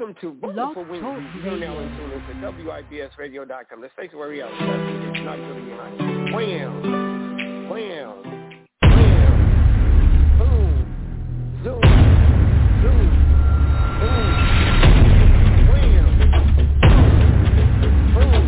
Welcome to Wonderful Wednesday. You're now in tune into WIBSradio.com. Let's face it, where we are. It's not going to be behind. Wham! Wham! Wham! Boom! Zoom! Zoom! Boom! Wham! Boom!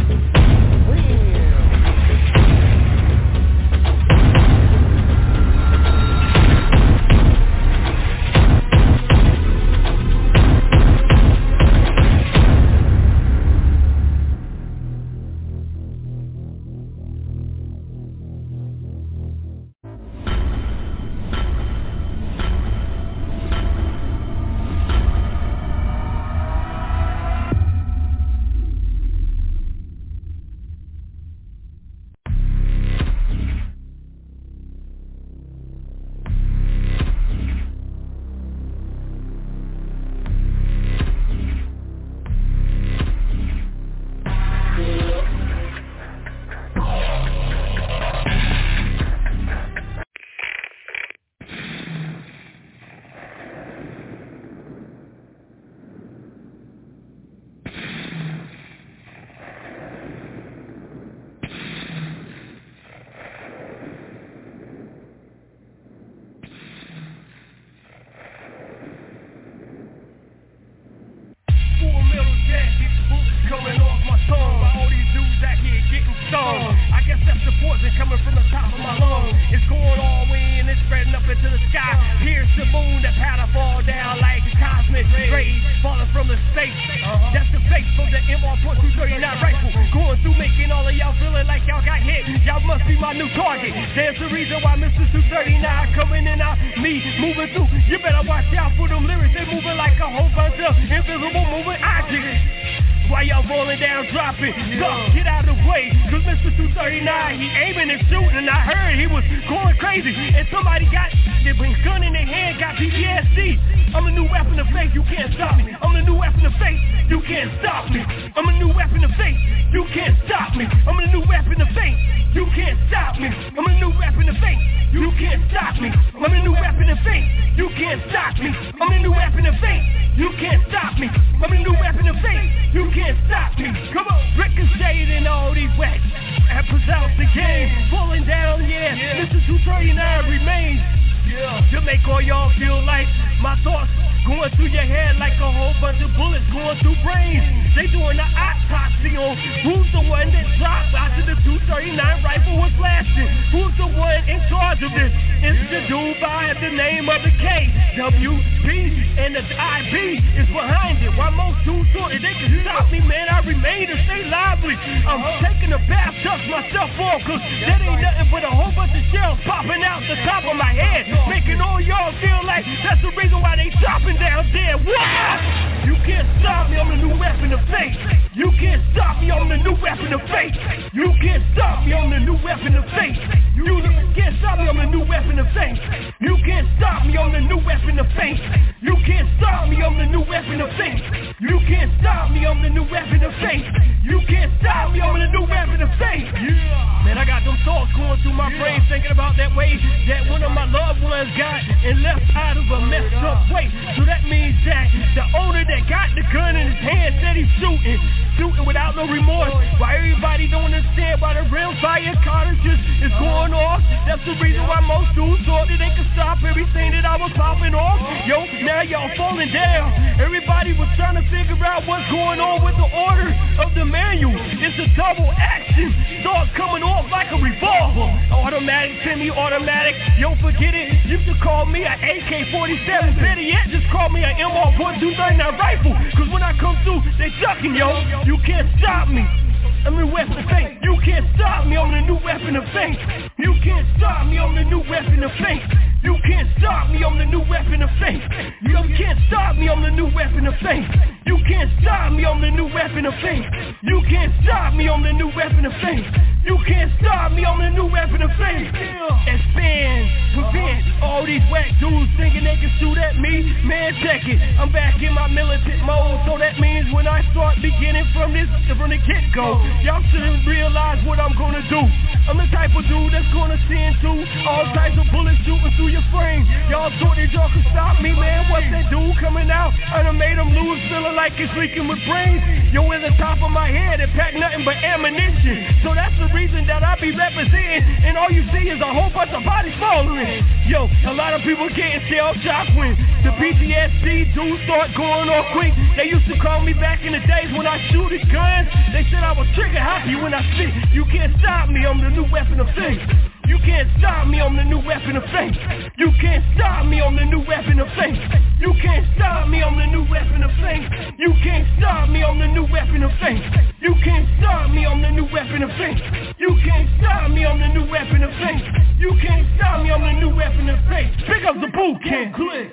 like it's leaking with brains. Yo, in the top of my head, it packed nothing but ammunition. So that's the reason that I be representing. And all you see is a whole bunch of bodies following. Yo, a lot of people getting shell shocked when the PTSD dudes start going off quick. They used to call me back in the days when I shoot at guns. They said I was trigger happy when I spit. You can't stop me, I'm the new weapon of fate. You can't stop me, I'm the new weapon of fate. You can't stop me, I'm the new weapon of fate. You can't stop me, I'm the new weapon of fate. You can't stop me, I'm the new weapon of fate. You can't stop me, I'm the new weapon of fate. You can't stop me, I'm the new weapon of fate. You can't stop me, I'm the new weapon of fate. Pick up the boot camp. Click.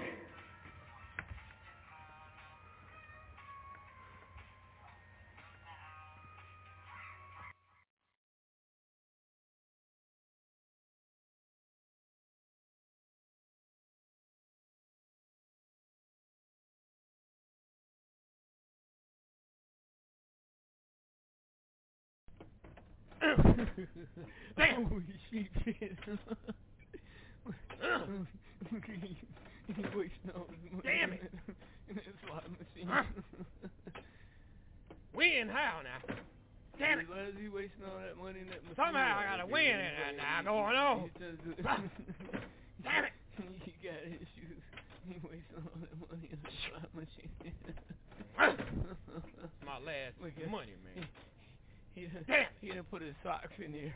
Damn! Damn it! Win how now? Damn it! He wasting all that money in that machine. Somehow I gotta win in that now going on. Damn it! He got issues. He wasting all that money in the slot machine. My last money, man. He done put his socks in here.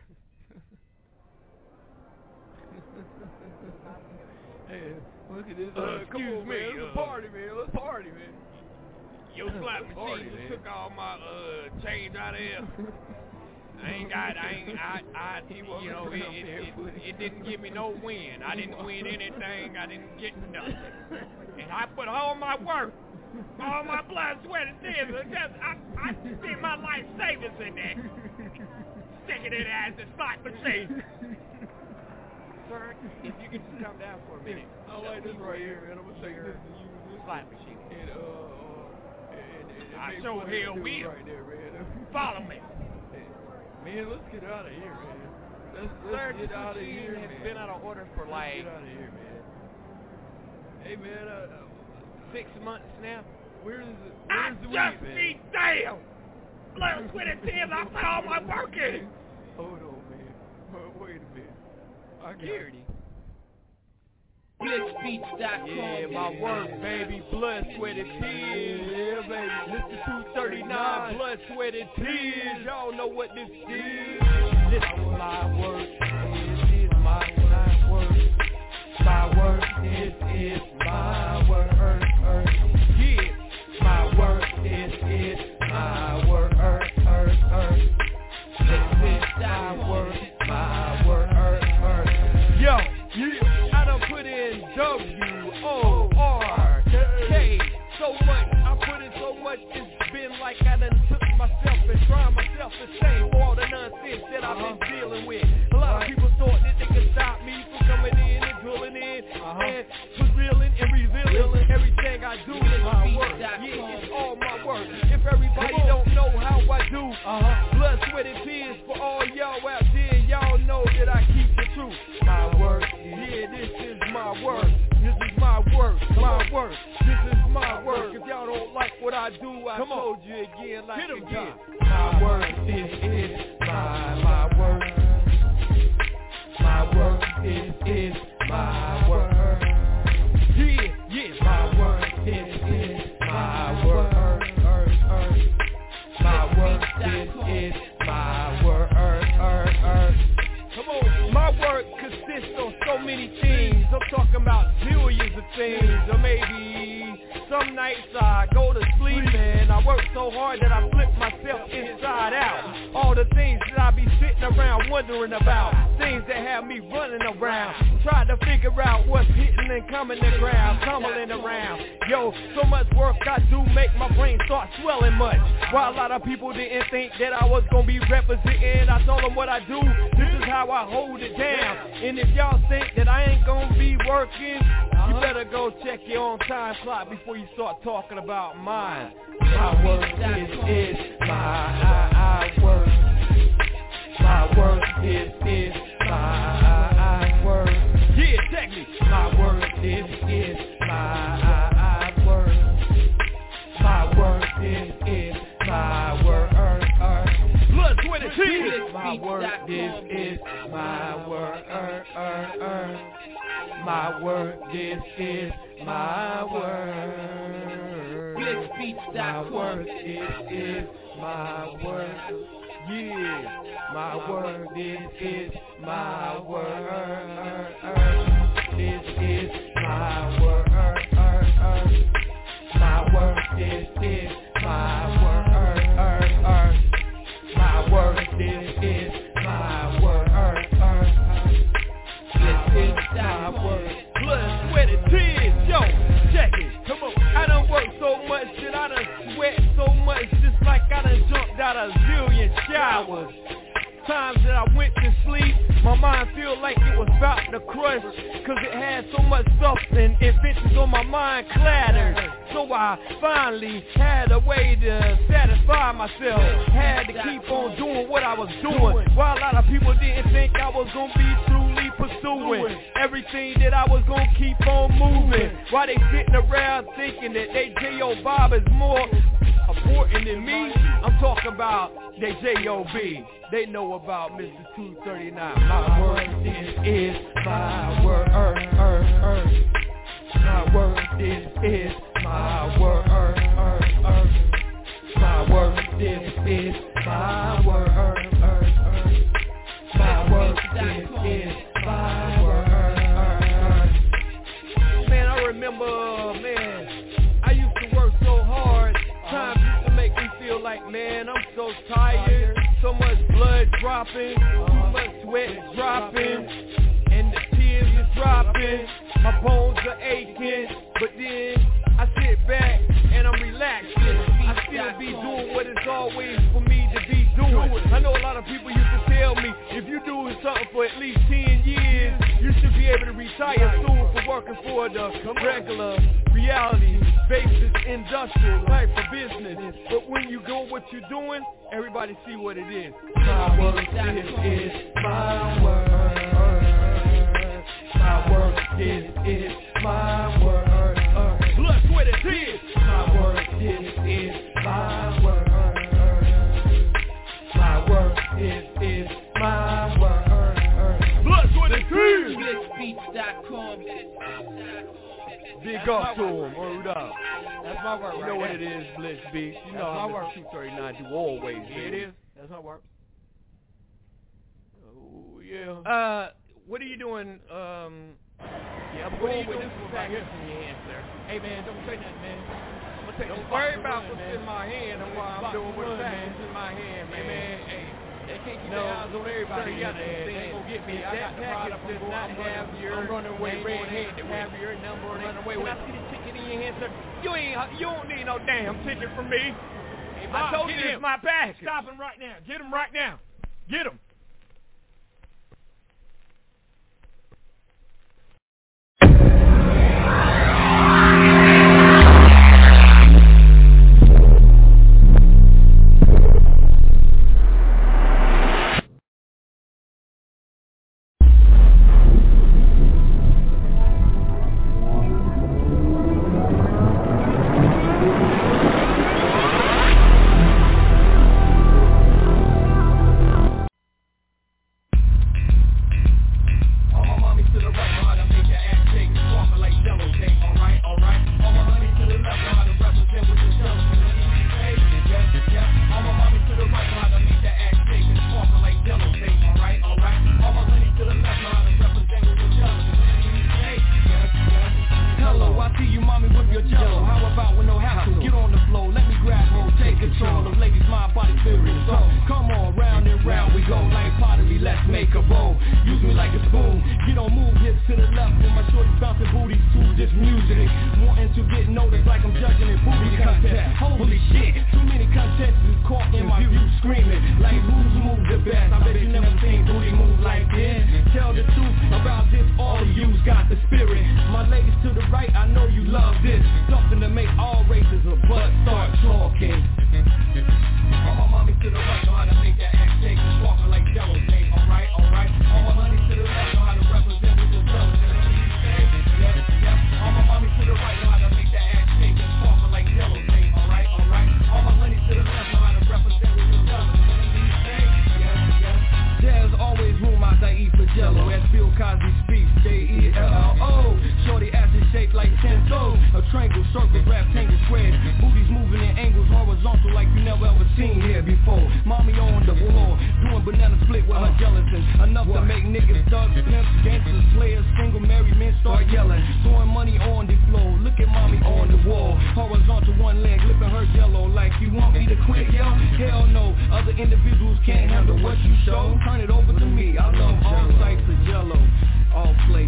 Hey, look at this. Excuse me. Let's party, man. Let's party, man. Your slot machine just took all my change out of here. It didn't give me no win. I didn't win anything. I didn't get nothing. And I put all my work, all my blood, sweat, and tears. I spent my life savings in there. Sticking it as a slot machine. Sir, if you could just come down for a minute. I like this right here, man. I'm gonna take this and use this slot machine. And I sure hell will. Right there, man. Follow me. Man, let's get out of here, man. Let's get out of here, man. It's been out of order for like... Let's get out of here, man. Hey, man, 6 months now. Where's the weed, man? I just be damn! Blood, sweat, and tears, I put all my work in. Hold on, man. Wait a minute. I got it. Blitzbeats.com. Yeah, my work, baby. Blood, sweat, and tears. Yeah, baby. Mr. 239, blood, sweat, and tears. Y'all know what this is. This is my work. This is my work. My work. This is my work. Yeah. My work. This is my work. This is my work. My work. Yo, I done put in W-O-R-K. So much, I put in so much, it's been like I done took myself and tried myself to shame for all the nonsense that I've been dealing with. A lot of people thought that they could stop me from coming in and drilling in and revealing and revealing everything I do is my work. Yeah, it's all my work. If everybody don't know how I do, blood, sweat, and tears for all y'all out there, y'all know that I keep the truth. My work. Yeah, this is my work. This is my work. My work. This is my work. If y'all don't like what I do, I told you again like again. My work. This is my work. My work. This is my work. Yeah. My work. This is my work. My work. This is my work. Come on, my work consists of so many things. I'm talking about millions of things. Or maybe some nights I go to sleep and I work so hard that I flip myself inside out. All the things that I be sitting around wondering about. Things that have me running around, trying to figure out what's hitting and coming to ground, tumbling around. Yo, so much work I do make my brain start swelling much. While a lot of people didn't think that I was gonna be representing, I told them what I do. This is how I hold it down. And if y'all think that I ain't gonna be working, you better go check your own time clock before you start talking about mine. My work is my work. My work is my work. Yeah, check me. My work is my work. My work my word. This is my word. My word. This is my word. My word. This is my word. Yeah, my word. This is my word. This is my word. My word. This is my word. My word. This is my word. This is my word. Blood, sweat, and tears, yo, check it, come on. I done worked so much that I done sweat so much, just like I done jumped out a zillion showers. Times that I went to sleep, my mind feel like it was about to crush, cause it had so much stuff and inventions on my mind clattered. So I finally had a way to satisfy myself, had to keep on doing what I was doing, while a lot of people didn't think I was gonna be truly pursuing everything that I was gonna keep on moving, while they sitting around thinking that they J.O. Bob is more important than me. I'm talking about they J.O.B. They know about Mr. 239. My word, this is my word. My word, this is my word. My word, this is my word. My word, this is my word. Man, I remember, I used to work so hard. Times used to make me feel like, man, I'm so tired. So much blood dropping, too much sweat dropping, and the tears is dropping. My bones are aching, but then I sit back and I'm relaxing. I still be doing what it's always for me to be doing. I know a lot of people used to tell me, if you doing something for at least 10 years, you should be able to retire soon for working for the regular reality basis industrial type of business. But when you go what you're doing, everybody see what it is. My word, this is my word. My word, this is my word. Blood, sweat, and tears. My word, this is my word. My word, this is my word. Blood, sweat, and tears. Blitzbeats.com. Big up to him, word up. That's my word. You know what it is, Blitz Beats. You know how work. 239 do always. Yeah, it is. That's my work. Oh yeah. What are you doing? Yeah, I'm going with this one right here from your hand, sir. Hey man, don't say nothing, man. I'm gonna take Don't worry about what's in my hand and what I'm doing with the package in my hand, man. Hey, they can't keep their eyes on everybody. Sir, They ain't gonna get me. I got the product. does not have your I'm running away red-handed. have your number on it. Run away Can with I see the ticket in your hand, sir? You don't need no damn ticket from me. Hey, I Bob, told get you him. it's my package. Stop him right now. Get him right now. Get him. ever seen here before. Mommy on the floor, doing banana split with her gelatin. Enough to make niggas, thugs, pimps, gangsters, players, single married men start yelling. Throwing money on the floor, look at mommy on the wall. Horizontal one leg, lipping her jello like you want me to quit, yo? Hell no, other individuals can't handle what you show. Turn it over to me, I love all types of jello, all flavors,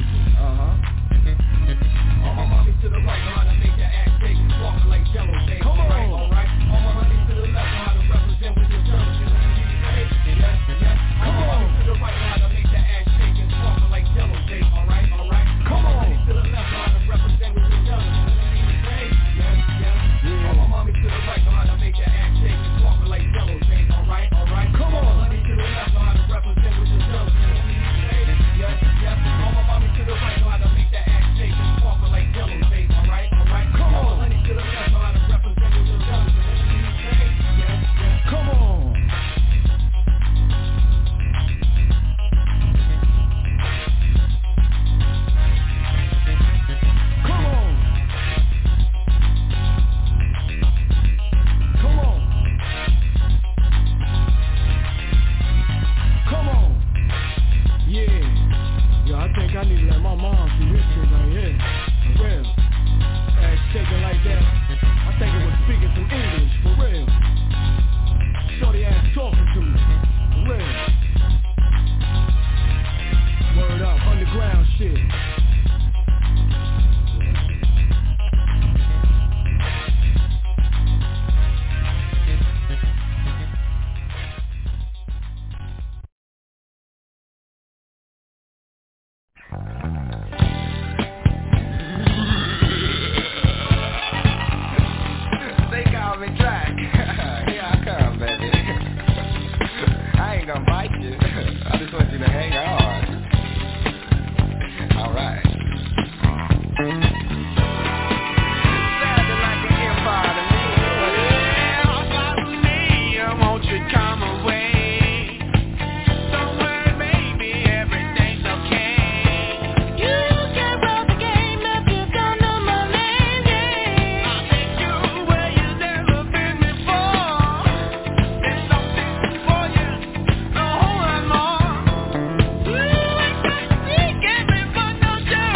All my mommy to the right, know how to make that ass shake and walk like jello shake. Come on, alright. All my honey to the left, know how to represent with your girls. Yes, yes. Come on. To the right, know how to make that ass shake and walk like jello shake. Alright, alright. Come on. Honey to the left, know how to represent with your girls. Yes, yes. All my mommy to the right, know how to make that ass shake and walk like jello shake. Alright, alright. Come on. Honey to the left, know how to represent with your girls. Yes, yes. All my mommy to the right, know how to make that ass shake and walk like jello shake. Alright, alright. Come on. Honey to the left, know how to represent with your girls. Yes, yes. Come on. I think I need to let my mom see this shit right here. For real. Ass shaking like that. I think it was speaking some English. For real. Shorty ass talking to me. For real. Word up. Underground shit. No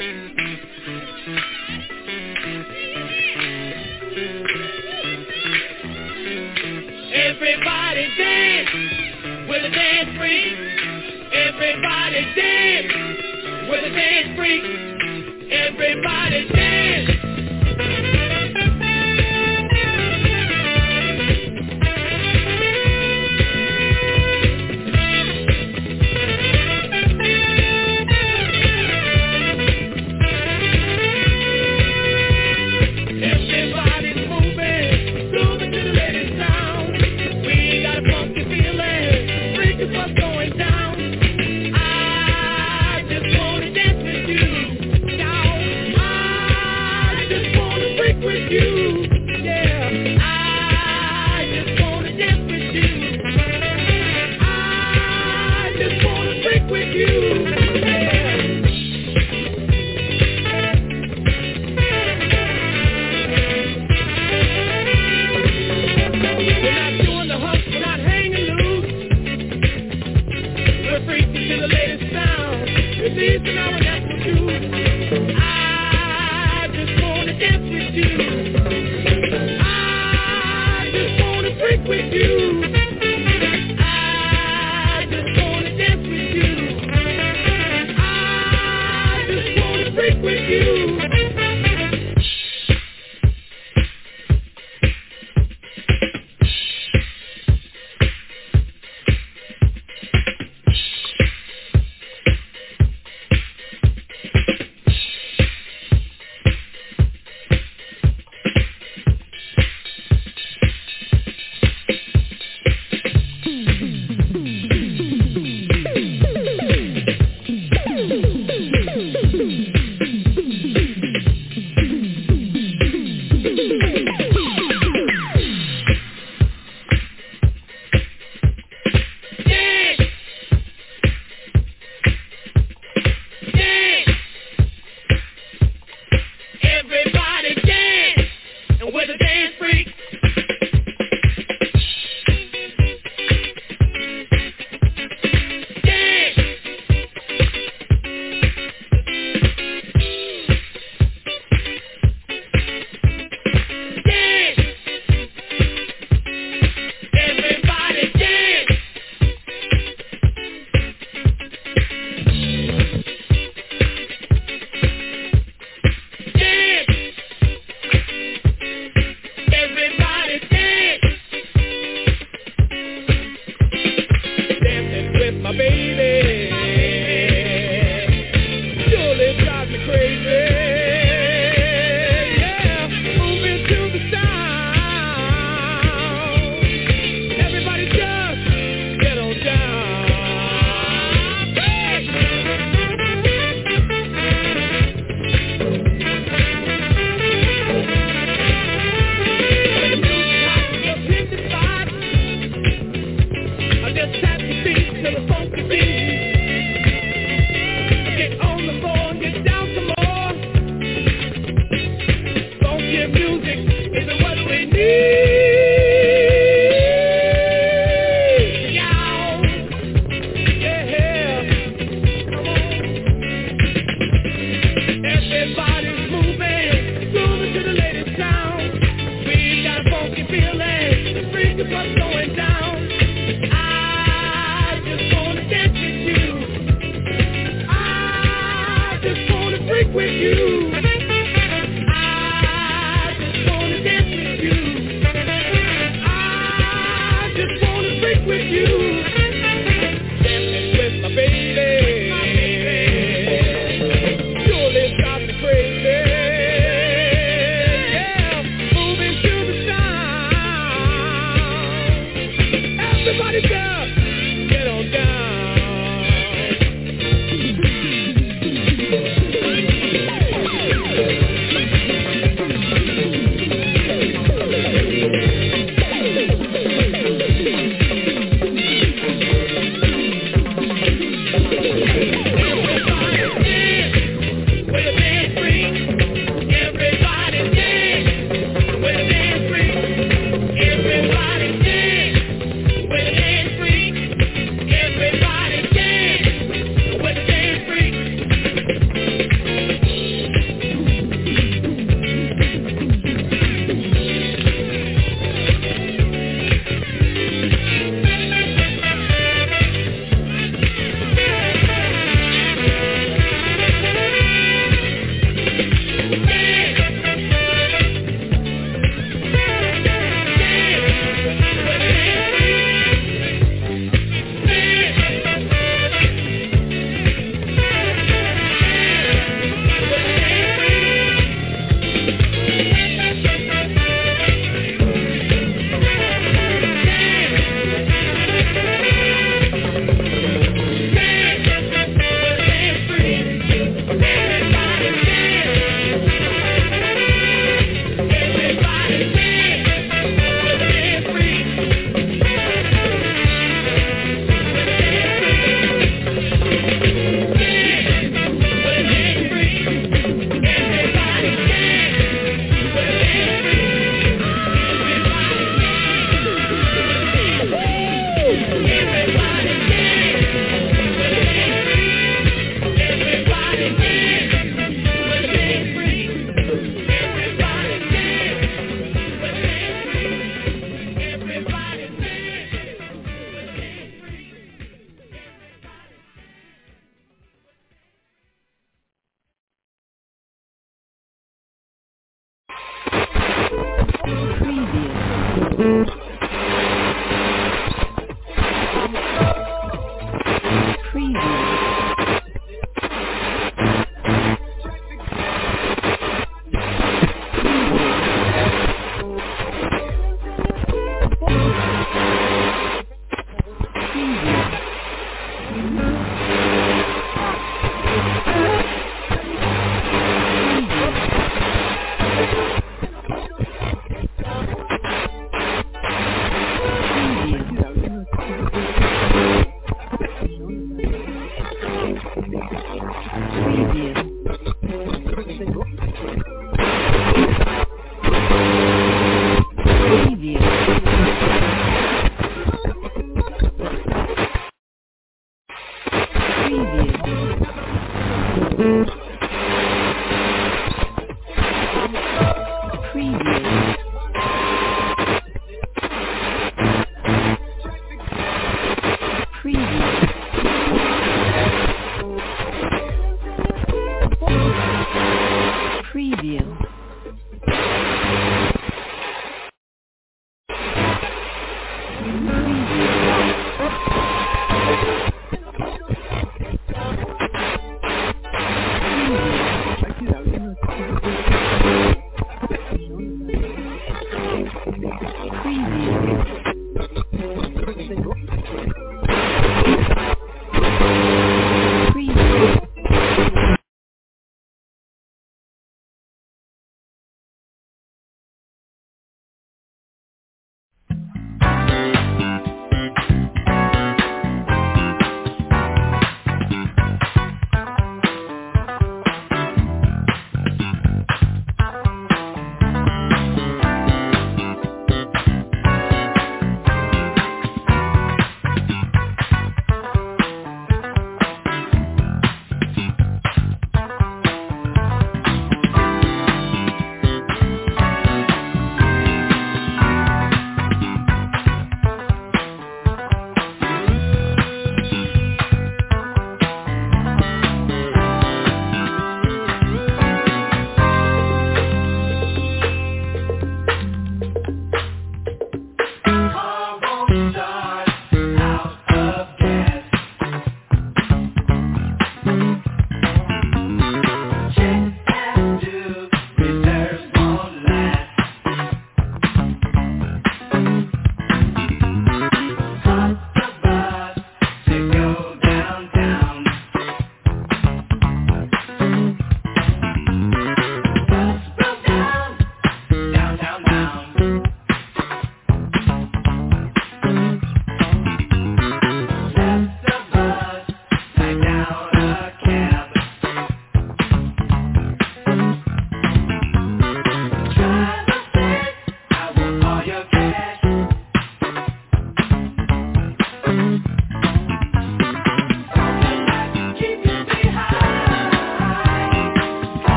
Everybody dance with a dance freak. Everybody dance with a dance freak. Everybody dance. Everybody's moving to the latest sound. We got a funky feeling, freaking what's going down. I just wanna dance with you, down. I just wanna freak with you, yeah. I just wanna dance with you. I just wanna freak with you, yeah. We're not doing the hump, we're not hanging loose. We're freaking to the latest sound. It's easy now and that's what you. I just wanna dance with you. I just wanna freak with you. I just wanna dance with you. I just wanna freak with you. Everybody dance, and with a dance freak. Dance. Dance. Everybody dance. Dance. Everybody dance. Dancing with my baby. Surely drives me crazy. Yeah, moving to the sound. Everybody just get on down. I just tap your feet to the funky beat. Get on the floor and get down some more. Funky music is what we need. Yow. Yeah. Come on. Everybody's moving to the latest sound. We got a funky feeling, the freak is what's going down. I just wanna dance with you. I just wanna freak with you. I just wanna dance with you. I just wanna freak with you. Dancing with my baby. Surely drives me crazy. Yeah, moving to the sound. Everybody just get on down.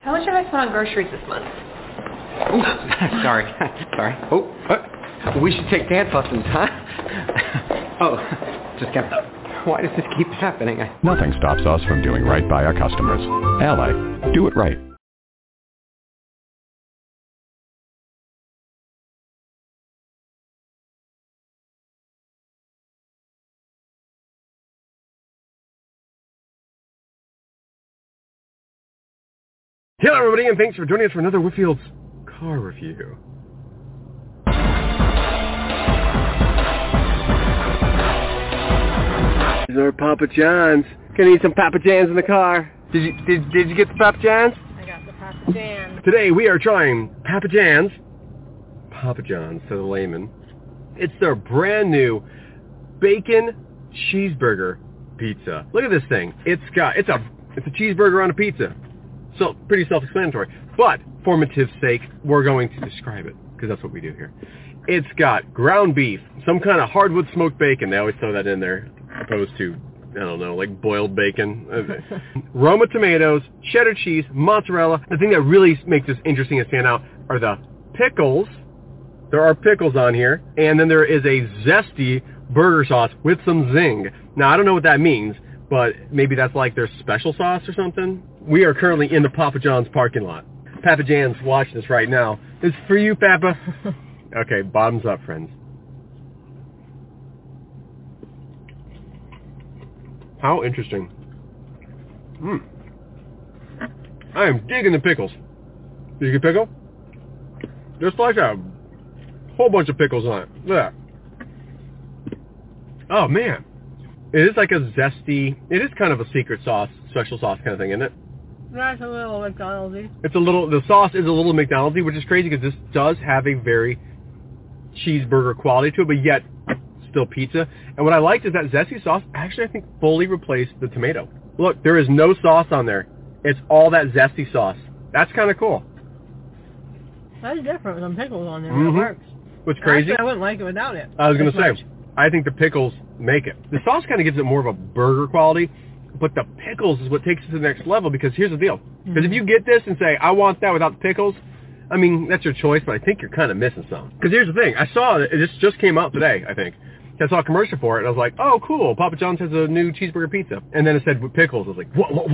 How much have I spent on groceries this month? Ooh, sorry. Oh, we should take Dan Fussins, huh? Oh, just kept up. Why does this keep happening? Nothing stops us from doing right by our customers. Ally, do it right. Hello everybody, and thanks for joining us for another Whitfield's car review. These are Papa John's. Gonna need some Papa John's in the car. Did you get the Papa John's? I got the Papa John's. Today we are trying Papa John's to the layman. It's their brand new bacon cheeseburger pizza. Look at this thing. It's a cheeseburger on a pizza. So pretty self-explanatory. But for formative's sake, we're going to describe it because that's what we do here. It's got ground beef, some kind of hardwood smoked bacon. They always throw that in there, opposed to, I don't know, like boiled bacon. Roma tomatoes, cheddar cheese, mozzarella. The thing that really makes this interesting and stand out are the pickles. There are pickles on here. And then there is a zesty burger sauce with some zing. Now, I don't know what that means, but maybe that's like their special sauce or something. We are currently in the Papa John's parking lot. Papa John's watching this right now. This is for you, Papa. Okay, bottoms up, friends. How interesting. I am digging the pickles. Did you get pickle? Just like a whole bunch of pickles on it. Look at that. Oh, man. It is like a zesty, it is kind of a secret sauce, special sauce kind of thing, isn't it? That's a little McDonald's-y. The sauce is a little McDonald's-y, which is crazy because this does have a very cheeseburger quality to it, but yet still pizza. And what I liked is that zesty sauce actually, I think, fully replaced the tomato. Look, there is no sauce on there. It's all that zesty sauce. That's kind of cool. That's different with some pickles on there. It works. What's crazy? Actually, I wouldn't like it without it. I was going to say, I think the pickles make it. The sauce kind of gives it more of a burger quality, but the pickles is what takes it to the next level, because here's the deal. Because if you get this and say, I want that without the pickles, I mean, that's your choice, but I think you're kind of missing something. Because here's the thing. I saw it. This just came out today, I think. I saw a commercial for it, and I was like, oh, cool. Papa John's has a new cheeseburger pizza. And then it said with pickles. I was like, what?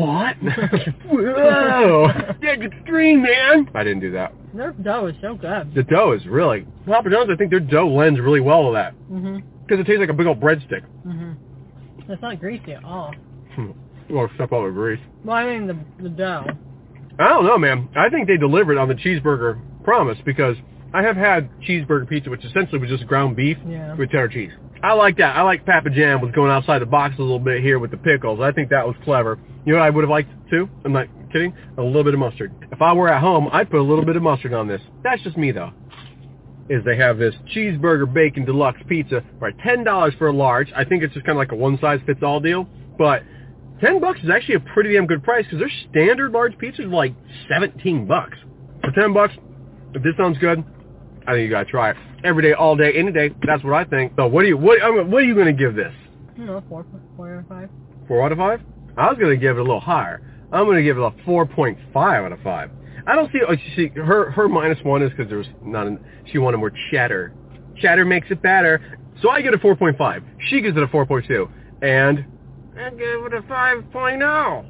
Whoa. That's extreme, man. I didn't do that. Their dough is so good. The dough is really... Papa John's, I think their dough lends really well to that. Because it tastes like a big old breadstick. It's not greasy at all. Well, except all the grease. Well, I mean the dough. I don't know, man. I think they delivered on the cheeseburger promise, because I have had cheeseburger pizza, which essentially was just ground beef with cheddar cheese. I like that. I like Papa Jam was going outside the box a little bit here with the pickles. I think that was clever. You know what I would have liked too? I'm not kidding. A little bit of mustard. If I were at home, I'd put a little bit of mustard on this. That's just me, though. Is they have this cheeseburger bacon deluxe pizza for $10 for a large. I think it's just kind of like a one-size-fits-all deal. But $10 is actually a pretty damn good price, because their standard large pizzas are like $17. For $10, if this sounds good, I think you gotta try it. Every day, all day, any day. That's what I think. So what are you gonna give this? No, 4 out of 5. 4 out of 5? I was gonna give it a little higher. I'm gonna give it a 4.5 out of 5. I don't see. Oh, you see, her -1 is because there was she wanted more cheddar. Cheddar makes it better. So I get a 4.5. She gives it a 4.2, and I give it a 5.0.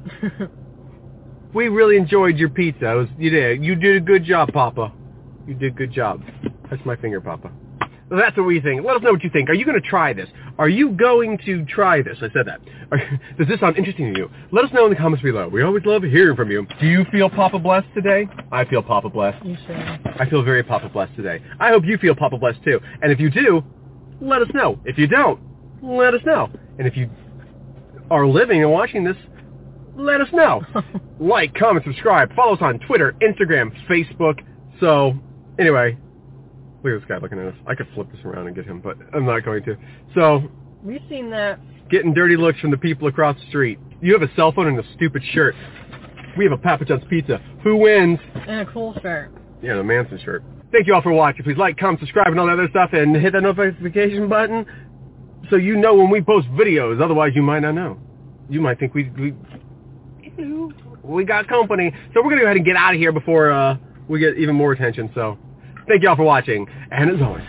We really enjoyed your pizza. You did a good job, Papa. You did a good job. That's my finger, Papa. So that's what we think. Let us know what you think. Are you going to try this? Are you going to try this? I said that. Does this sound interesting to you? Let us know in the comments below. We always love hearing from you. Do you feel Papa blessed today? I feel Papa blessed. You should. I feel very Papa blessed today. I hope you feel Papa blessed too. And if you do, let us know. If you don't, let us know. And if you are living and watching this, let us know. Like, comment, subscribe. Follow us on Twitter, Instagram, Facebook. So, anyway, look at this guy looking at us. I could flip this around and get him, but I'm not going to. So, we've seen that. Getting dirty looks from the people across the street. You have a cell phone and a stupid shirt. We have a Papa John's pizza. Who wins? And a cool shirt. Yeah, the Manson shirt. Thank you all for watching. Please like, comment, subscribe, and all that other stuff, and hit that notification button so you know when we post videos. Otherwise, you might not know. You might think we We got company. So we're going to go ahead and get out of here before we get even more attention. So thank y'all for watching. And as always...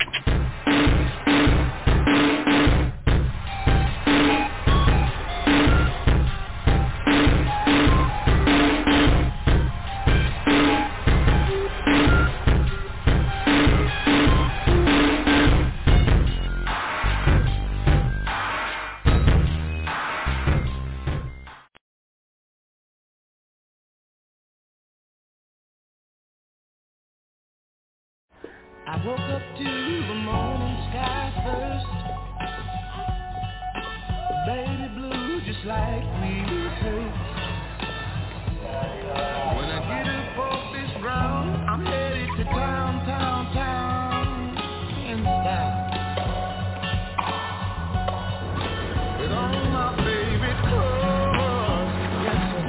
I woke up to the morning sky first. Baby blue just like we rehearsed. When I get up off this ground, I'm headed to town in style. With all my favorite clothes, yes sir.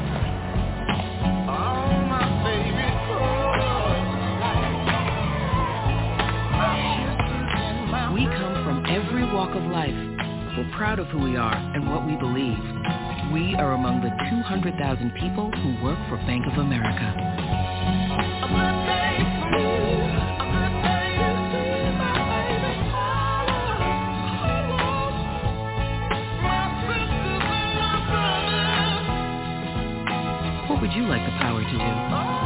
All my favorite clothes. We come from every walk of life. We're proud of who we are and what we believe. We are among the 200,000 people who work for Bank of America. What would you like the power to do?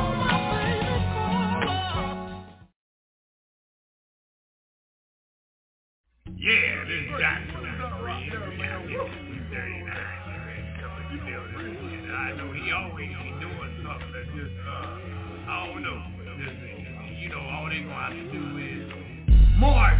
Yeah, this is Dr. I know he always be doing something that just, I don't know. Just, you know, all they gonna have to do is March,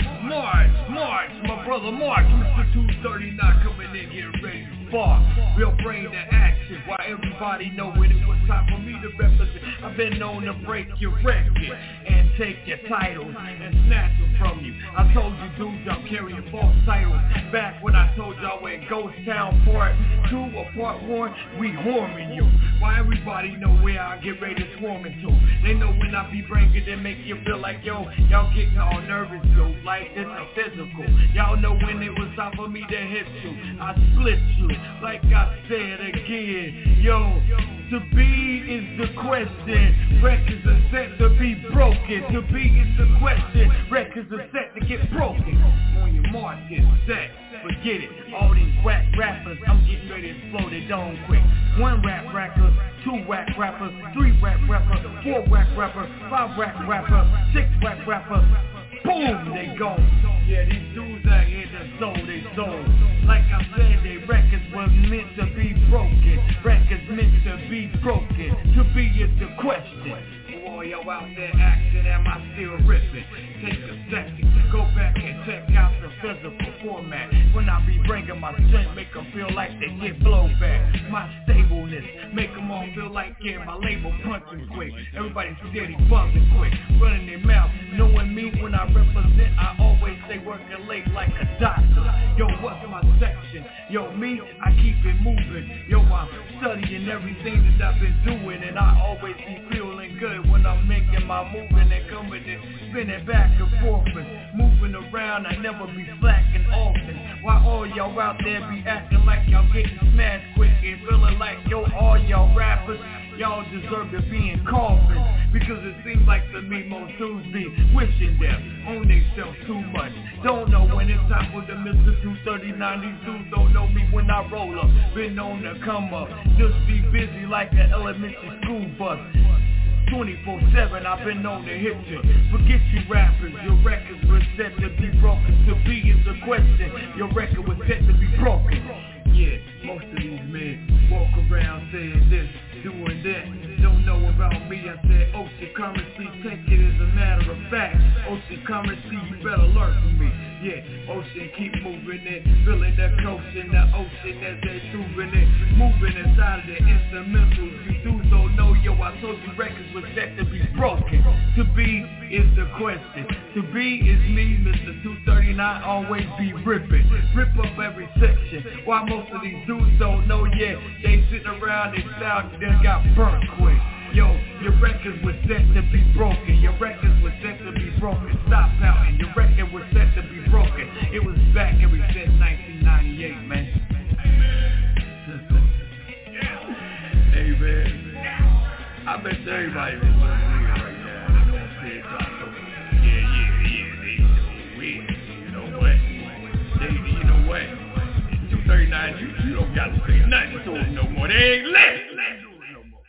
my brother March, Mr. 239 coming in here ready to spark. We'll bring the action while everybody know when it was time for me to represent. I've been known to break your record and take your titles and snatch them from you. I told you dudes I'm carrying false titles. Back when I told y'all we're in Ghost Town Part 2 or Part 1, we horming you. Why everybody know where I get ready to swarm into. They know when I be bringing it, make you feel like, yo, y'all getting all nervous, yo, like it's a physical. Y'all know when it was time for me to hit you, I split you, like I said again. Yo, to be is the question, records are set to be broken. To be is the question, records are set to get broken. On your mark, get set, forget it. All these whack rappers, I'm getting ready to explode it dome quick. 1 rap rapper, 2 whack rappers, 3 rap rappers, 4 whack rappers, 5 whack rappers, 6 whack rappers. Boom, they go. Yeah, these dudes out here that sold they soul. Like I said, they records was meant to be broken. Records meant to be broken. To be is the question. Boy, y'all out there acting, am I still ripping? Take a second, go back and check out the physical format. When I be bringing my strength, make them feel like they get blowback. My stableness, make them all feel like, yeah, my label punching quick. Everybody steady buzzing quick, running their mouth. Knowing me when I represent, I always stay working late like a doctor. Yo, what's my section? Yo, me, I keep it moving. Yo, I'm studying everything that I've been doing, and I always be feeling good when I'm making my moving and coming and spinning back and forth and moving around. I never be slacking often. Why all y'all out there be acting like y'all getting smashed quick and feeling like, yo, all y'all rappers, y'all deserve to be in coffins. Because it seems like to me most dudes be wishing death on themselves too much. Don't know when it's time for the Mr. 239. These dudes don't know me when I roll up. Been known to come up, just be busy like an elementary school bus. 24/7, I've been known to hit you. Forget you rappers, your records were set to be broken. To be is the question, your record was set to be broken. Yeah, most of these men walk around saying this, doing that. Don't know about me, I said ocean currency, take it as a matter of fact. Ocean currency, you better learn from me. Yeah, ocean keep moving it, feeling the coast in the ocean as they're tubing it. Moving inside of the instrumentals, you dudes don't know, yo, I told you records were set to be broken. To be is the question. To be is me, Mr. 239, always be ripping. Rip up every section. Why most of these dudes don't know yet, they sitting around, they style, they got burnt quick. Yo, your records was set to be broken. Your records was set to be broken. Stop pouting. Your record was set to be broken. It was back ever since 1998, man. now. You don't got to say nothing to them no more. They ain't listening to it no more.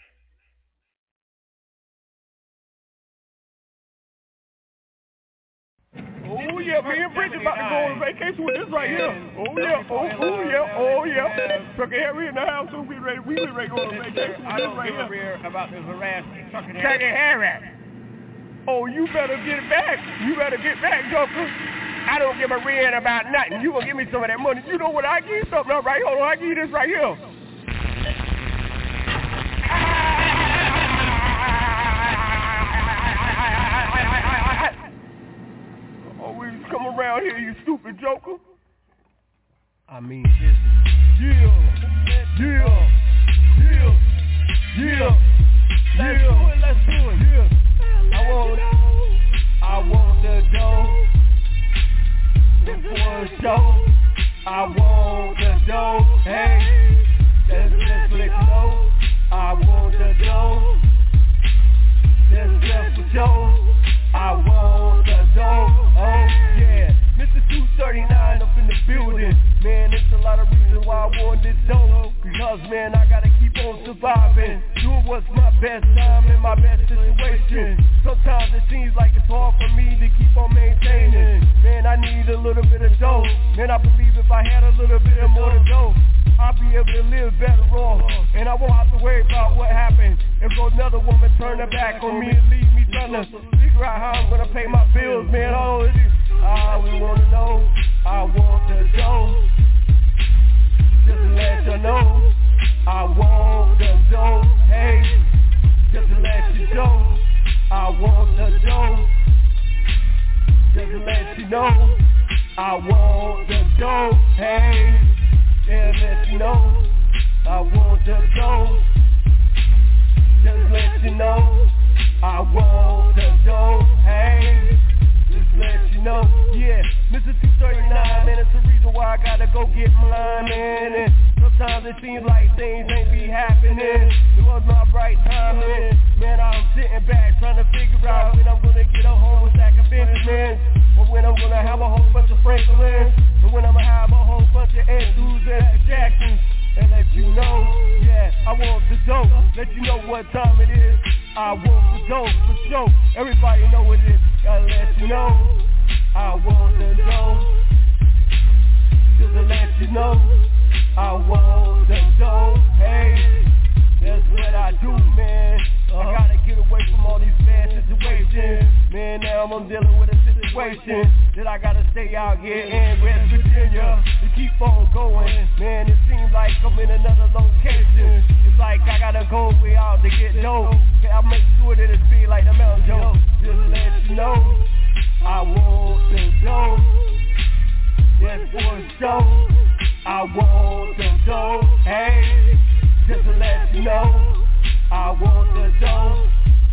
Oh yeah, me and Bridget about to go on vacation with this right here. Oh yeah. Trucker Harry in the house, so we ready to go on vacation with this right here. About this harassment, Trucker Harry. Oh, you better get back. Joker. I don't give a rear about nothing. You gonna give me some of that money. You know what? I give you something up right. Hold on, I give you this right here. Always come around here, you stupid joker. I mean business. Yeah. Let's do it. Yeah. I want the dough. Before a show, I want the dough. Hey, let's let it go. I want the dough. Let's for show. I want the dough. Oh yeah, Mr. 239 up in the building. Man, there's a lot of reasons why I want this dough. Because man, I gotta keep on surviving. Doing what's my best time in my best situation. Sometimes it seems like it's hard for me to keep on maintaining. Man, I need a little bit of dough. Man, I believe if I had a little bit of more dough, I'll be able to live better off. And I won't have to worry about what happened if another woman turn her back on me and leave me trying to figure out how I'm gonna pay my bills. Man, all it is, I we wanna know. I want the dough. Just to let you know, I want the dough. Hey, just to let you know, I want the dough. Just to let you know, I want the dough. Hey, yeah, let you know, I want the dough. Just let you know, I want the dough. Hey, just let you know, yeah, Mr. 239, man, it's the reason why I gotta go get mine, man. And sometimes it seems like things ain't be happening. It was my right timing, man. I'm sitting back trying to figure out when I'm gonna get a whole stack of Benjamins, or when I'm gonna have a whole bunch of Franklins, or when I'm gonna have a whole bunch of Andrews and Jacksons. And let you know, yeah, I want the dough. Let you know what time it is. I want the dough for sure. Everybody know what it is. Gotta let you know, I want the dough. Just to let you know, I want the dough. Hey, that's what I do, man. I gotta get away from all these bad situations. Man, now I'm dealing with a situation that I gotta stay out here in West Virginia to keep on going. Man, it seems like I'm in another location. It's like I gotta go way out to get dough. I'll make sure that it's big like the Mountain Joe. Just to let you know, I want the dough. That's for show. I want the dough. Hey, just to let you know, I want the dough.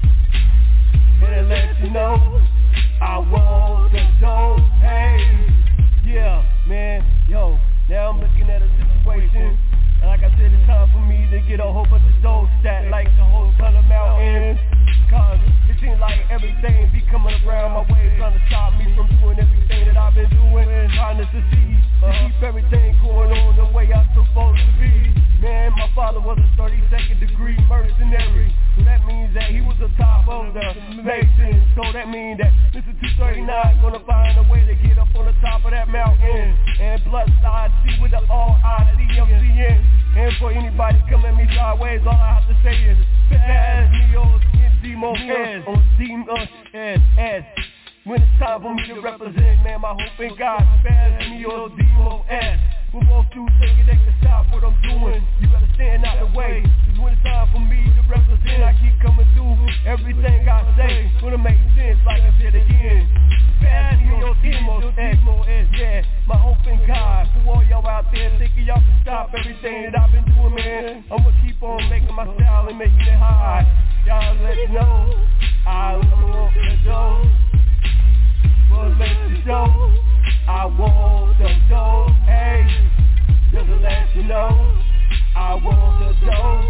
And to let you know, I want the dough. Hey, yeah, man, yo, now I'm looking at a situation. And like I said, it's time for me to get a whole bunch of dough stacked like the whole ton of mountains. Cause it seems like everything be coming around my way, trying to stop me from doing everything that I've been doing. Trying to succeed, to keep everything going on the way I'm supposed to be. Man, my father was a 32nd degree mercenary. So that means that he was the top of the nation. So that means that Mr. 239 gonna find a way to get up on the top of that mountain. And plus I see with the R-I-C-M-C-N. And for anybody coming at me sideways, all I have to say is Spaz me on D-Mo-S, on D-Mo-S. When it's time for me to represent, man, my hope in God. Spaz me on D-Mo-S. We're both two thinking they can stop what I'm doing. You gotta stand out the way. Cause when it's time for me to represent, I keep coming through. Everything I say gonna make sense, like I said again. Spaz me on D-Mo-S, yeah. My hope in God. For all y'all out there thinking y'all can stop everything that I've been doing, man, I'ma keep on making my style and making it high. Y'all let you know, I want the dough. Well, let you know, I want the dough. Hey, just to let you know, I want the dough.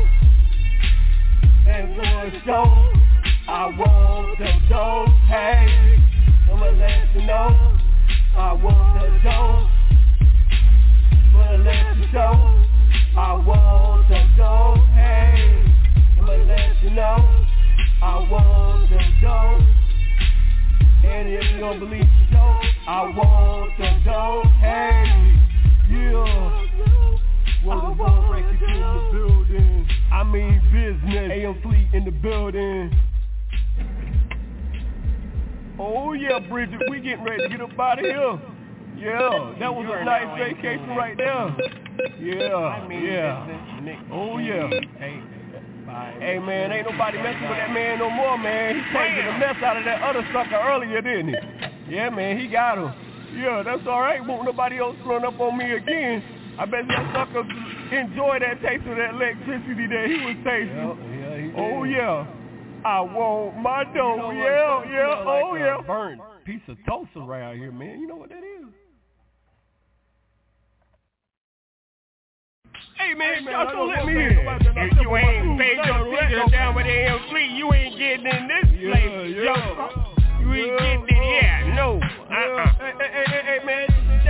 And for a show, I want the dough. Hey, I'ma let you know, I want the dough. Wanna let you know, business. AM Fleet in the building. Oh yeah, Bridget, we getting ready to get up out of here. Yeah, that was a nice vacation right there. Yeah. Oh yeah. Hey man, ain't nobody messing with that man no more, man. He taking the mess out of that other sucker earlier, didn't he? Yeah, man, he got him. Yeah, that's all right. Won't nobody else run up on me again. I bet that sucker enjoy that taste of that electricity that he was tasting. Yeah, he did. Oh yeah. I want my dough. Yeah. Burnt piece of toast around here, man. You know what that is? Hey man, y'all don't let me in. If you ain't paid your ticket down with AM Fleet, you ain't getting in this place. You ain't getting in. No. Hey man,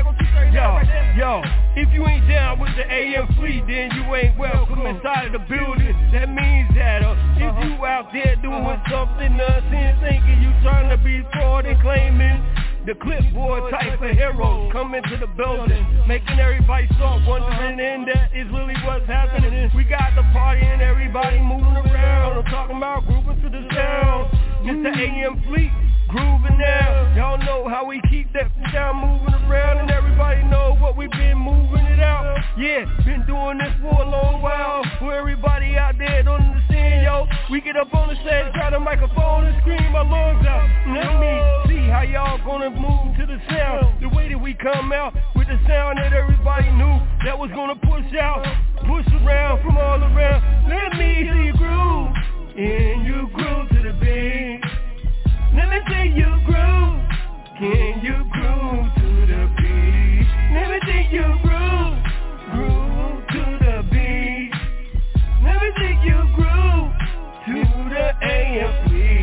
yo, if you ain't down with the AM Fleet, then you ain't welcome inside of the building. That means that if you out there doing something nonsense, thinking you trying to be fraud and claiming the clipboard type of heroes come into the building, making everybody start wondering, and that is really what's happening. We got the party and everybody moving around. I'm talking about grooving to the sound. It's the AM Fleet grooving now. Y'all know how we keep that sound moving around, and everybody know what we've been moving it out. Yeah, been doing this for a long while. For everybody out there don't understand, yo, we get up on the stage, grab the microphone and scream our lungs out. Let me see how y'all gonna move to the sound. The way that we come out with the sound that everybody knew that was gonna push out, push around from all around. Let me see you groove, and you groove to the beat. Let me see you groove. Can you groove to the beat? Let me see you groove. Groove to the beat. Let me see you groove to the AM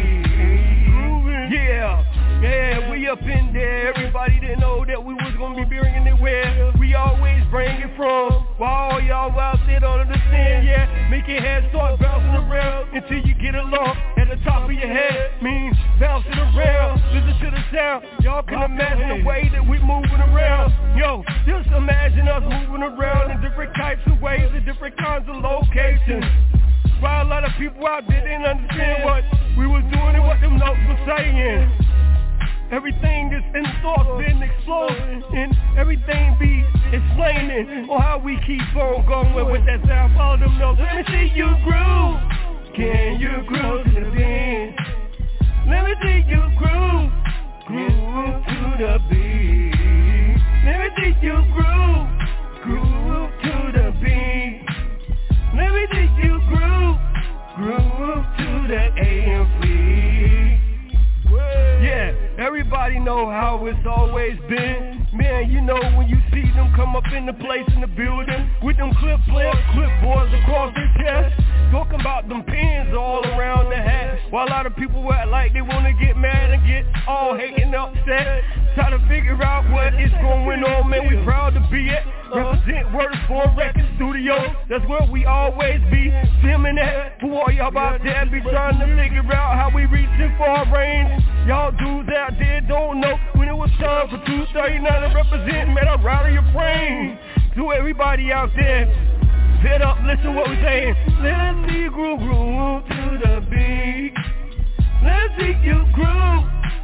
Fleet. Yeah, we up in there. Everybody didn't know that we was gonna be bringing it where we always bring it from. While all y'all out there don't understand, yeah, make your head start bouncing around until you get along at the top of your head. Means bouncing around, listen to the sound. Y'all can imagine the way that we moving around. Yo, just imagine us moving around in different types of ways, in different kinds of locations. While a lot of people out there didn't understand what we was doing and what them notes were saying. Everything that's in thoughts been exploding, and everything be explaining on how we keep on going with that sound. Follow them notes. Let me see you groove. Can you groove to the beat? Let me see you groove. Groove to the beat. Let me see you groove. Groove to the beat. Let me see you groove. Groove to the AM Fleet. Yeah, everybody know how it's always been. Man, you know when you see them come up in the place in the building with them clipboards across their chest, talking about them pins all around the hat. While a lot of people act like they want to get mad and get all hating upset, try to figure out what is going on. Man, we proud to be it. Represent Words for Record Studio. That's where we always be filming at. For all y'all out there be trying to figure out how we reaching for our range. Y'all dudes out there don't know when it was time for 239 to represent. Man, I'm rattle your brain. To everybody out there, fit up, listen what we're saying. Let's see you groove to the beat. Let's see you groove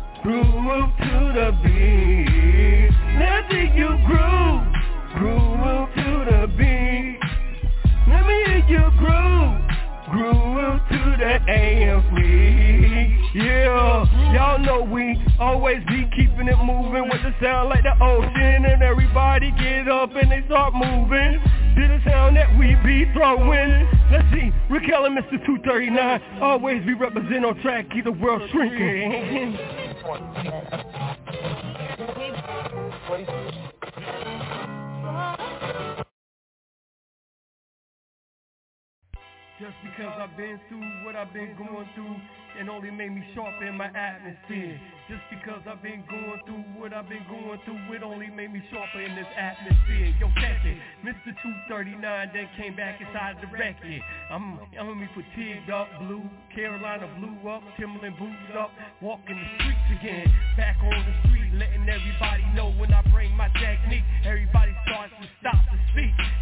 to the beat. Let's see you groove to the beat. Let me hear you groove to the AM Fleet. Yeah, y'all know we always be keeping it moving with the sound like the ocean, and everybody get up and they start moving to the sound that we be throwing. Let's see, Raquel and Mr. 239 always be representing on track, keep the world shrinking. Just because I've been through what I've been going through, it only made me sharper in my atmosphere. Just because I've been going through what I've been going through, it only made me sharper in this atmosphere. Yo, catch it, Mr. 239 then came back inside the record. I'm me fatigued up, blue, Carolina blue up, Timberland boots up, walking the streets again. Back on the street, letting everybody know when I bring my technique, everybody starts to stop to speak. Yeah,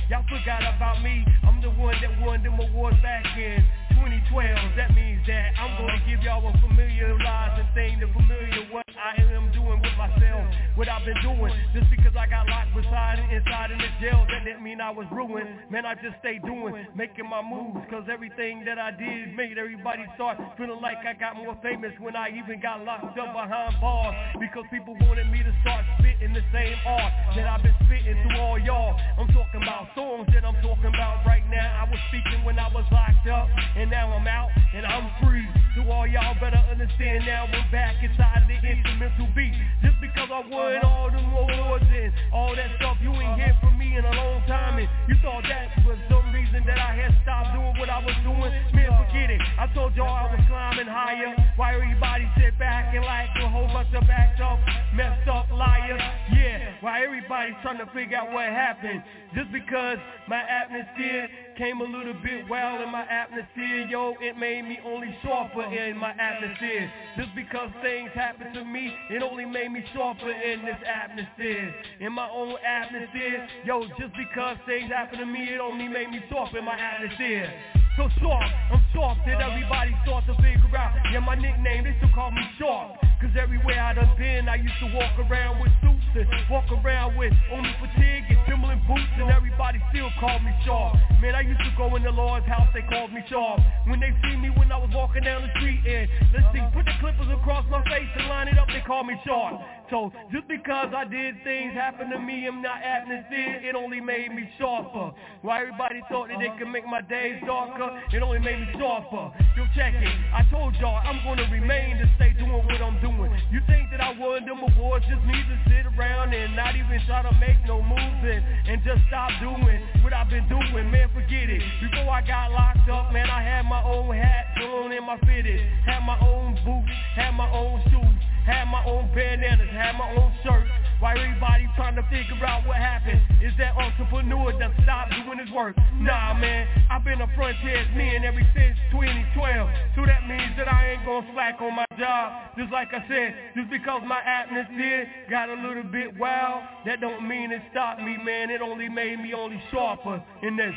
Y'all forgot about me. I'm the one that won them awards back in 2012. That means that I'm gonna give y'all a familiarizing thing, the familiar what I am doing with myself, what I've been doing. Just because I got locked inside in the jail, that didn't mean I was ruined. Man, I just stayed doing, making my moves, cause everything that I did made everybody start feeling like I got more famous when I even got locked up behind bars, because people wanted me to start spitting the same art that I've been spitting to all y'all. I'm talking about songs that I'm talking about right now. I was speaking when I was locked up, and now I'm out and I'm free. So all y'all better understand now we're back inside the instrumental beat. Just because I won all them awards and all that stuff, you ain't hear from me in a long time, and you thought that was some reason that I had stopped doing what I was doing. Man, forget it. I told y'all I was climbing higher. Why everybody sit back and like a whole bunch of backed up, messed up liars? Yeah, why everybody's trying to figure out what happened? Just because my atmosphere came a little bit wild in my atmosphere, yo, it made me only sharper in my atmosphere. Just because things happened to me, it only made me sharper in this atmosphere. In my own atmosphere, yo, just because things happened to me, it only made me sharper in my atmosphere. So sharp, I'm sharp that everybody starts to figure out. Yeah, my nickname, they still call me Sharp. Cause everywhere I done been, I used to walk around with suits and walk around with only fatigue and Timberland boots, and everybody still called me Sharp. Man, I used to go in the Lord's house, they called me Sharp. When they see me when I was walking down the street and, let's see, put the clippers across my face and line it up, they call me Sharp. So, just because I did things happen to me in my atmosphere, it only made me sharper. Why everybody thought that they could make my days darker, it only made me sharper. Yo, check it, I told y'all I'm gonna remain to stay doing what I'm doing. You think that I won them awards just me to sit around and not even try to make no moves and just stop doing what I've been doing? Man, forget it. Before I got locked up, man, I had my own hat thrown in my fitted, had my own boots, had my own shoes, had my own bandanas, had my own shirt. Why everybody trying to figure out what happened? Is that entrepreneur that stopped doing his work? Nah, man, I've been a frontiersman ever since 2012. So that means that I ain't gonna slack on my job. Just like I said, just because my atmosphere got a little bit wild, that don't mean it stopped me, man. It only made me only sharper in this.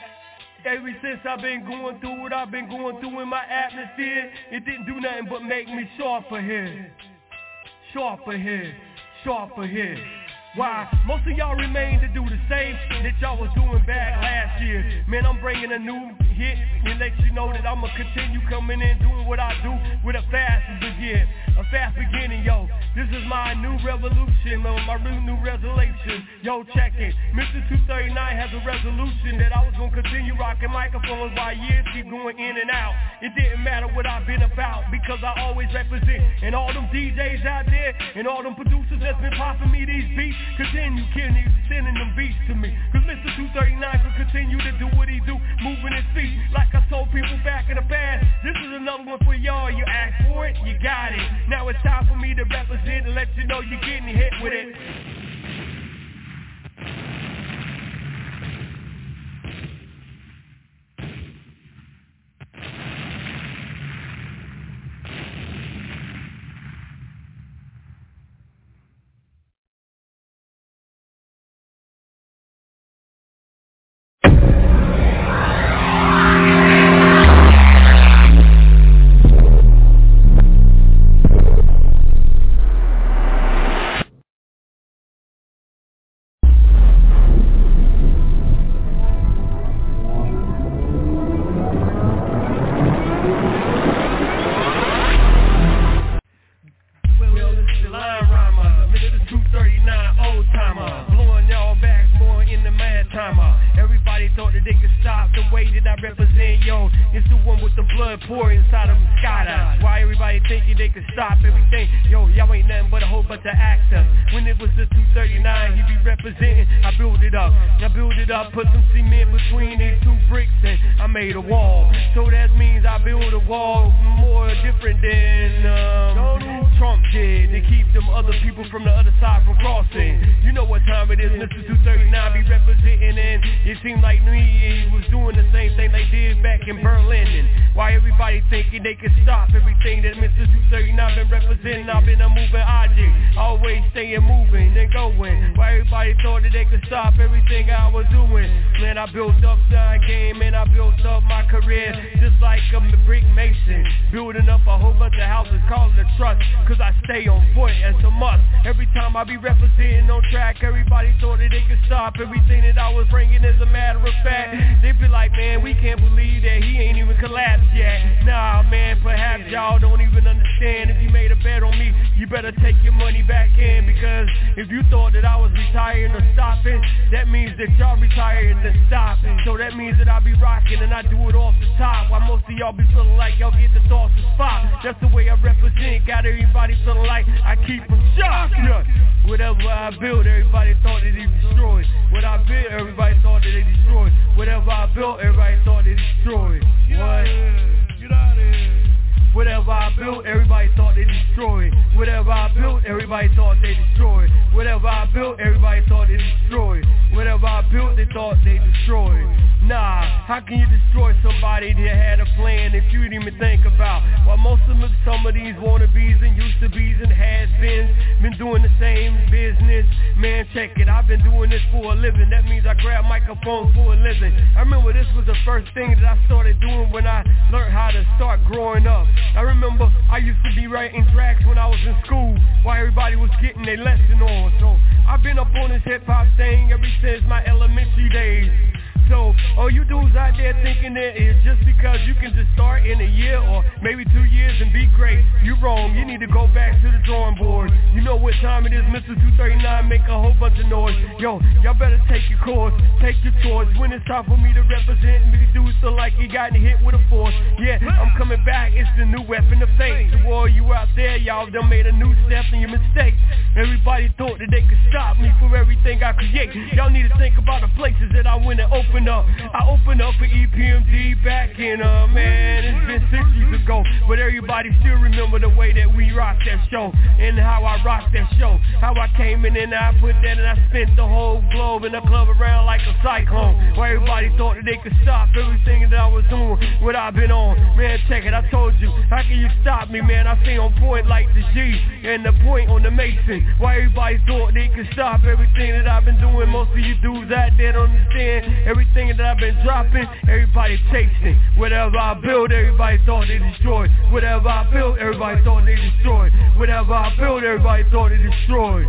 Ever since I've been going through what I've been going through in my atmosphere, it didn't do nothing but make me sharper here. Sharper here. Sharper here. Why? Most of y'all remain to do the same that y'all was doing back last year. Man, I'm bringing a new hit and let you know that I'ma continue coming in doing what I do with a fast begin. A fast beginning, yo. This is my new revolution, my new resolution. Yo, check it. Mr. 239 has a resolution that I was gonna continue rocking microphones while years keep going in and out. It didn't matter what I've been about because I always represent. And all them DJs out there and all them producers that's been popping me these beats, continue sending them beats to me. Cause Mr. 239 can continue to do what he do, moving his feet. Like I told people back in the past, this is another one for y'all. You asked for it, you got it. Now it's time for me to represent and let you know you're getting hit with it. Put some cement between these two bricks and I made a wall. So that means I build a wall more different than Trump did to keep them other people from the other side from crossing. You know what time it is, Mr. 239 be representing, and it seemed like me was doing the same thing they did back in Berlin. And why everybody thinking they can stop everything that Mr. 239 been representing? I've been a moving object, always staying moving and going. Why everybody thought that they could stop everything I was doing? I built up the game and I built up my career just like a brick mason, building up a whole bunch of houses, call it a trust, cause I stay on point as a must. Every time I be representing on track, everybody thought that they could stop everything that I was bringing. As a matter of fact, they be like, man, we can't believe that he ain't even collapsed yet. Nah, man, perhaps y'all don't even understand. If you made a bet on me, you better take your money back in, because if you thought that I was retiring or stopping, that means that y'all retiring and stopping. So that means that I be rocking and I do it off the top, while most of y'all be feeling like y'all get the thoughts to spot. That's the way I represent, got everybody feeling like I keep them shocked. Yeah. Whatever I build, everybody thought that they destroyed. What I built, everybody thought that they destroyed. Whatever I built, everybody thought they destroyed. What? Get out of here. Whatever I built, everybody thought they destroyed. Whatever I built, everybody thought they destroyed. Whatever I built, everybody thought they destroyed. Whatever I built, they thought they destroyed. Nah, how can you destroy somebody that had a plan if you didn't even think about? While most of them, some of these wannabes and used to be's and has-beens been doing the same business. Man, check it, I've been doing this for a living. That means I grab microphones for a living. I remember this was the first thing that I started doing when I learned how to start growing up. I remember I used to be writing tracks when I was in school while everybody was getting their lesson on. So I've been up on this hip-hop thing ever since my elementary days. So all you dudes out there thinking that is just because you can just start in a year or maybe 2 years and be great, you wrong. You need to go back to the drawing board. You know what time it is, Mr. 239, make a whole bunch of noise. Yo, y'all better take your course, take your choice. When it's time for me to represent me, dudes feel like you got hit with a force. Yeah, I'm coming back, it's the new weapon of fate. To all you out there, y'all done made a new step in your mistake. Everybody thought that they could stop me for everything I create. Y'all need to think about the places that I went and opened up. I opened up for EPMD back in, man, it's been 6 years ago. But everybody still remember the way that we rocked that show and how I rocked that show. How I came in and I put that and I spent the whole globe in the club around like a cyclone. Where everybody thought that they could stop everything that I was doing, what I've been on. Man, check it, I told you, how can you stop me, man? I stay on point like the G and the point on the Mason. Why everybody thought they could stop everything that I've been doing. Most of you dudes out there don't understand everything that I've been dropping, everybody chasing. Whatever I build, everybody thought they destroyed. Whatever I built, everybody thought they destroyed. Whatever I built, everybody thought they destroyed.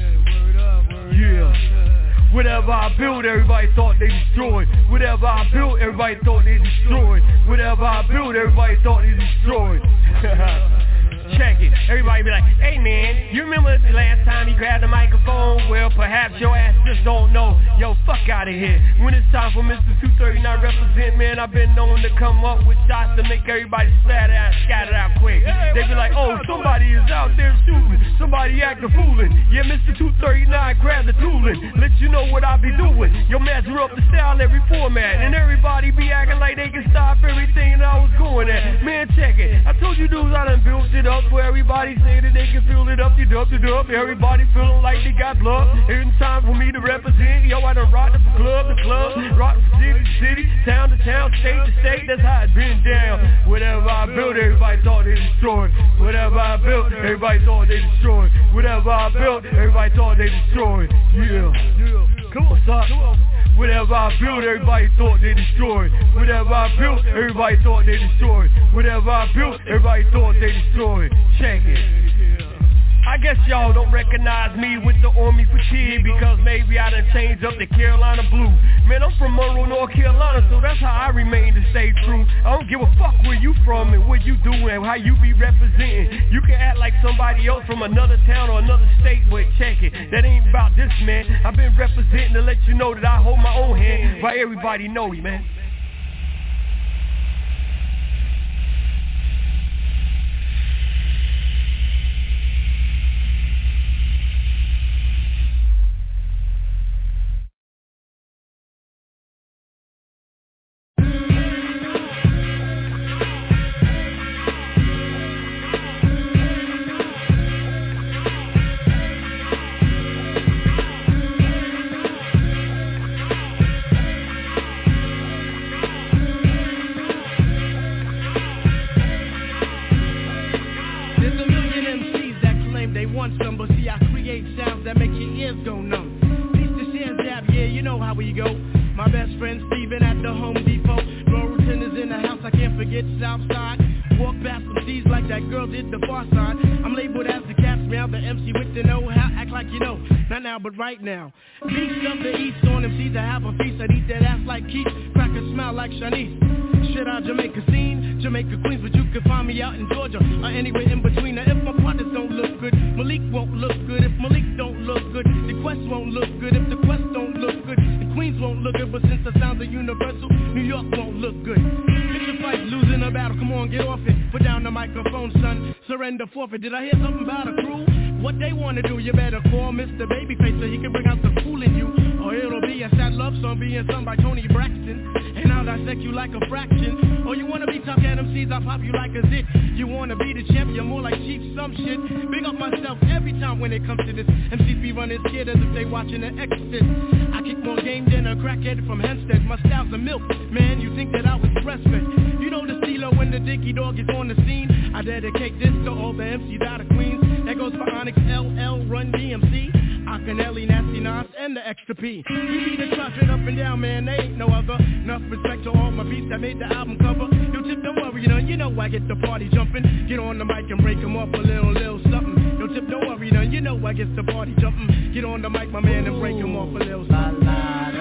Yeah. Whatever I built, everybody thought they destroyed. Whatever I built, everybody thought they destroyed. Whatever I built, everybody thought they destroyed. Check it. Everybody be like, hey man, you remember the last time you grabbed the microphone? Well, perhaps your ass just don't know. Yo, fuck out of here. When it's time for Mr. 239 represent, man, I've been known to come up with shots to make everybody scatter out quick. They be like, oh, somebody is out there shooting. Somebody acting fooling. Yeah, Mr. 239, grab the tooling. Let you know what I be doing. Yo, measure up the style every format. And everybody be acting like they can stop everything that I was going at. Man, check it. I told you dudes I done built it up where everybody say that they can feel it up, you dub. Everybody feeling like they got blood. It's time for me to represent. Yo, I done rocked the club, rock city to city, town to town, state to state. That's how it been down. Whatever I built, everybody thought they destroyed. Whatever I built, everybody thought they destroyed. Whatever I built, everybody thought they destroyed. Yeah. Come on, son. Whatever I built, everybody thought they destroyed. Whatever I built, everybody thought they destroyed. Whatever I built, everybody thought they destroyed. Check it. I guess y'all don't recognize me with the army fatigue because maybe I done changed up the Carolina blue. Man, I'm from Monroe, North Carolina, so that's how I remain to stay true. I don't give a fuck where you from and what you doing, how you be representing. You can act like somebody else from another town or another state, but check it, that ain't about this, man. I've been representing to let you know that I hold my own hand while everybody know you, man. My best friend Steven at the Home Depot. Laurelton is in the house, I can't forget Southside. Walk past some C's like that girl did the far side. I'm labeled as the cat's meow, the MC with the know-how. Act like you know, not now but right now. Beast of the East on MCs to have a feast. I'd eat that ass like Keith, crack a smile like Shanice. Shit out Jamaica scene, Jamaica Queens, but you can find me out in Georgia or anywhere in between. Now if my partners don't look good, Malik won't look good. If Malik don't look good, the Quest won't look good. If the Quest don't look good, the Queens won't look good. But since the sounds are universal, New York won't look good. It's a fight, losing a battle, come on, get off it. Put down the microphone, son, surrender, forfeit. Did I hear something about a crew? What they wanna do, you better call Mr. Babyface so he can bring out the fool in you. Or it'll be a sad love song being sung by Tony Braxton, and I'll dissect you like a fraction. Or you wanna be tough at MCs, I'll pop you like a zit. You wanna be the champ, you're more like Chief some shit. Big up myself every time when it comes to this. MCs be running scared as if they watching The Exorcist. I kick more game than a crackhead from Hempstead. My style's a milk, man, you think that I was breastfed. You know the steelo when the Dicky Dog is on the scene. I dedicate this to all the MCs out of Queens. That goes for Onyx, LL, Run DMC, Akinelli, Nasty Nas, and the Extra P. We be the trot straight up and down, man, they ain't no other. Enough respect to all my beats that made the album cover. Yo, Tip, don't worry, you know I get the party jumping. Get on the mic and break 'em up a little something. Yo, Tip, don't worry, you know I get the party jumping. Get on the mic, my man, and break 'em off a little something.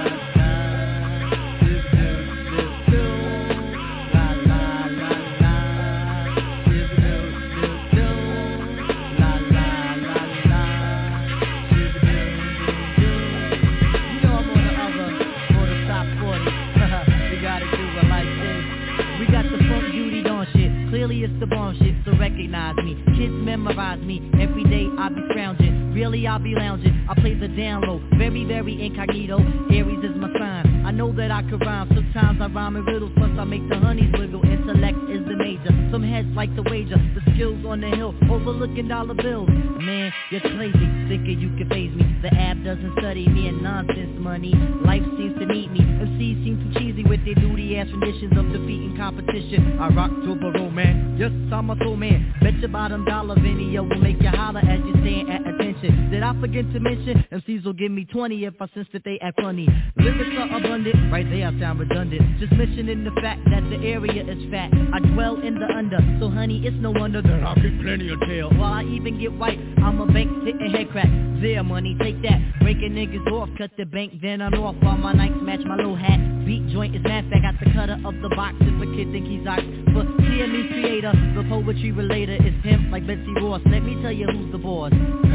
Clearly it's the bomb shit, so recognize me. Kids memorize me, every day I be scrounging. Really I be lounging, I play the down low. Very, very incognito, Aries is my sign. I know that I could rhyme, sometimes I rhyme in riddles. Plus I make the honeys wiggle, intellect is the major. Some heads like the wager, the skills on the hill, overlooking dollar bills. Man, you're crazy, thinking you can phase me. The app doesn't study me and nonsense money. Life seems to need me, MCs seem too cheesy with their duty ass renditions of defeating competition. I rock to Baro, man, yes, I'm a soul man. Bet your bottom dollar video will make you holler as you stand at attention. Did I forget to mention, MCs will give me 20 if I sense that they act funny. Lyrics are abundant, right there I sound redundant. Just mentioning the fact that the area is fat. I dwell in the under, so honey, it's no wonder that I'll get plenty of tail. While I even get white, I'm a bank hitting head crack. There, money, take that. Breaking niggas off, cut the bank, then I'm off. While my Nikes match my low hat. Beat joint is mad fat, got the cutter of the box. If a kid think he's ox, but TME creator, the poetry relator is pimp like Betsy Ross. Let me tell you who's the boss.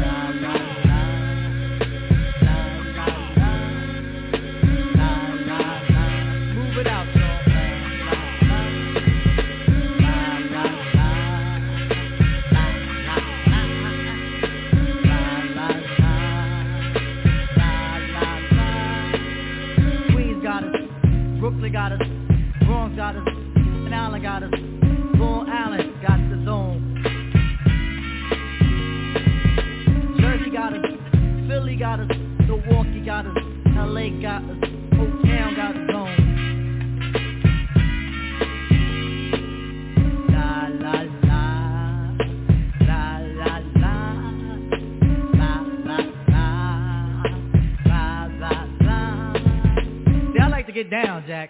Move it out, y'all. Queens got us, Brooklyn got us, Bronx got us, and Allen got us. Long Island got the zone. Jersey got us, Philly got us, Milwaukee got us, LA got us, Oak Town got the zone. La la la, la la la, la la la, la la la. See, I like to get down, Jack.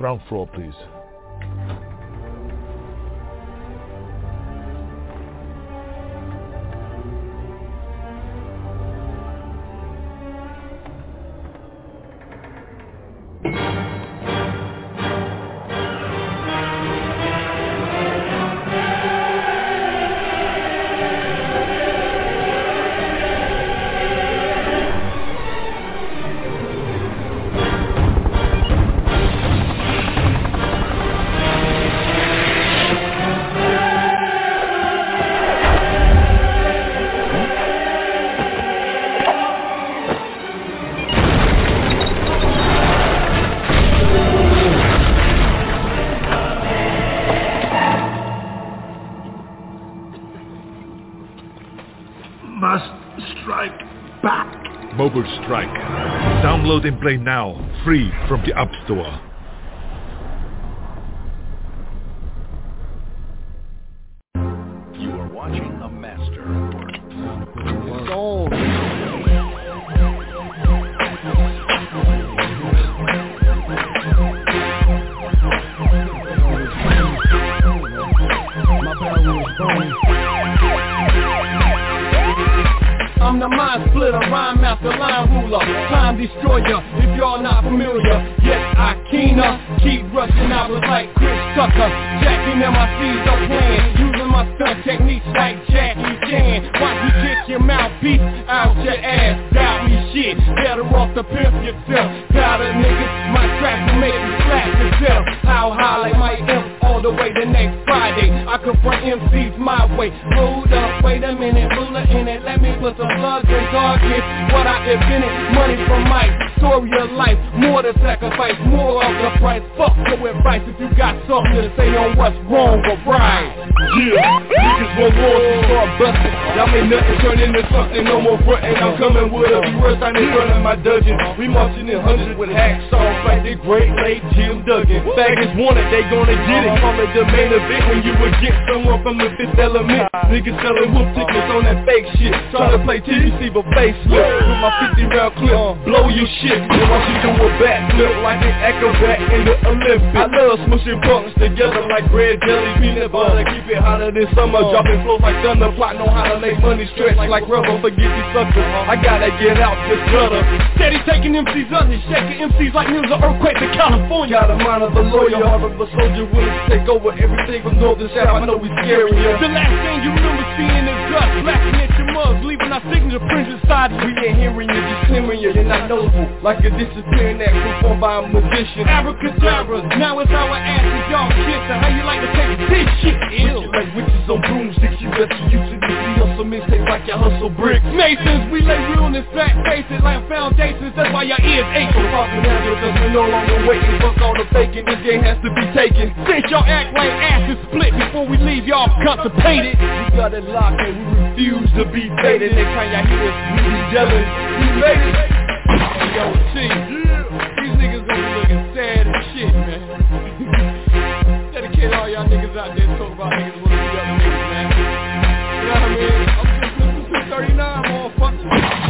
Ground floor, please. Mobile Strike. Download and play now, free from the App Store. You are watching a masterwork. I'm the mind splitter, rhyme master, line ruler, time destroyer, if y'all not familiar. Yes, I keener, keep rushing out like Chris Tucker. Jacking MICs are playing, using my stunt techniques like Jackie Chan. Watch me kick your mouthpiece out your ass, doubt me shit, better off to pimp yourself. Got a niggas, my track will make you slap yourself. How high like my imp all the way to next Friday. I confront MCs my way. Hold up, wait a minute, ruler in it, let me put some slugs and targets. What I invented, money from Mike, story of life, more to sacrifice, more of the price. Fuck your advice if you got something to say on what's wrong or right. Yeah, niggas want war, so start busting. Y'all ain't nothing turn into something, no more frontin'. I'm coming with a worse, I ain't running my dungeon. We marching in hundreds with hacksaws like the great late Jim Duggan. Faggots want it, they gonna get it. Call it the main event when you would get someone from the fifth element. Niggas selling whoop tickets on that fake shit. Trying to play TBC but facelift. With my 50 round clip, blow your shit. And watch you do a backflip like an acrobat in the Olympics. I love smushing punks together like bread, jelly, peanut butter. Keep it hotter than summer, dropping flows like thunder. Plotting on how to make money stretch like rubber. Forget these suckers, I gotta get out this gutter. Steady taking MCs under, shaking MCs like news of earthquakes in California. Got a mind of a lawyer, heart of a soldier, willing to take over everything from north to south. I know we scaring you. The last thing you remember seeing is dust, blasting at your mugs, leaving our signature prints inside you. We ain't hearing you, just hearing you. You're not noble, like a disappearing act performed by a magician. Abracadabra, now it's our asses, y'all kissing. How you like to take this shit ill? Like witches on broomsticks, you better use it. We hustle mistakes like you hustle bricks. Masons, we lay realness, fat faces like foundations. That's why your ears ache. So poppin' out because we're no longer waiting. Fuck all the faking, this game has to be taken. Since y'all act like asses split before we leave, y'all constipated. We got it locked and we refuse to be baited. Next time y'all hear us, we be yelling, we made it. Yo, T, these niggas gonna be looking sad as shit, man. Dedicate all y'all niggas out there talking about niggas with the other niggas, man. You know what I mean? I'm just listening to 39, motherfucker.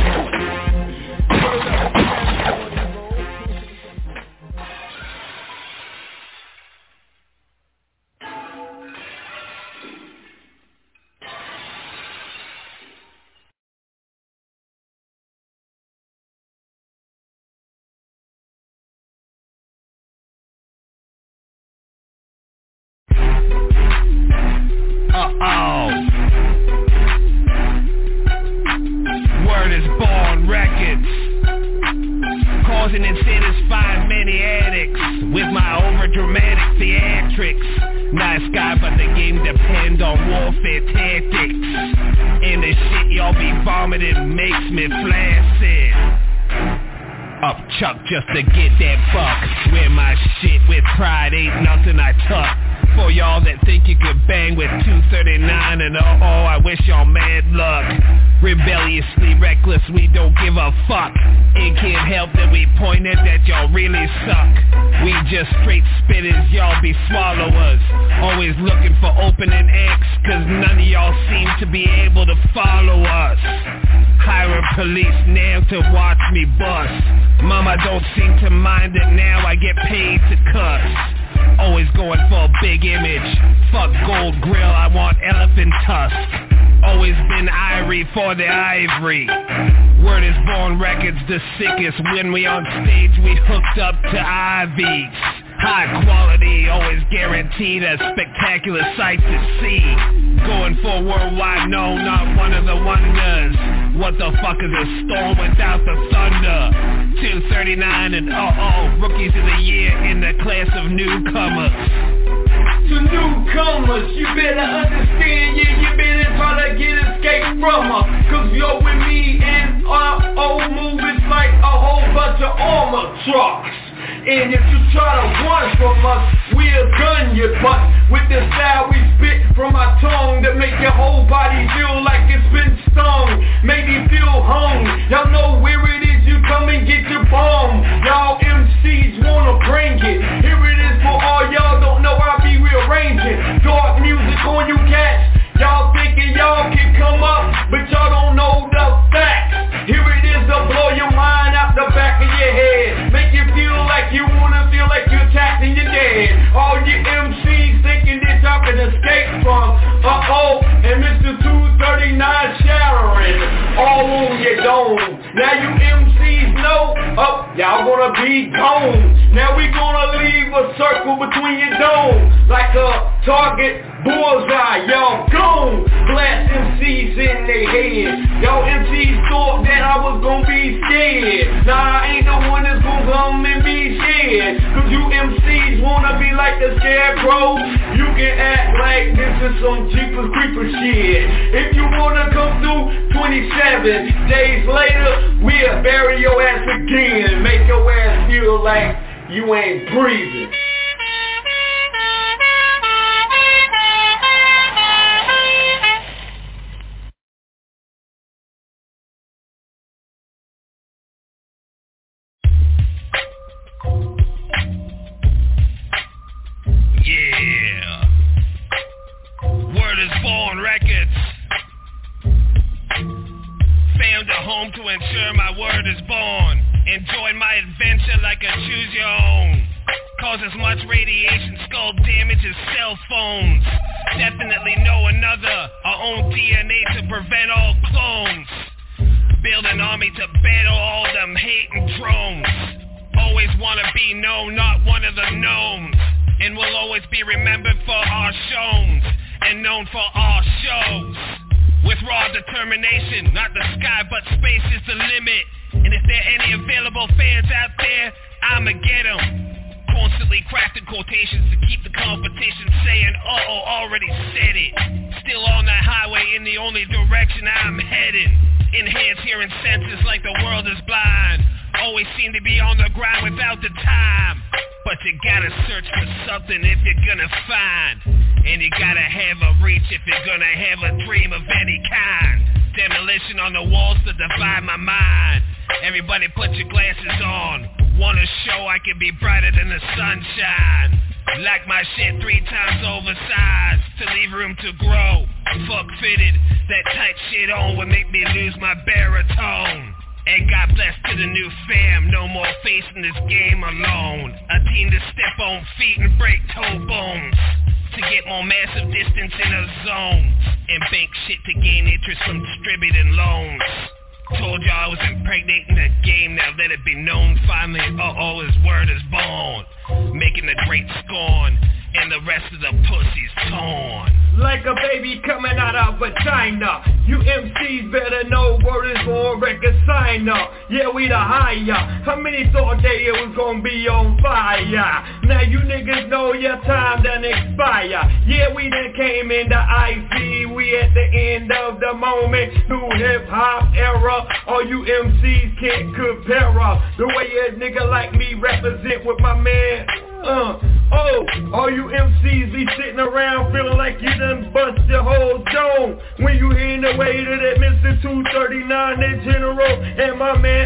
Word is born records, causing and satisfying many addicts with my overdramatic theatrics. Nice guy, but the game depend on warfare tactics. And the shit y'all be vomiting makes me flaccid. Up Chuck just to get that buck. Wear my shit with pride, ain't nothing I tuck. For y'all that think you could bang with 239 and I wish y'all mad luck. Rebelliously reckless, we don't give a fuck. It can't help that we pointed that y'all really suck. We just straight spitters, y'all be swallowers. Always looking for opening acts, cause none of y'all seem to be able to follow us. Hiring police now to watch me bust. Mama don't seem to mind it now, I get paid to cuss. Always going for a big image. Fuck gold grill, I want elephant tusk. Always been irie for the ivory. Word is Born Records the sickest. When we on stage we hooked up to IVs. High quality, always guaranteed a spectacular sight to see. Going for worldwide, no, not one of the wonders. What the fuck is a storm without the thunder? 239 and rookies of the year in the class of newcomers. To newcomers, you better understand, yeah, you better try to get escape from her. Cause you're with me and our old movies like a whole bunch of armor trucks. And if you try to run from us, we'll gun your butt with the style we spit from our tongue that make your whole body feel like it's been stung. Maybe feel hung. Y'all know where it is, you come and get your bomb. Y'all MCs wanna bring it. Here it is for all y'all don't know I be rearranging. Dark music on you cats. Y'all thinking y'all can come up, but y'all don't know the facts. Here it is to blow your mind out the back of your head. Make you feel like you wanna feel like you're attacked and you're dead. All you MCs thinking that y'all can escape from and Mr. 239 shattering all on your dome. Now you MCs know, y'all gonna be gone. Now we gonna leave a circle between your dome like a target bullseye. Y'all gone. Blast MCs in their head. Y'all MCs thought that I was gonna be scared. Nah, I ain't the one that's gonna come and be scared. Cause you MCs wanna be like the scarecrow. You can act like this is some Jeepers Creeper shit. If you wanna come through 27 days later, we'll bury your ass again and make your ass feel like you ain't breathing. Yeah. Word is Born Records. Found a home to ensure my word is born. Enjoy my adventure like a choose your own. Cause as much radiation, skull damage as cell phones. Definitely know another. Our own DNA to prevent all clones. Build an army to battle all them hating drones. Always wanna be known, not one of the knowns. And we'll always be remembered for our shows and known for our shows. With raw determination, not the sky but space is the limit. And if there are any available fans out there, I'ma get them. Constantly crafting quotations to keep the competition saying, already said it. Still on that highway in the only direction I'm headed. Enhance hearing senses like the world is blind. Always seem to be on the grind without the time. But you gotta search for something if you're gonna find. And you gotta have a reach if you're gonna have a dream of any kind. Demolition on the walls to divide my mind. Everybody put your glasses on. Wanna show I can be brighter than the sunshine. Like my shit 3 times oversized to leave room to grow. Fuck fitted, that tight shit on would make me lose my baritone. And God bless to the new fam, no more facing this game alone. A team to step on feet and break toe bones. To get more massive distance in a zone. And bank shit to gain interest from distributing loans. Told y'all I was impregnating the game, now let it be known. Finally, his word is born. Making the great scorn, and the rest of the pussy's torn. Like a baby coming out of vagina. You MCs better know word is Born Records sign up. Yeah, we the higher. How many thought that it was gonna be on fire? Now you niggas know your time done expire. Yeah, we done came into IC. We at the end of the moment. New hip hop era. All you MCs can't compare us. The way a nigga like me represent with my man. All you MCs be sitting around feeling like you done bust your whole dome. When you hearing the weight of that Mr. 239, that general, and my man,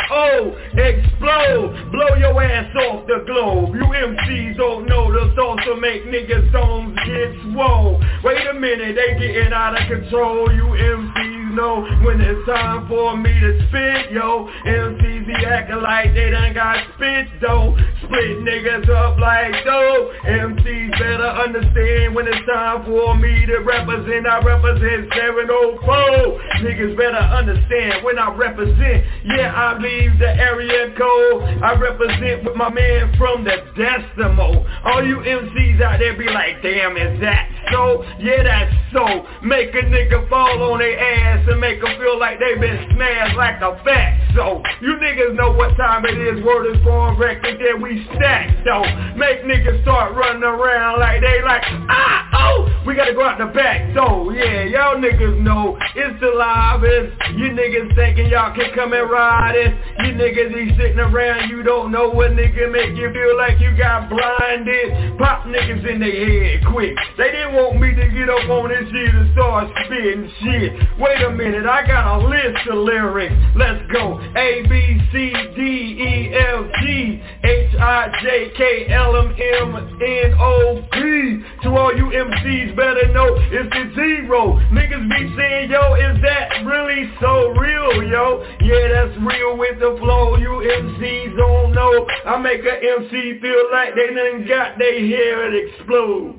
explode. Blow your ass off the globe. You MCs don't know the thoughts will make niggas' domes get swole. Wait a minute, they getting out of control. You MCs know when it's time for me to spit, yo. MCs be acting like they done got spit, though. Split niggas up like dough. MCs better understand when it's time for me to represent. I represent 704. Niggas better understand when I represent. Yeah, I leave the area code. I represent with my man from the Decimo. All you MCs out there be like, damn, is that so? Yeah, that's so. Make a nigga fall on their ass and make them feel like they been smashed like a fat. So you niggas know what time it is. Word is born record that we stack. So make niggas start running around like they like, we gotta go out the back door. Yeah, y'all niggas know it's the live. It's you niggas thinking y'all can come and ride it. You niggas be sitting around, you don't know what nigga make you feel like you got blinded. Pop niggas in their head quick. They didn't want me to get up on this shit and start spitting shit. Wait a minute, I got a list of lyrics. Let's go. A, B, C, D, E, F, G, H, I, J, K, L, M, N, O, P. To all you MCs better know it's the zero. Niggas be saying, yo, is that really so real, yo? Yeah, that's real with the flow. You MCs don't know. I make a MC feel like they done got their hair and explode.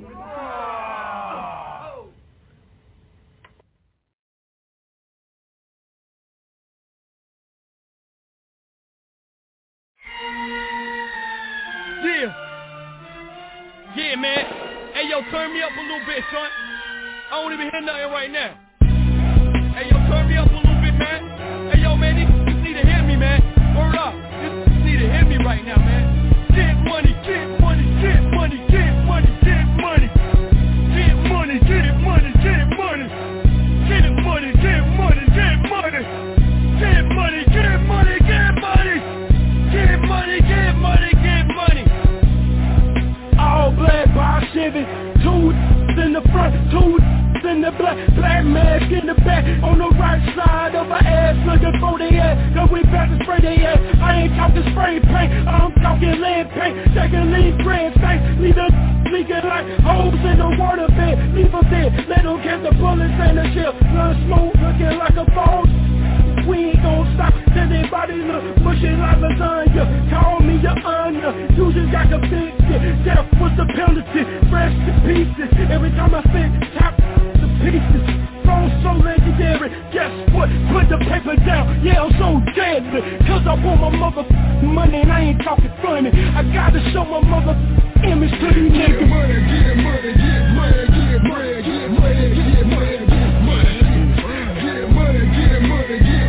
Yeah, man. Hey, yo, turn me up a little bit, son. I don't even hear nothing right now. Hey, yo, turn me up a little bit, man. Hey, yo, man, you need to hear me, man. Word up. You need to hear me right now, man. Get money, get money, get money, get money, get money. Get money, get money, get money. Get money, get money, get money. Get money, get money, get money. Get money, get money, get money. All black by Chevy, two in the front, two in the black mask in the back, on the right side of her ass, looking for the ass, cause we about to spray the ass. I ain't talking spray paint, I'm talking lead paint, taking lead grand stank, leave the leaking like holes in the water bed, leave them dead, let them catch the bullets and the shell, run smoke looking like a phone. We ain't gon' stop till they body look mushy like lasagna. Call me your honor, you just got to fix it. Death was the penalty, fresh to pieces. Every time I spit, top to pieces. Phone so legendary, guess what? Put the paper down, yeah, I'm so deadly. Cause I want my mother money and I ain't talking funny. I gotta show my mother image to these niggas. Get money, get money, get money, get money, get money, get money, get money. Get money, get money, get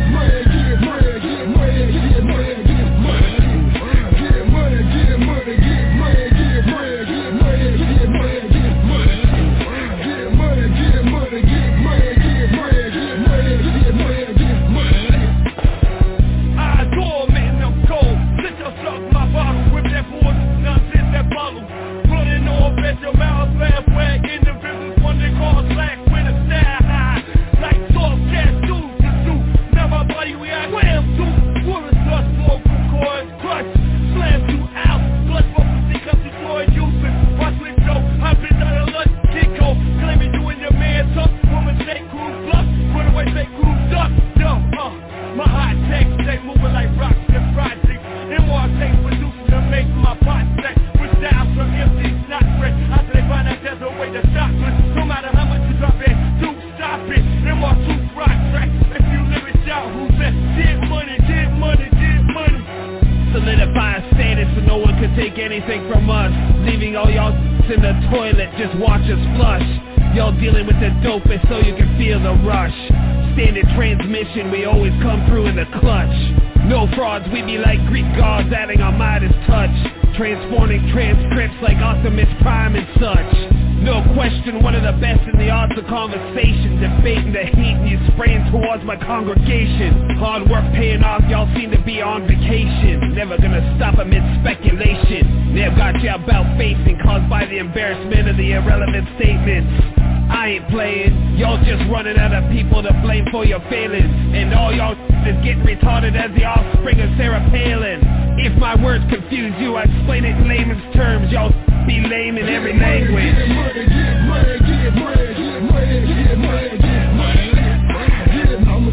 your mouth, laugh, wag, individuals, one they call slack with a style high. Like soft cat dudes to do. Now my body react, wham, dude. Wood dust, vocal cords, crush, slam you out. Blood focus, because you boy using. Watch me go, I've been down a lunch, kick off. Claiming you and your man tough. Woman, shake, crew, bluff. Run away, fake, crew, duck. Yo, my hot takes, they moving like rocks and projects. And more takes producing to make my pot stack. With styles from MCs, not fresh. After they find out there's a way to stop it. No matter how much you drop it, do stop it. And more two rock tracks. If you live it out, who said, get money, get money, get money. Solidifying status so no one can take anything from us. Leaving all y'all in the toilet, just watch us flush. Y'all dealing with the dopest so you can feel the rush. Standard transmission, we always come through in the clutch. No frauds, we be like Greek gods adding our Midas touch. Transforming transcripts like Optimus Prime and such. No question, one of the best in the arts of conversation. Debating the heat and you spraying towards my congregation. Hard work paying off, y'all seem to be on vacation. Never gonna stop amid speculation. Never got you about facing, caused by the embarrassment of the irrelevant statements. I ain't playing, y'all just running out of people to blame for your failings. And all y'all is getting retarded as the offspring of Sarah Palin. If my words confuse you, I explain it in layman's terms. Y'all be lame in every language. Get money, get money, get money, get money, get money, get money.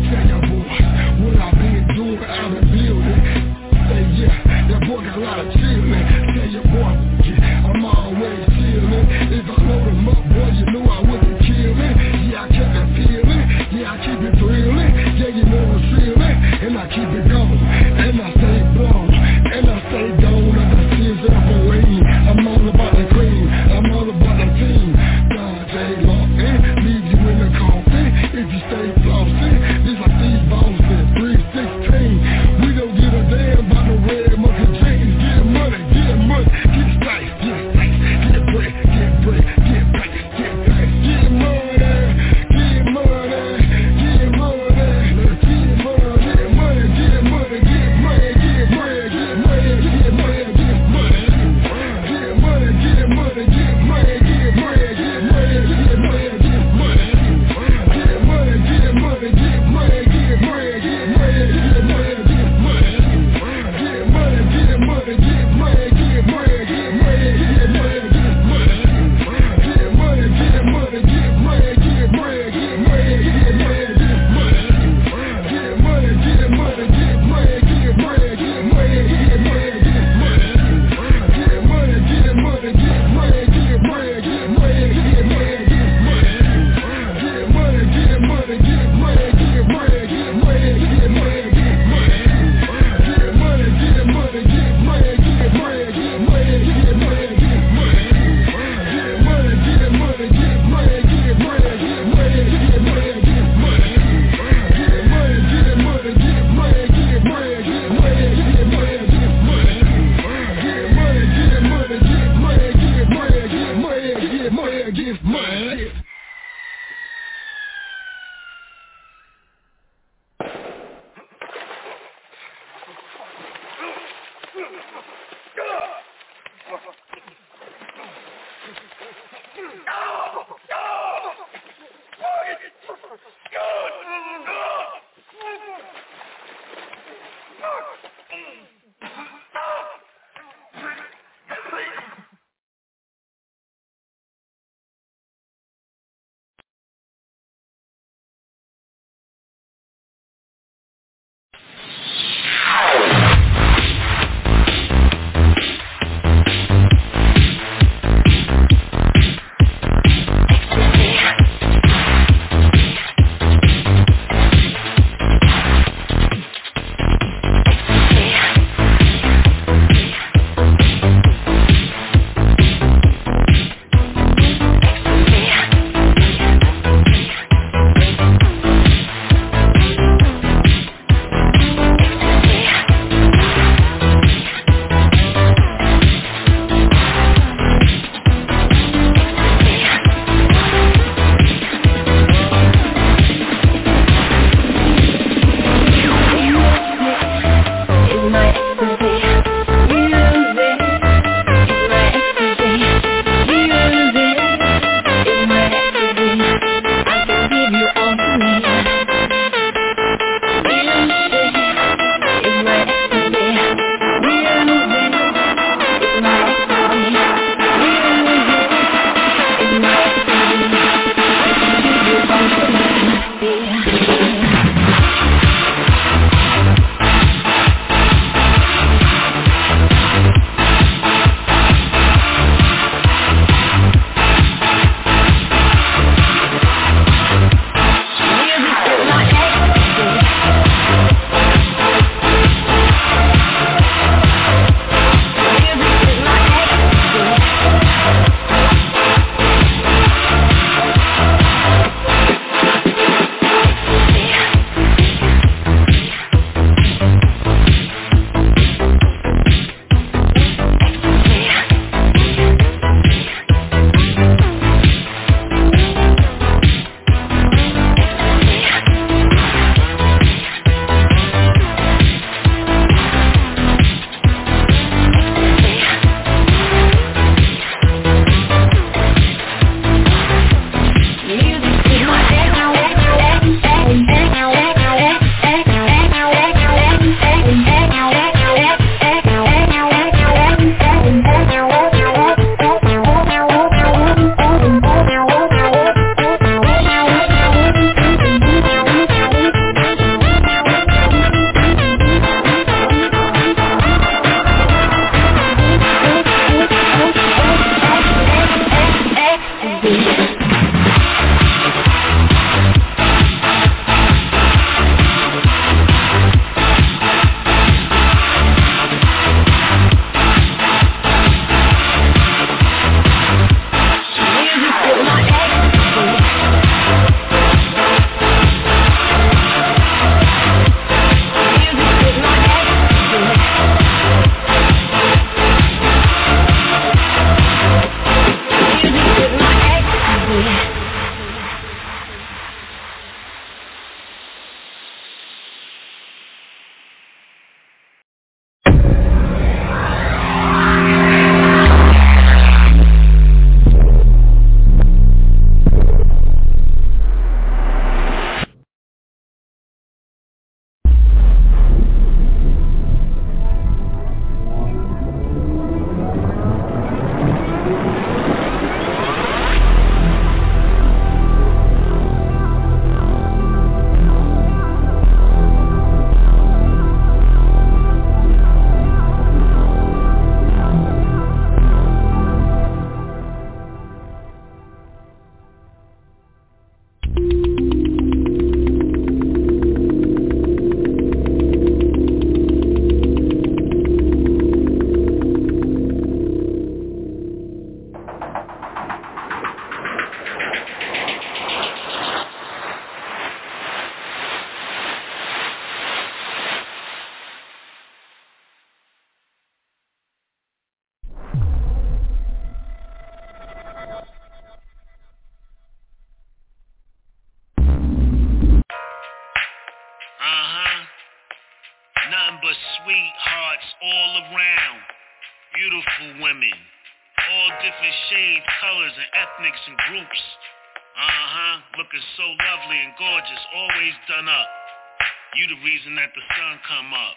nothing but sweethearts all around. Beautiful women, all different shades, colors, and ethnics and groups. Looking so lovely and gorgeous, always done up. You the reason that the sun come up.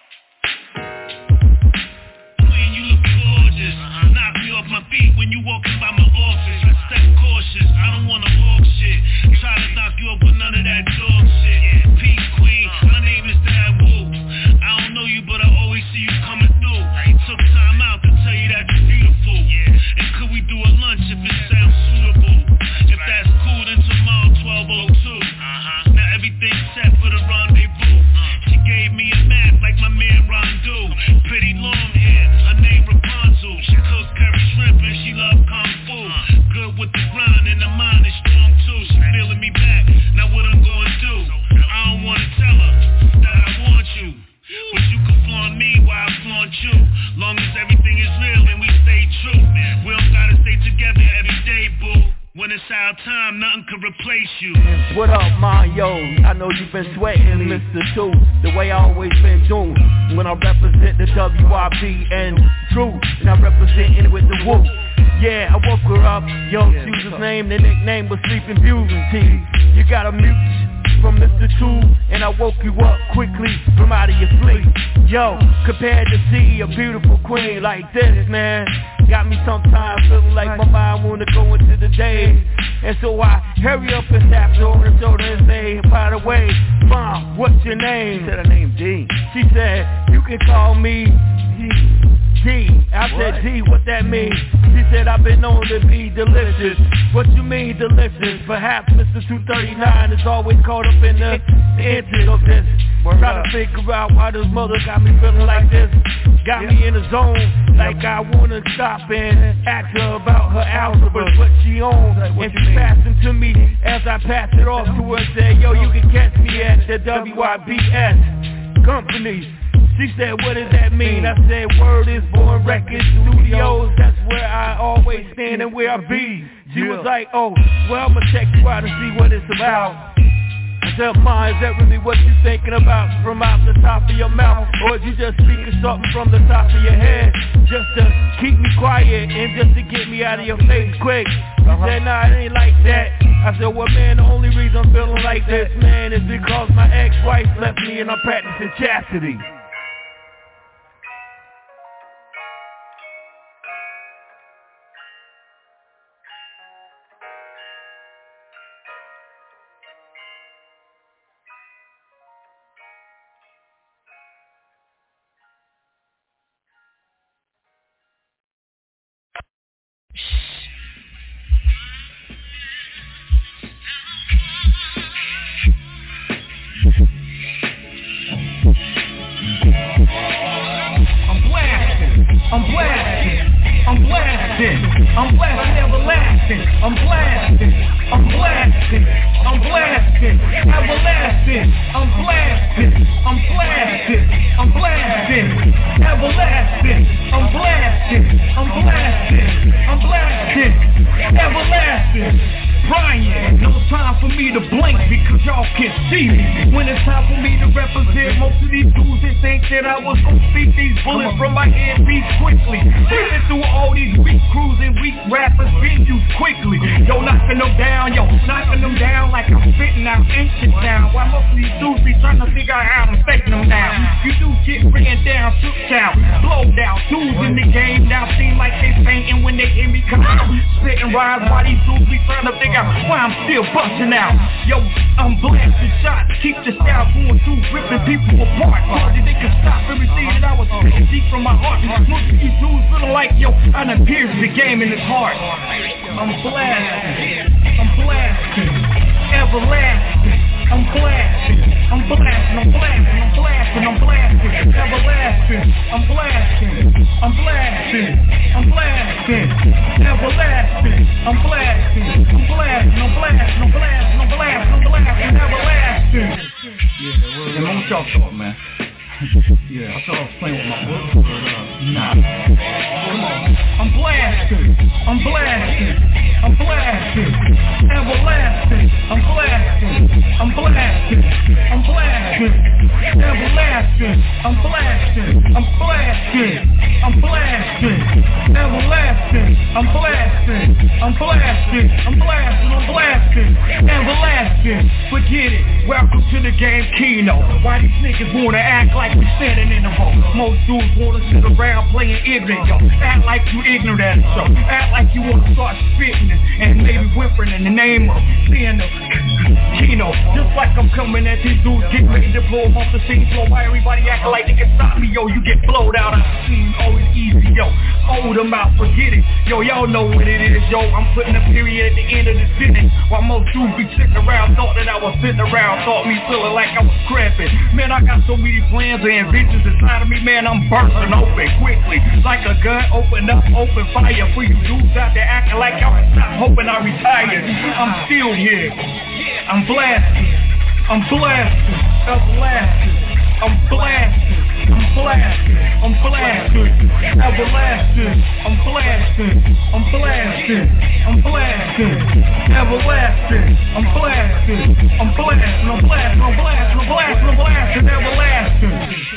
Queen, you look gorgeous. Knock me off my feet when you walking by my office. I step cautious, I don't wanna walk shit. Try to knock you up with none of that dog shit. Peace, queen, my name is Dad Wu. I don't know you, but I always see you coming through. Took time out to tell you that you're beautiful. And could we do a lunch if it sounds suitable? If that's cool, then tomorrow 12:02. Now everything's set for the rendezvous. She gave me a map like my man Rondu. Pretty long hair, her name Rapunzel. She cook curry shrimp and she love kung fu. Good with the grind and the mind is strong too. She feeling me back, now what I'm gonna do? I don't wanna tell her that I want you, but you can flaunt me while I flaunt you. Long as everything is real and we stay true. We don't gotta stay together every day, boo. When it's our time, nothing can replace you. What up, Mario? I know you've been sweating, Mr. 2, the way I always been doing. When I represent the WIB and True, and I represent it with the Woo. Yeah, I woke her up, yo, she was his name, the nickname was Sleeping Beauty. You got a mute from Mr. 2, and I woke you up quickly from out of your sleep. Yo, compared to see a beautiful queen like this, man, got me sometimes feeling like my mind wanna go into the day. And so I hurry up and tap her on the shoulder and say, by the way, Mom, what's your name? She said her name D. She said, you can call me D. I said, D, what that mean? She said, I've been known to be delicious. What you mean delicious? Perhaps Mr. 239 is always caught up in the inches of this. Trying to figure out why this mother got me feeling like this. Got me in the zone, like I wanna stop and ask her about her algebra, what she owns. And she passed it to me as I passed it off to her and said, yo, you can catch me at the WIBS company. She said, what does that mean? I said, word is Born Records Studios. That's where I always stand and where I be. She was like, oh, well, I'ma check you out and see what it's about. I said, Ma, is that really what you thinking about from out the top of your mouth? Or is you just speaking something from the top of your head just to keep me quiet and just to get me out of your face quick? She said, nah, it ain't like that. I said, well, man, the only reason I'm feeling like this, man, is because my ex-wife left me and I'm practicing chastity. everlasting. I'm blasting, I'm blasting, I'm blasting, everlasting. I'm blasting, I'm blasting, I'm blasting, I'm blasting, everlasting. Forget it. Welcome to the game, Keno. Why these niggas wanna act like we standing in the row? Most dudes wanna sit around playing ignorant, yo. Act like you ignorant at the show. Act like you wanna start spitting and maybe whimpering in the name of seeing the Keno. Just like I'm coming at these dudes, getting ready to blow them off the scene floor. Why everybody acting like they can stop me, yo? You get blowed out of the scene, always easy, yo. Hold them out, forget it. Yo, y'all know what it is, yo. I'm putting a period at the end of the sentence. While most dudes be sitting around, thought that I was sitting around, thought me feeling like I was cramping. Man, I got so many plans and inventions inside of me, man. I'm bursting open quickly. Like a gun, open up, open fire. For you dudes out there acting like y'all stop hoping I retire. I'm still here. I'm blasting. I'm blasting. Everlasting. I'm blasting. I'm blasting. I'm blasting. Everlasting. I'm blasting. I'm blasting. I'm blasting. Everlasting. I'm blasting. I'm blasting. I'm blasting. I'm blasting. I'm blasting. I'm blasting. Everlasting.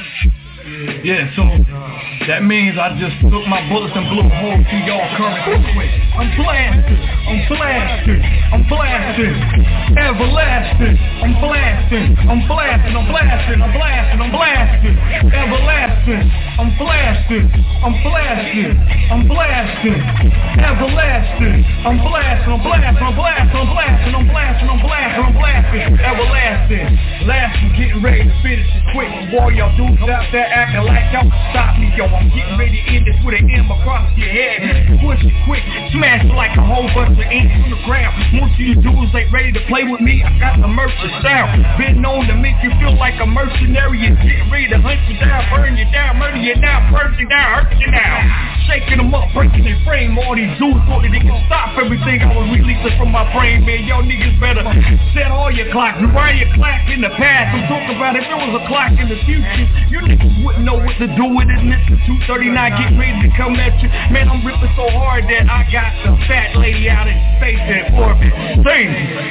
Yeah, so that means I just took my bullets and blew a hole through y'all current quick. I'm blasting, I'm blasting, I'm blasting, everlasting, I'm blasting, I'm blasting, I'm blasting, I'm blasting, I'm blasting, everlasting, I'm blasting, I'm blasting, I'm blasting, everlasting, I'm blasting, I'm blasting, I'm blasting, I'm blasting, I'm blasting, I'm blasting, I'm blasting, everlasting, lasting, getting ready to finish it quick. Boy, y'all dudes out there acting like y'all stop me, yo. I'm getting ready to end this with an M across your head. Push it quick, smash it like a whole bunch of ants on the ground. Most of you dudes ain't ready to play with me. I got the merchant sound. Been known to make you feel like a mercenary and getting ready to hunt you down, burn you down, murder you down, purge you down, hurt you down. Shaking them up, breaking their frame. All these dudes thought that they could stop everything I was releasing from my brain, man. Y'all niggas better set all your clocks. Rewind your clock in the past. I'm talking about if there was a clock in the future, you niggas wouldn't know what to do with it. Mr. 239 getting ready to come at you. Man, I'm ripping so hard that I got the fat lady out in space in orbit. Sing.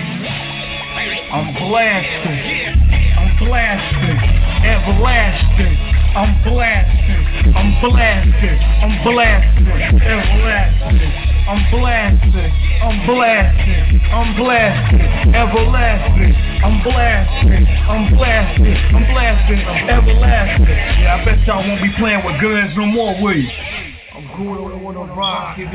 I'm blasting. I'm blasting. Everlasting. I'm blasting. I'm blasting. I'm blasting. Everlasting. I'm blasting. I'm blasting. I'm blasting. Everlasting. I'm blasting. I'm blasting. I'm blasting. Everlasting. Yeah, I bet y'all won't be playing with guns no more, will you? I'm going on a rock. I'm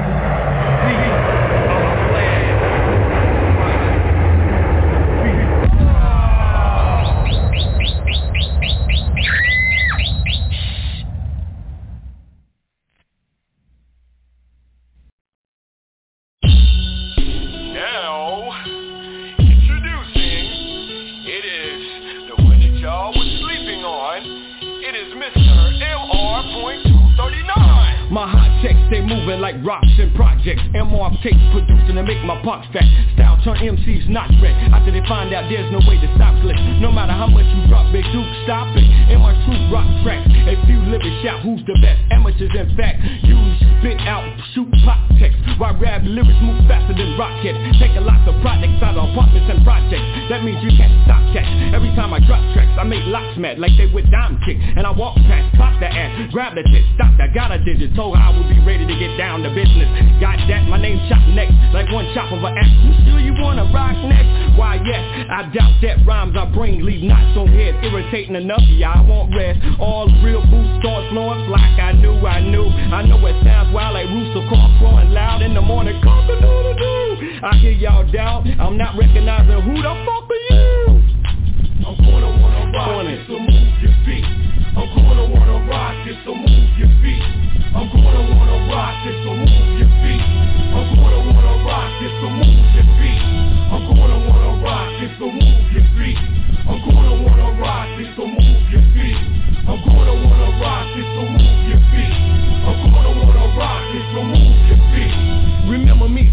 my hot checks, they moving like rocks and projects. MR tapes producing to make my pops fat. Style turn MCs not wreck. After they find out there's no way to stop click. No matter how much you drop, Big Duke, stop it. In my true rock tracks, a few living shout who's the best. Amateurs in fact, use spit out, shoot pop text. While rap lyrics move faster than rockets. Taking lots of projects out of apartments and projects. That means you can't stop catch. Every time I drop tracks, I make locks mad like they with dime kick. And I walk past, pop the ass, grab the tit, stop that, got a digit. Told I would be ready to get down to business. Got that, my name chop next, like one chop of an axe. You sure you wanna rock next? Why yes, I doubt that rhymes I bring leave knots on head. Irritating enough, yeah, I won't rest. All real boots start flowing like I knew. I know it sounds wild like rooster call crowing loud in the morning. Cock-a-doodle-doo. I hear y'all doubt, I'm not recognizing who the fuck are you? I'm gonna wanna rock it, so move your feet. I'm gonna wanna rock it, so move your feet. I'm gonna wanna rock it, so move your feet. I'm gonna wanna rock it, so move your feet. I'm gonna wanna rock it, so move your feet. I'm gonna wanna rock it, so move your feet. I'm gonna wanna rock it, so move your feet. I'm gonna wanna rock it, so move your feet. Remember me, chosen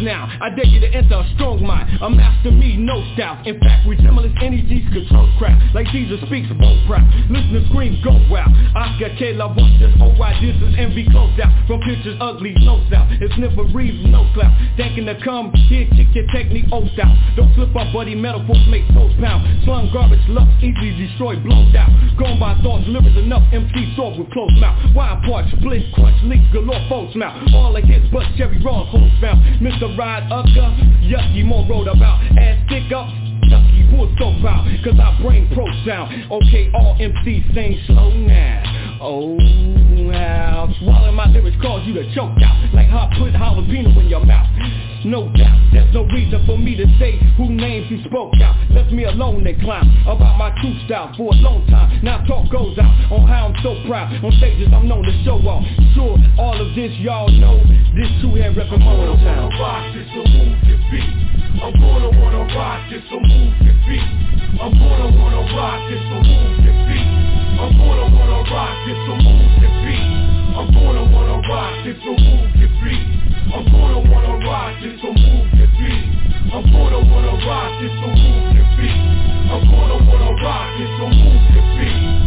now. I dare you to enter a strong mind. A master me, no style. In fact, resemblance energies control crap. Like Jesus speaks, bold proud. Listeners scream, go wow. Oscar K. La Voice, just oh why this is envy closed out. From pictures ugly, no style. It's never reads, no clout. Thinking to come here, kick your technique, old style. Don't slip up, buddy, metaphors make souls pound. Slung garbage, love, easily destroyed, blown down. Gone by thoughts, lyrics enough, MC soft with closed mouth. Wild part, split, crunch, leak, galore, folks mouth. All the hits, but Cherry Ross holes found. Mr. Ride Upper, yucky, more road about. Ass stick up, yucky, wood so proud. Cause I bring pro sound. Okay, all MCs sing slow now. Oh, wow. Swallowing my lyrics cause you to choke out. Like how I put jalapeno in your mouth. No doubt, there's no reason for me to say who names you spoke out. Left me alone and clown about my true style for a long time. Now talk goes out on how I'm so proud. On stages I'm known to show off. Sure, all of this y'all know. This two-hand reppin' Moto Town. Rock this so move your feet. I'm gonna wanna rock this so move your feet. I'm gonna wanna rock this so move your feet. I'm gonna wanna rock this so move your feet. I'm gonna wanna rock this so move your feet. I'm gonna wanna rock this so move your feet. I'm gonna wanna rock this so move your feet. I'm gonna wanna rock this so move your feet.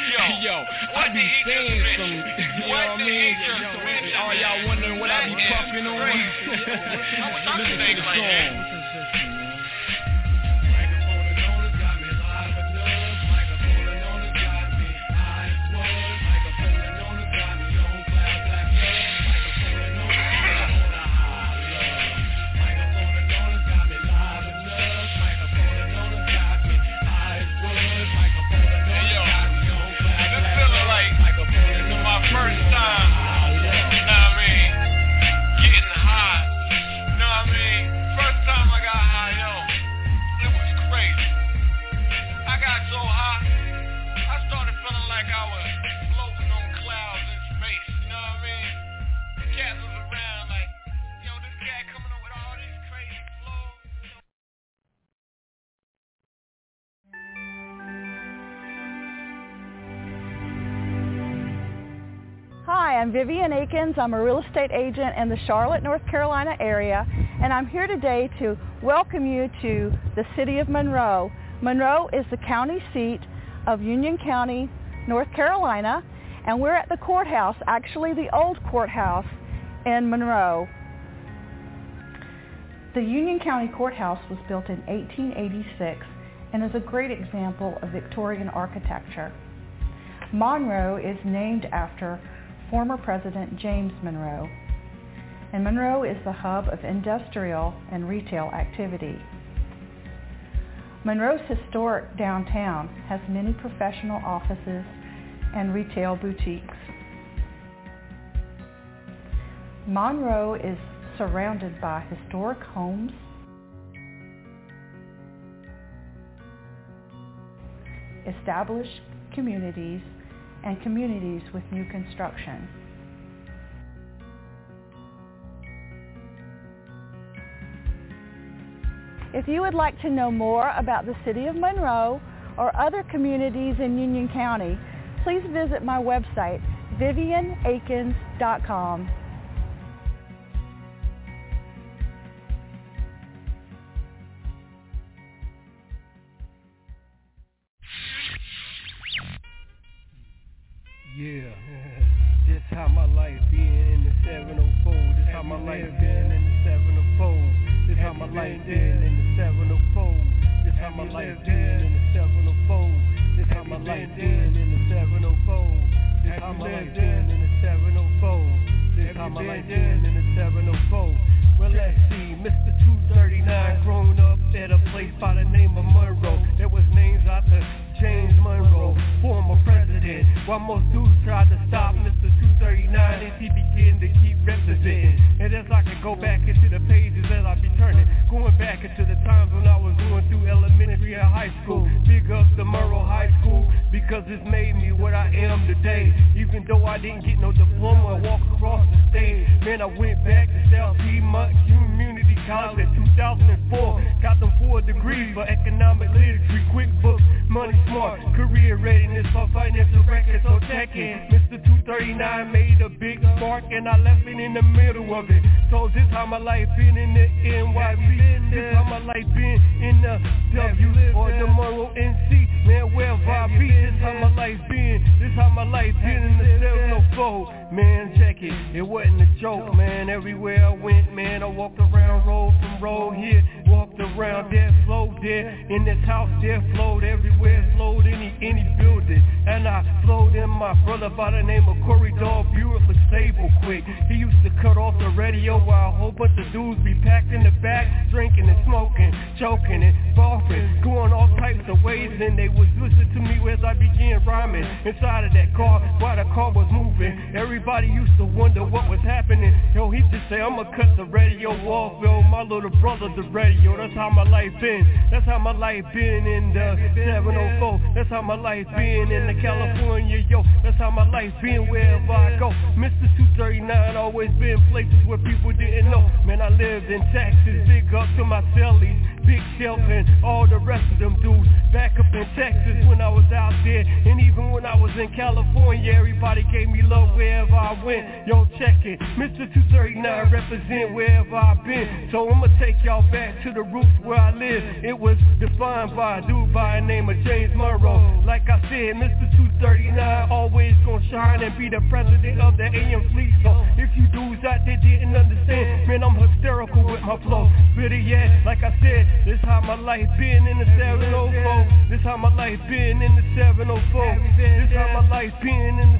Yo, I be saying some, you know what I mean? All y'all wondering what I be talking You know what? I was thinking like that. First time, you know what I mean, getting high, you know what I mean, first time I got high, yo, it was crazy. I got so high, I started feeling like I was floating on clouds in space, you know what I mean, the cat was around like, yo, this cat coming up with all these crazy flows. Hi, I'm Vivian Akins. I'm a real estate agent in the Charlotte, North Carolina area, and I'm here today to welcome you to the city of Monroe. Monroe is the county seat of Union County, North Carolina, and we're at the courthouse, actually the old courthouse in Monroe. The Union County Courthouse was built in 1886 and is a great example of Victorian architecture. Monroe is named after former President James Monroe, and Monroe is the hub of industrial and retail activity. Monroe's historic downtown has many professional offices and retail boutiques. Monroe is surrounded by historic homes, established communities, and communities with new construction. If you would like to know more about the city of Monroe or other communities in Union County, please visit my website, vivianakins.com. Yeah, this how my life been in the 704. This how my life been in the 704. This how my life been in the 704. This how my life been in the 704. This how my life been in the 704. This how my life been in the 704. This how my life been in the 704. Well, let's see, Mr. 239 grown up at a place by the name of Monroe. There was names after James Monroe, former president. While most dudes tried to stop Mr. 239 as he began to keep representing. And as I could go back into the pages as I be turning, going back into the times when I was going through elementary and high school. Big up to Monroe High School because it's made me what I am today. Even though I didn't get no diploma or walk across the stage, man, I went back to South Piedmont Community College in 2004. Got them 4 degrees for economic literacy, QuickBooks, money smart, career readiness for financial records, so check in. Mr. 239 made a big spark and I left it in the middle of it. So this how my life been in the NYC. This how my life been in the W or the Monroe NC. Man, wherever I be, this how my life been. This how my life been in the 704. Man, check it, it wasn't a joke, man. Everywhere I went, man, I walked around road from road here, walked around there, flowed there, in this house there, flowed everywhere, flowed any building. And I flowed in my brother by the name of Corey Dog, beautiful, stable, quick. He used to cut off the radio while a whole bunch of dudes be packed in the back, drinking and smoking, choking and barfing, going all types of ways, and they would listen to me as I began rhyming inside of that car while the car was moving. Everybody used to wonder what was happening. Yo, he just say, I'ma cut the radio off, yo, my little brother the radio. That's how my life been. That's how my life been in the 704. That's how my life been in the California, yo. That's how my life been wherever I go. Mr. 239 always been places where people didn't know. Man, I lived in Texas, big up to my cellies. Big Shelf and all the rest of them dudes. Back up in Texas when I was out there, and even when I was in California, everybody gave me love wherever I went. Yo, check it, Mr. 239 represent wherever I've been. So I'ma take y'all back to the roots where I live. It was defined by a dude by the name of James Monroe. Like I said, Mr. 239 always gonna shine and be the president of the AM fleet. So if you dudes out there didn't understand, man, I'm hysterical with my flow. Better yet, like I said, this how my life been in the 704. This how my life been in the 704. This how my life been in the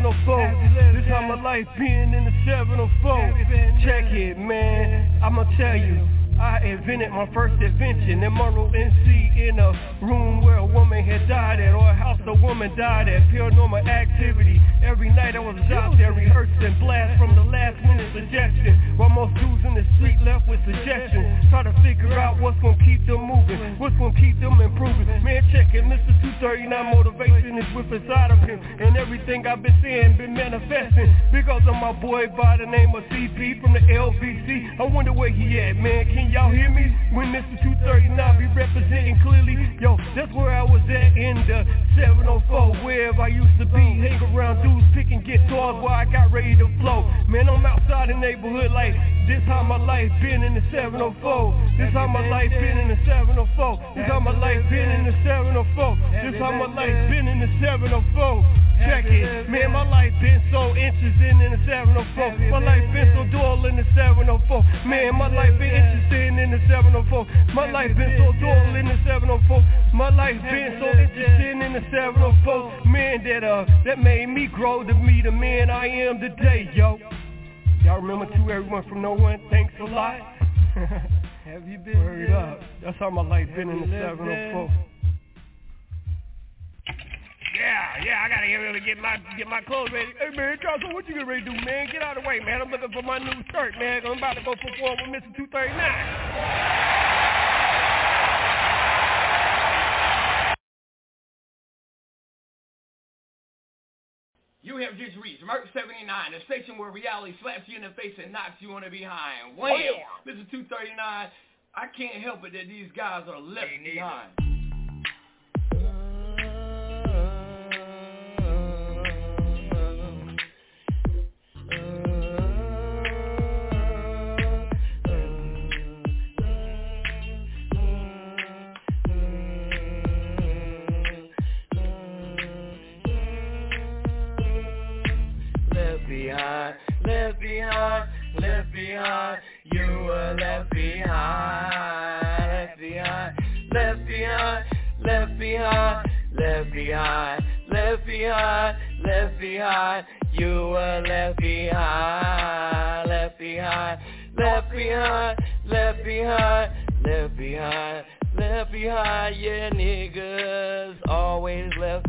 704. This how my life been in the 704. Check it, man, I'ma tell you, I invented my first invention in Monroe, NC, in a room where a woman had died at, or a house a woman died at. Paranormal activity. Every night I was out there rehearsing, blast from the last minute suggestion, while most dudes in the street left with suggestions. Try to figure out what's gonna keep them moving, what's gonna keep them improving. Man, check it, Mr. 239 motivation is with inside of him, and everything I've been saying been manifesting because of my boy by the name of CP from the LBC. I wonder where he at, man. Can y'all hear me? When Mr. 239 be representing clearly, yo, that's where I was at in the 704, wherever I used to be. Hang around dudes picking guitars while I got ready to flow. Man, I'm outside the neighborhood like this how my life been in the 704. This how my life been in the 704. This how my life been in the 704. This how my life been in the 704. Check it, man, my life been so interesting in the 704. My life been so dull in the 704. Man, my life been interesting in the 704. My life been so dull in the 704. My life been so interesting in the 704. Man, that made me grow to be the man I am today, yo. Y'all remember to everyone from No One, thanks a lot. Have you been? Word up. That's how my life been in the 704. Yeah, I gotta get ready to get my clothes ready. Hey man, Johnson, what you getting ready to do, man? Get out of the way, man. I'm looking for my new shirt, man. I'm about to go perform with Mr. 239. You have just reached Merc 79, the station where reality slaps you in the face and knocks you on the behind. Wham! Mr. 239, I can't help it that these guys are left behind. Left behind, left behind, you were left behind, left behind, left behind, left behind, left behind, left behind, left behind, you were left behind, left behind, left behind, left behind, left behind, left behind, yeah, niggas always left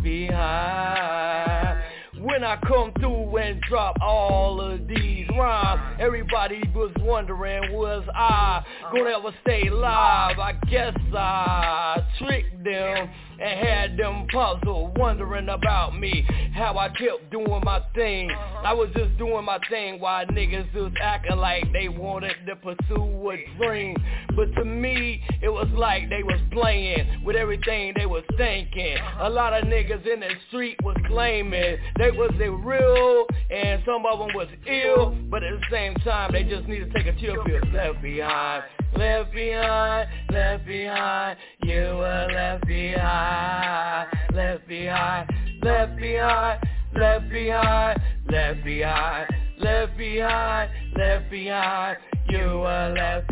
behind. When I come through and drop all of these rhymes, everybody was wondering, was I gonna ever stay live? I guess I tricked them and had them puzzled, wondering about me, how I kept doing my thing. I was just doing my thing while niggas was acting like they wanted to pursue a dream. But to me, it was like they was playing with everything they was thinking. A lot of niggas in the street was claiming they was real, and some of them was ill, but at the same time, they just need to take a chill pill. Left behind, left behind, left behind, you were left behind, left behind, left behind, left behind, left behind, left behind, left behind, you were left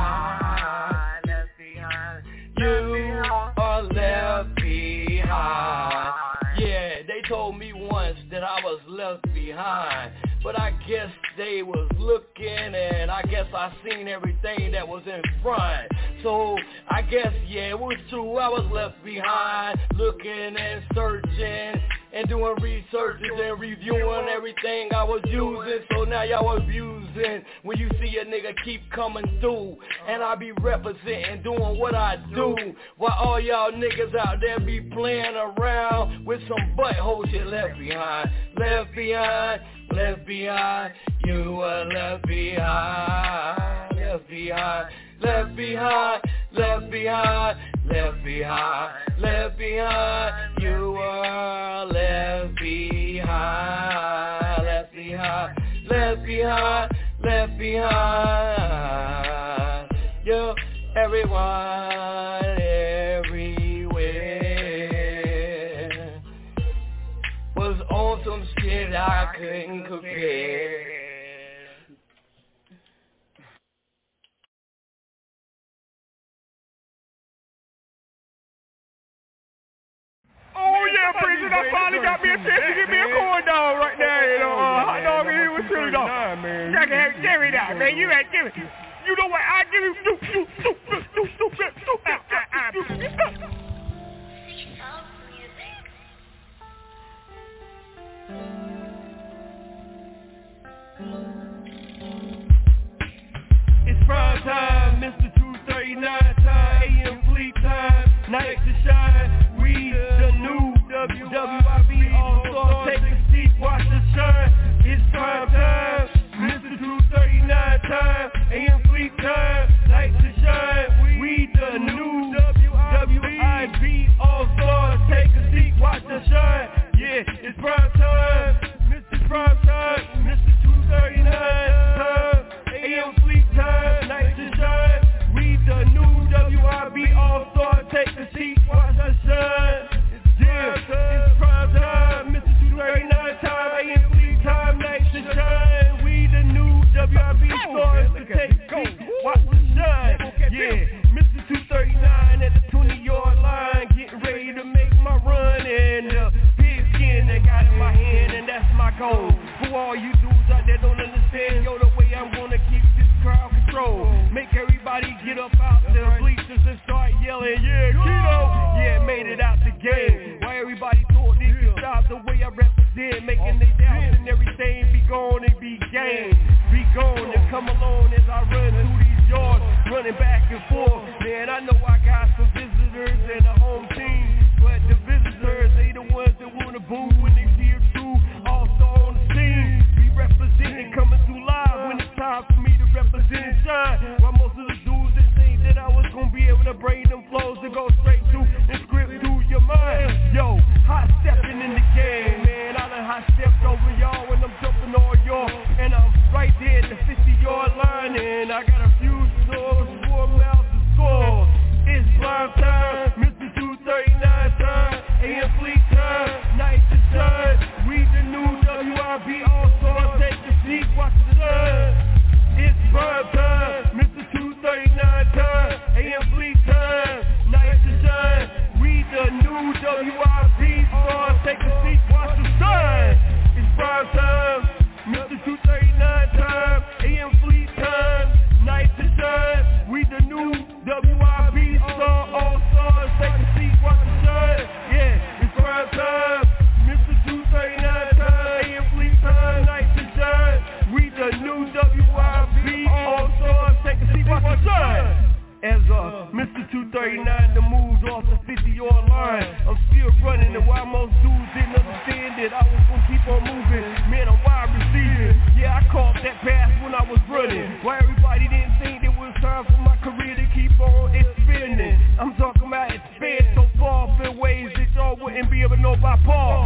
behind, left behind, you are left behind. Yeah, they told me once that I was left behind, but I guess they was looking, and I guess I seen everything that was in front. So I guess, yeah, it was true, I was left behind, looking and searching and doing researches and reviewing everything I was using. So now y'all abusing when you see a nigga keep coming through, and I be representing, doing what I do, while all y'all niggas out there be playing around with some butthole shit. Left behind, left behind, left behind, you were left behind, left behind, left behind, left behind, left behind, left behind. You were left behind, left behind, left behind, left behind. You, everyone, everywhere was on some shit I couldn't compare. Oh yeah, President, I finally got me a chance to get me a corn dog right there, you know, hot dog in here with chili dog. Give me that, man, you ain't give it. You know what, I give you, It's prime time, Mr. 239 time, AM fleet time, night to shine. We the new WIB all-star, take a seat, watch the shine. It's prime time, Mr. 239 time, AM fleet time, night to shine. We the new WIB all-star, take a seat, watch the shine. Yeah, it's prime time, Mr. Prime time, Mr. 239 time, AM fleet time, night to shine. We the new WIB all-star, take a seat, watch the shine. Yeah, it's prime time, Mr. 239 time, AM fleet time, night to shine. We the new WIB stars to take a seat, watch the shine. Yeah, Mr. 239 at the 20-yard line, getting ready to make my run. And the big skin that got in my hand, and that's my goal. For all you dudes out there don't understand, yo, the way I'm gonna keep this crowd control. Make everybody get up out the bleachers and start yelling, yeah, Keto! Yeah, made it out the game. Why everybody thought they could stop the way I represent, making they doubts and everything be gone and be game. Be gone and come along as I run through these yards, running back and forth. Man, I know I got some visitors and a home team, but the visitors, they the ones that wanna boo when they see it through. Also on the scene, we representing, coming through live when it's time for me to represent and shine. While most of the dudes that think that I was gonna be able to bring them flows to go straight to and script through your mind. Yo, hot stepping in the game, man. I done hot stepped over y'all when I'm jumping on y'all, and I'm right there at the 50-yard line, and I got a few scores, 4 miles to score. It's prime time, Mr. 239 time, AM fleet time, night to shine. We the new WIB all-stars, take a seat, watch the sun. It's prime time, Mr. 239 time, AM fleet time, night to shine. We the new WIB stars, take a seat, watch the sun. It's prime time, Mr. 239 time, AM fleet time, night to shine. We the new WIB star, all stars, take a seat, watch the shine. Yeah, it's prime time, Mr. 239 time, AM fleet time, night to shine. We the new WIB all stars, take a seat, watch the shine. As Mr. 239 the moves off the 50-yard line, I'm still running, and while most dudes didn't understand it, I was gonna keep on moving. Man, I'm wide receiving. Yeah, I caught that pass when I was running. Why everybody didn't think it was time for my career to keep on expanding. I'm talking about expand so far in ways that y'all wouldn't be able to know by far.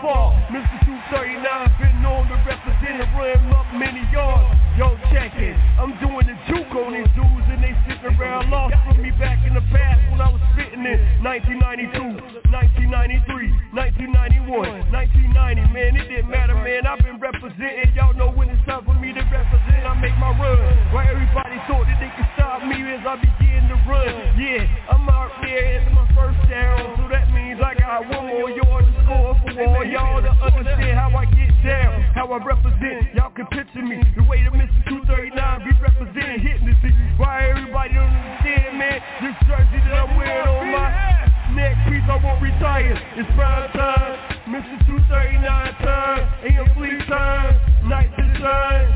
Mr. 239 been known to represent and run up many yards. Yo, check it. I'm doing the juke on these dudes, and they sitting around lost from me back in the past when I was spitting in 1992, 1993, 1991, 1990. Man, it didn't matter, man. I've been representing. Y'all know when it's time for me to represent, I make my run. Why everybody thought that they could stop me as I begin to run. Yeah, I'm out there at my first down, so that means I got one more yard to score for all y'all to understand how I get down, how I represent. Y'all can picture me the way that Mr. 239 be representing, hitting the seat. Why everybody don't understand, man? This jersey that I'm wearing on my neck piece, I won't retire. It's prime time, Mr. 239 time, AM fleet time, night to shine.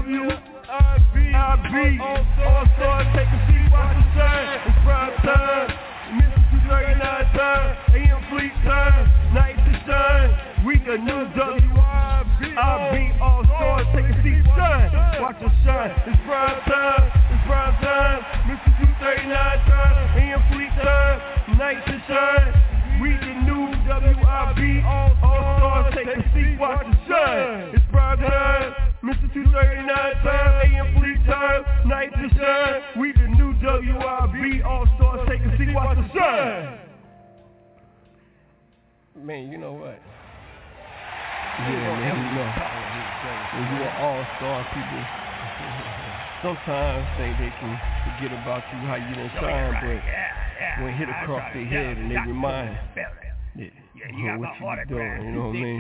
WIB all-stars, take a seat, watch the shine. It's prime time, Mr. 239 time, AM fleet time, night to shine. We the new WIB all-stars, take a seat, shine, watch the shine. It's prime time, Mr. 239 239 time, AM fleet time, night to shine. Read the new WIB, all-stars take a seat, watch the sun. It's prime time, Mr. 239 time, AM fleet time, night to shine. Read the new WIB, all-stars take a seat, watch the sun. Man, you know what? Yeah, man, you know. When you're an all-star, people sometimes think they can forget about you, how you done shine, but when it hit across their head and they remind what you doing, you know what I mean?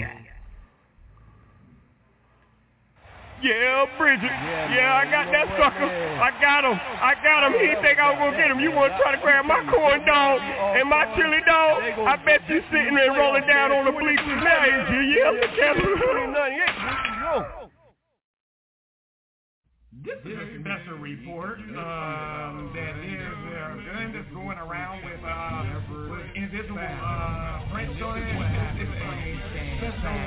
Yeah, Bridget. Yeah, I got that sucker. I got him. He didn't think I was going to get him. You want to try to grab my corn dog and my chili dog? I bet you sitting there rolling down on the bleachers now, is you? Yeah, look at him. This is a special report that is a gun that's going around with invisible prints on it. It's a special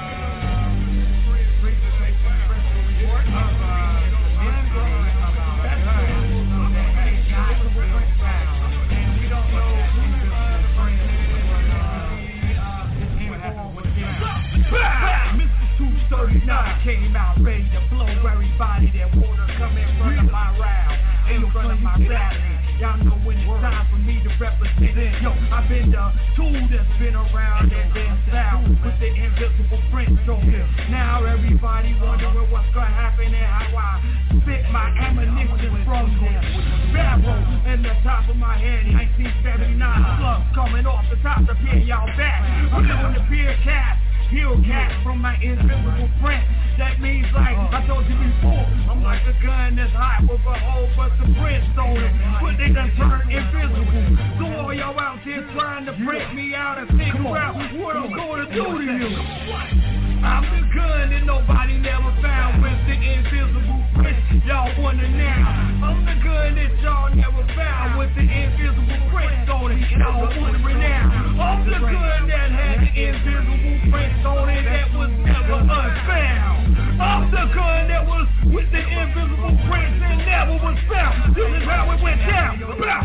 report of men and we don't know invisible prints what happened with them. Mr. 239 came out ready to blow everybody that wanna come in front of my round, in front of my rally. Y'all know when it's time for me to represent. Yo, I've been the tool that's been around and been down with the invisible prints on it. Now everybody wondering what's gonna happen and how I spit my ammunition from this barrel in the top of my head. 1979 slugs coming off the top to pin y'all back. I'm doing the beer cast. Heel cat from my invisible print. That means like I told you before, I'm like a gun that's hot with a whole bunch of prints on it, but they done turned invisible. So all y'all out there trying to print me out and figure out what I'm gonna do to you. I'm the gun that nobody never found with the invisible print. Y'all wonder now. I'm the gun that y'all never found with the invisible print on it. And y'all wondering now. I'm the gun that had the invisible print on it that was never unfound. I'm the gun that was with the invisible prints and never was found. This is how it went down.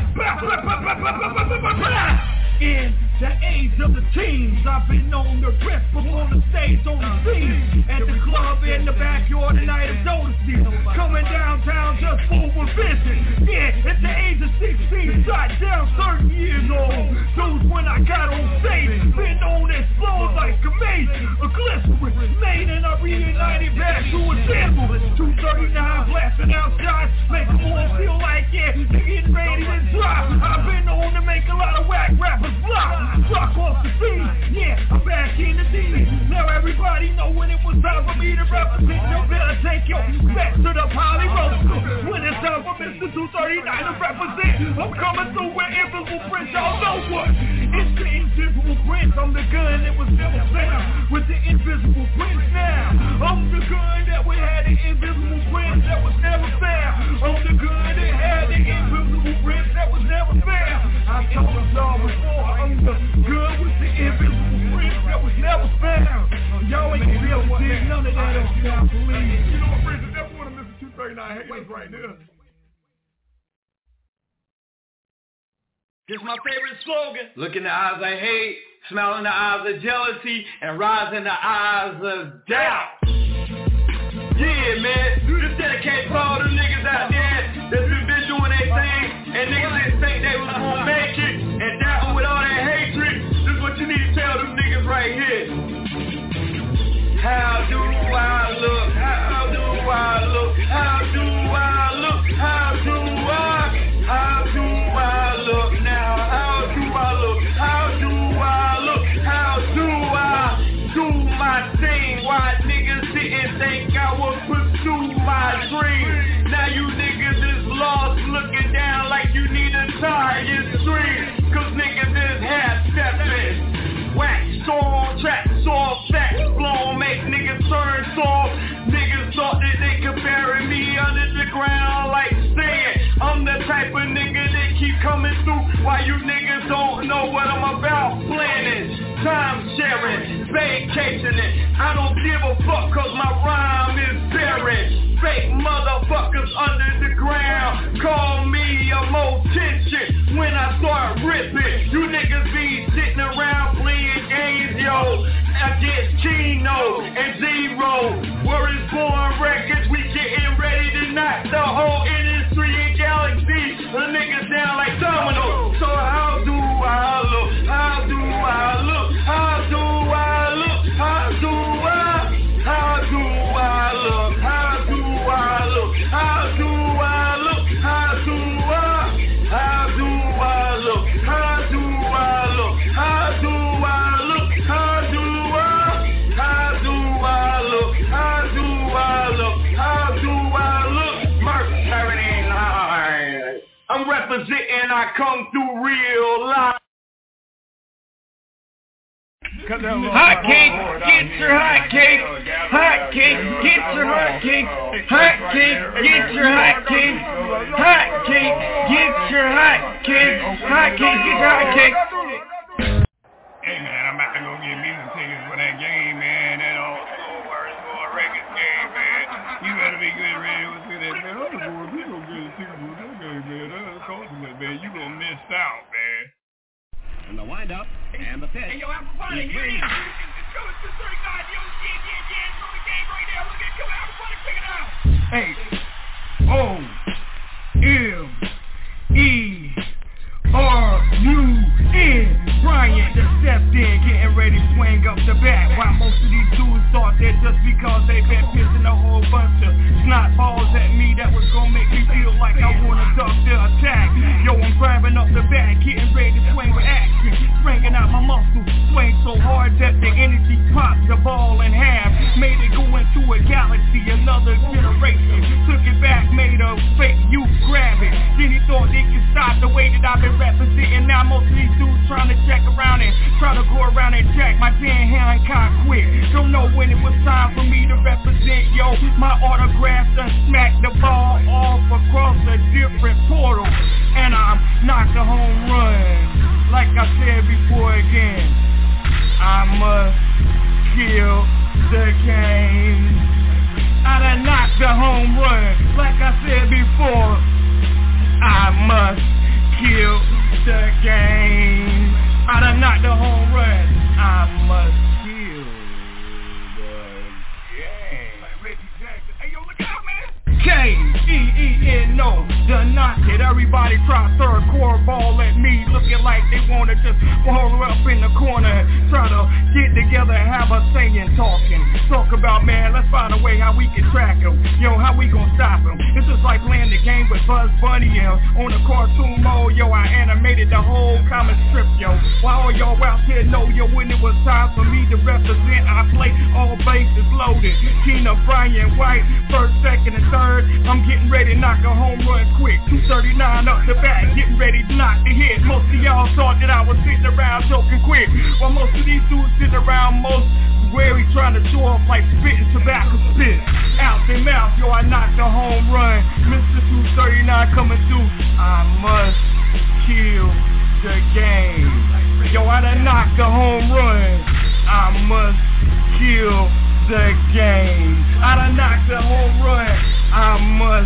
In the age of the teens, I've been known to rip up on the stage, on the scene, at the club, in the backyard, the night of Jodeci, coming downtown just for a visit. Yeah, at the age of 16, shot down 30 years old. Those when I got on stage, been known to explode like a maze, a glycerin, made and I reunited back to a sample. 239 blasting out shots, make them all feel like, yeah, they're getting ready to drop. I've been known to make a lot of whack rappers rock off the scene, yeah, I'm back in the scene. Now everybody know when it was time for me to represent. You better take your back to the poly roaster. When it's time for Mr. 239 to represent, I'm coming through with invisible prints. Y'all know what? It's the invisible prints. I'm the gun that was never found with the invisible prints now. I'm the gun that we had the invisible prints that was never found. I'm the gun that had the invisible prints that was never found. I told y'all before, I'm the gun with the invisible prints that was never found. Y'all ain't gonna be able to dig none of that up, y'all believe. You know what, Bridget, that's one of Mr. 239 haters right there. This is my favorite slogan. Look in the eyes of hate, smile in the eyes of jealousy, and rise in the eyes of doubt. Yeah, man, this dedicated for all the niggas out there that's been doing their thing, and niggas that think they was gonna make it, and down with all that hatred. This is what you need to tell them niggas right here. How do I look? How do I look? How do I look? How do I look now? How do I look? How do I look? How do I do my thing? Why niggas didn't think I would pursue my dream? Now you niggas is lost, looking down like you need a tire stream. Cause niggas is half-stepping. Wax on track, soft facts blown, make niggas turn soft. Niggas thought that they could bury me under the ground like sand. I'm the type of nigga that keep coming through while you niggas don't know what I'm about. Planning, time sharing, vacationing. I don't give a fuck cause my rhyme is barren. Fake motherfuckers under the ground call me a motel slipping. You niggas be sitting around playing games, yo, against Chino and Zero. Word is Born Records, we getting ready to knock the whole industry and galaxy. The niggas down like dominoes. So how do I look? How do I look? How do I look? How do I? How do I look? How do I look? How do I look? How do I? How do I look? How do I look? How do I look? How do I? How do I look? How do I look? How do I look? Mark 79. I'm representing, I come through real life. Hot cake, get your hot cake. Hot cake, get your hot cake. Hot cake, get your hot cake. Hot cake, get your hot cake. Hot cake, get your hot cake. Hey man, I'm about to go get me some tickets for that game, man. That old school Word Born Records game, man. You better be good ready to see that, man. I'm going to go get a ticket for that game, man. That's costing it, man. You gonna miss out, man. And the windup and the pitch. Hey, yo, Alphabonic, here it is. It's going to 39. Yo, yeah. Throw the game right there. Look at Killer Alphabonic, check it out. H-O-M-E-R-U-N. Bryant just stepped in, getting ready to swing up the bat. While most of these dudes thought that just because they been pissing a whole bunch of snot balls at me, that was gonna make me feel like I wanna duck the attack. Yo, I'm grabbing up the bat, getting ready to swing with action, stringing out my muscles, swing so hard that the energy popped the ball in half, made it go into a galaxy, another generation. Took it back, made a fake youth grab it. Then he thought they could stop the way that I've been representing. Now most of these dudes trying to check around and try to go around and jack my 10 hand cock quick. Don't know when it was time for me to represent, yo. My autograph done smacked the ball off across a different portal, and I'm knocked a home run. Like I said before again, I must kill the game. I done knocked the home run. Like I said before, I must kill the game. I done knocked the home run. I must kill the game. Like Reggie Jackson. Hey, yo, look out, man. K-E-E-N-O, done knocked it. Everybody try to throw a cornball at me, looking like they wanna just ball up in the corner, try to get together and have a saying talking. Talk about, man, let's find a way how we can track them. Yo, how we gonna stop them? It's just like playing the game with Buzz Bunny, yo. On the cartoon mode, yo, I animated the whole comic strip, yo. While all y'all out there know, yo, when it was time for me to represent, I played all bases loaded. Tina, Bryant, White, first, second, and third. I'm getting ready to knock a home run quick. 239 up the bat, getting ready to knock the hit. Most of y'all thought that I was sitting around joking quick. While most of these dudes sitting around most wary trying to show off like spitting tobacco spit. Out their mouth, yo, I knocked a home run. Mr. 239 coming through. I must kill the game. Yo, I done knocked a home run. I must kill the game. I done knocked a home run. I must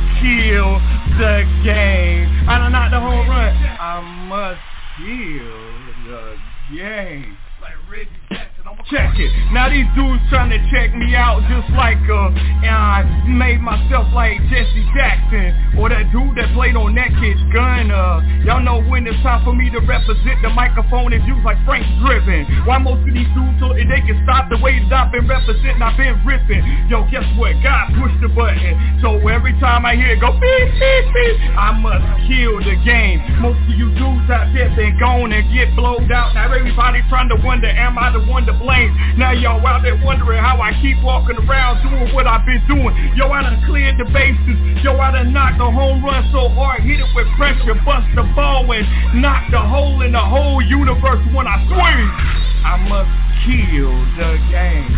kill the game. I done knocked the home run. I must kill the game. Like Reggie Jackson. Check it. Now these dudes trying to check me out just like and I made myself like Jesse Jackson or that dude that played on that kid's gun. Y'all know when it's time for me to represent, the microphone is used like Frank Driven. Why most of these dudes so that they can stop the way that I've been representing, I've been ripping. Yo, guess what? God pushed the button. So every time I hear it go beep, beep, beep, I must kill the game. Most of you dudes out there been gone and get blowed out. Now everybody trying to wonder, am I the one to blame? Now y'all out there wondering how I keep walking around doing what I've been doing. Yo, I done cleared the bases. Yo, I done knocked a home run so hard, hit it with pressure, bust the ball and knock the hole in the whole universe when I swing. I must kill the game.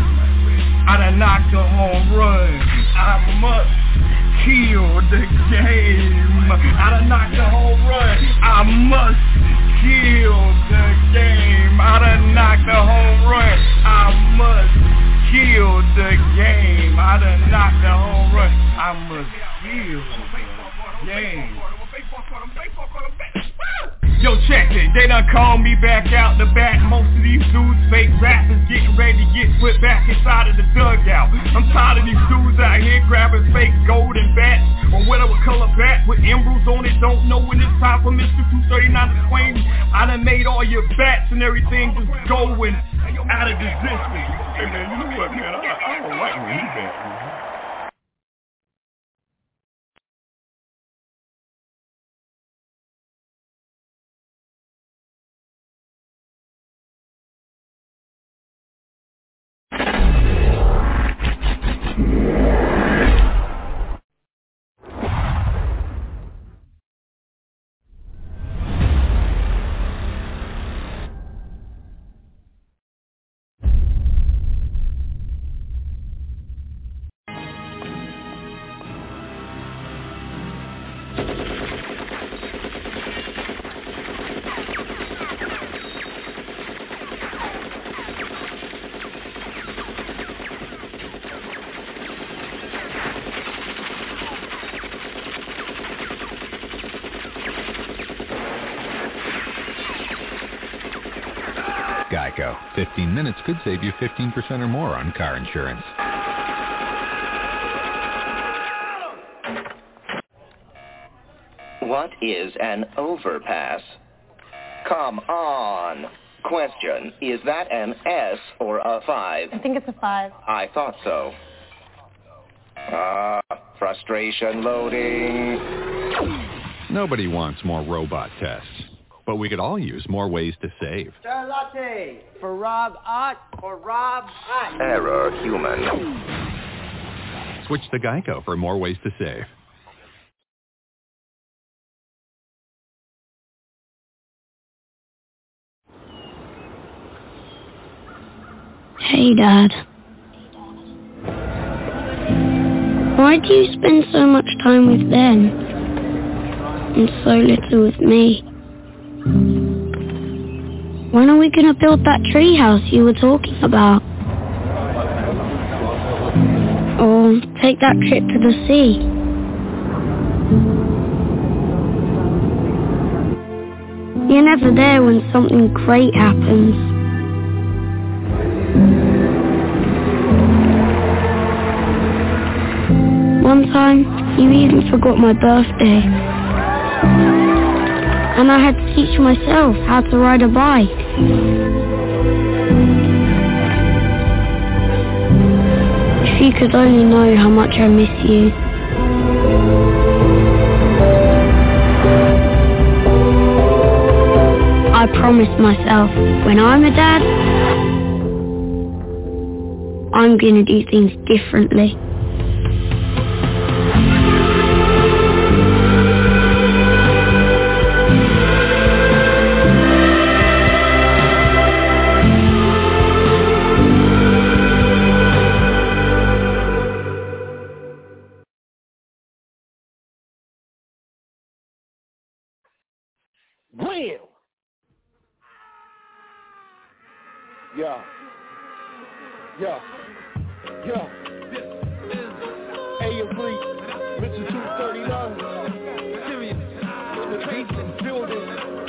I done knocked a home run. I must kill the game. I done knocked a home run. I must kill the game. I done knocked a home run. I must kill the game. I done knocked a home run. I must kill the game. Yo, check it, they done called me back out the back. Most of these dudes fake rappers getting ready to get put back inside of the dugout. I'm tired of these dudes out here grabbing fake golden bats or whatever color bat with emeralds on it. Don't know when it's time for Mr. 239 to claim. I done made all your bats and everything just going out of existence. Hey man, you know what, man? I don't like when he back, man. Geico. 15 minutes could save you 15% or more on car insurance. What is an overpass? Come on. Question, is that an S or a 5? I think it's a 5. I thought so. Frustration loading. Nobody wants more robot tests, but we could all use more ways to save. Charlotte for Rob Ott or Rob Ott. Error human. Switch to Geico for more ways to save. Hey, Dad. Why do you spend so much time with them and so little with me? When are we going to build that treehouse you were talking about? Or take that trip to the sea? You're never there when something great happens. One time, you even forgot my birthday. And I had to teach myself how to ride a bike. If you could only know how much I miss you. I promised myself, when I'm a dad, I'm gonna do things differently. Wham! Yeah. Yeah. Yeah. AM3, Mr. 239. Serious. The basement building.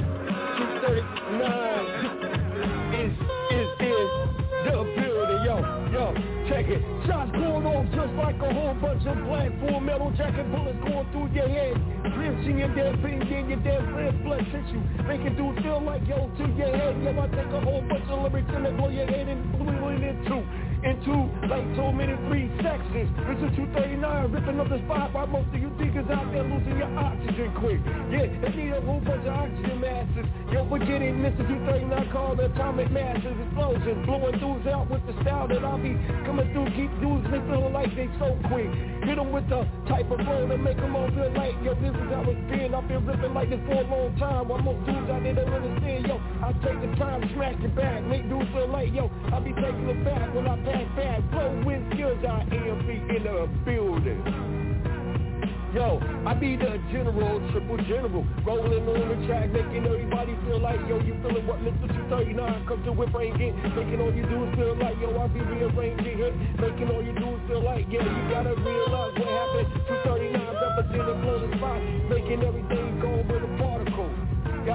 239. Is the building. Yo. Check it. Shots going off just like a whole bunch of black full metal jacket bullets going through your head. Clenching your dead pain in your dead red blood tissue. Making dudes feel like yo to your head. Yo, I take a whole bunch of lyrics and they blow your head and blew it into like so many free sections. This is 239 ripping up the spot while most of you niggas out there losing your oxygen quick. Yeah, they need a whole bunch of oxygen masses. Yo, forget it, Mr. 239 called the atomic masses explosions. Blowing dudes out with the style that I'll be coming through. Keep dudes feeling like they so quick. Hit them with the type of flow that make them all feel like, yo, this is how it's been. I've been ripping like this for a long time. While most dudes out there don't understand, yo, I take the time to smack it back. Make dudes feel like, yo, I be taking it back when I pack back. Flow with skills, I am in the building. Yo, I be the general, triple general, rolling on the track, making everybody feel like, yo, you feeling what Mr. 239 comes to whip rain get, making all you dudes feel like, yo, I be rearranging hit, making all you dudes feel like, yeah, you gotta realize what happened. 239 representing blow the spot, making everything go with a particle.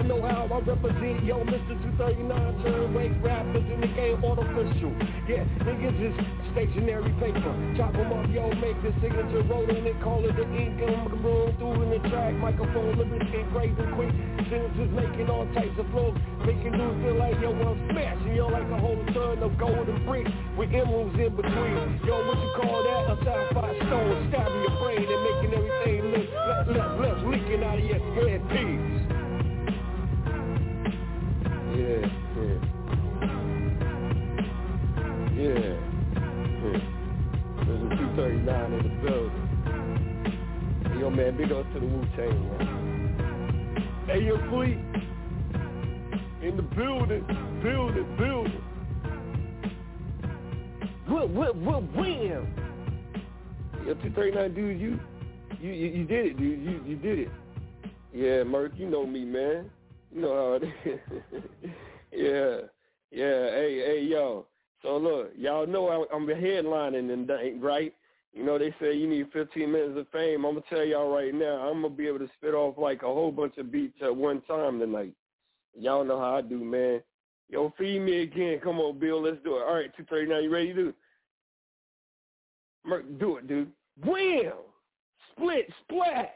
I represent, yo, Mr. 239, turn weight rappers in the game artificial. Yeah, niggas is stationary paper. Chop them up, yo, make the signature roll in it, call it the ink, I'm roll through in the track, microphone, lyrics engraving quick. Sentences making all types of flows, making dudes feel like, yo, I'm smashing, yo, like a whole ton of golden bricks with emeralds in between. Yo, what you call that? A sapphire stone, stabbing your brain and making everything left leaking out of your head piece. Yeah. There's a 239 in the building. Hey, yo, man, big up to the Wu-Tang, man. Hey, yo, Fleet. In the building. Wham! Yo, 239, dude, you did it, dude. You did it. Yeah, Merc, you know me, man. You know how it is. Yeah. Hey, yo. So look, y'all know I'm headlining and right? You know, they say you need 15 minutes of fame. I'm going to tell y'all right now, I'm going to be able to spit off like a whole bunch of beats at one time tonight. Y'all know how I do, man. Yo, feed me again. Come on, Bill. Let's do it. All right, 239, you ready to do it? Merc, do it, dude. Wham! Split, splat!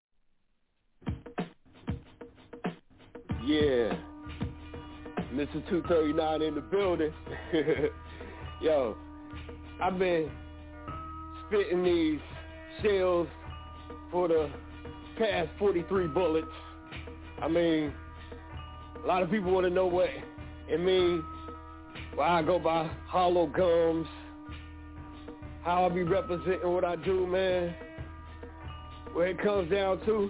Yeah. Mr. 239 in the building. Yo, I've been spitting these shells for the past 43 bullets. I mean, a lot of people want to know what it means. Well, I go by hollow gums. How I be representing what I do, man. Where it comes down to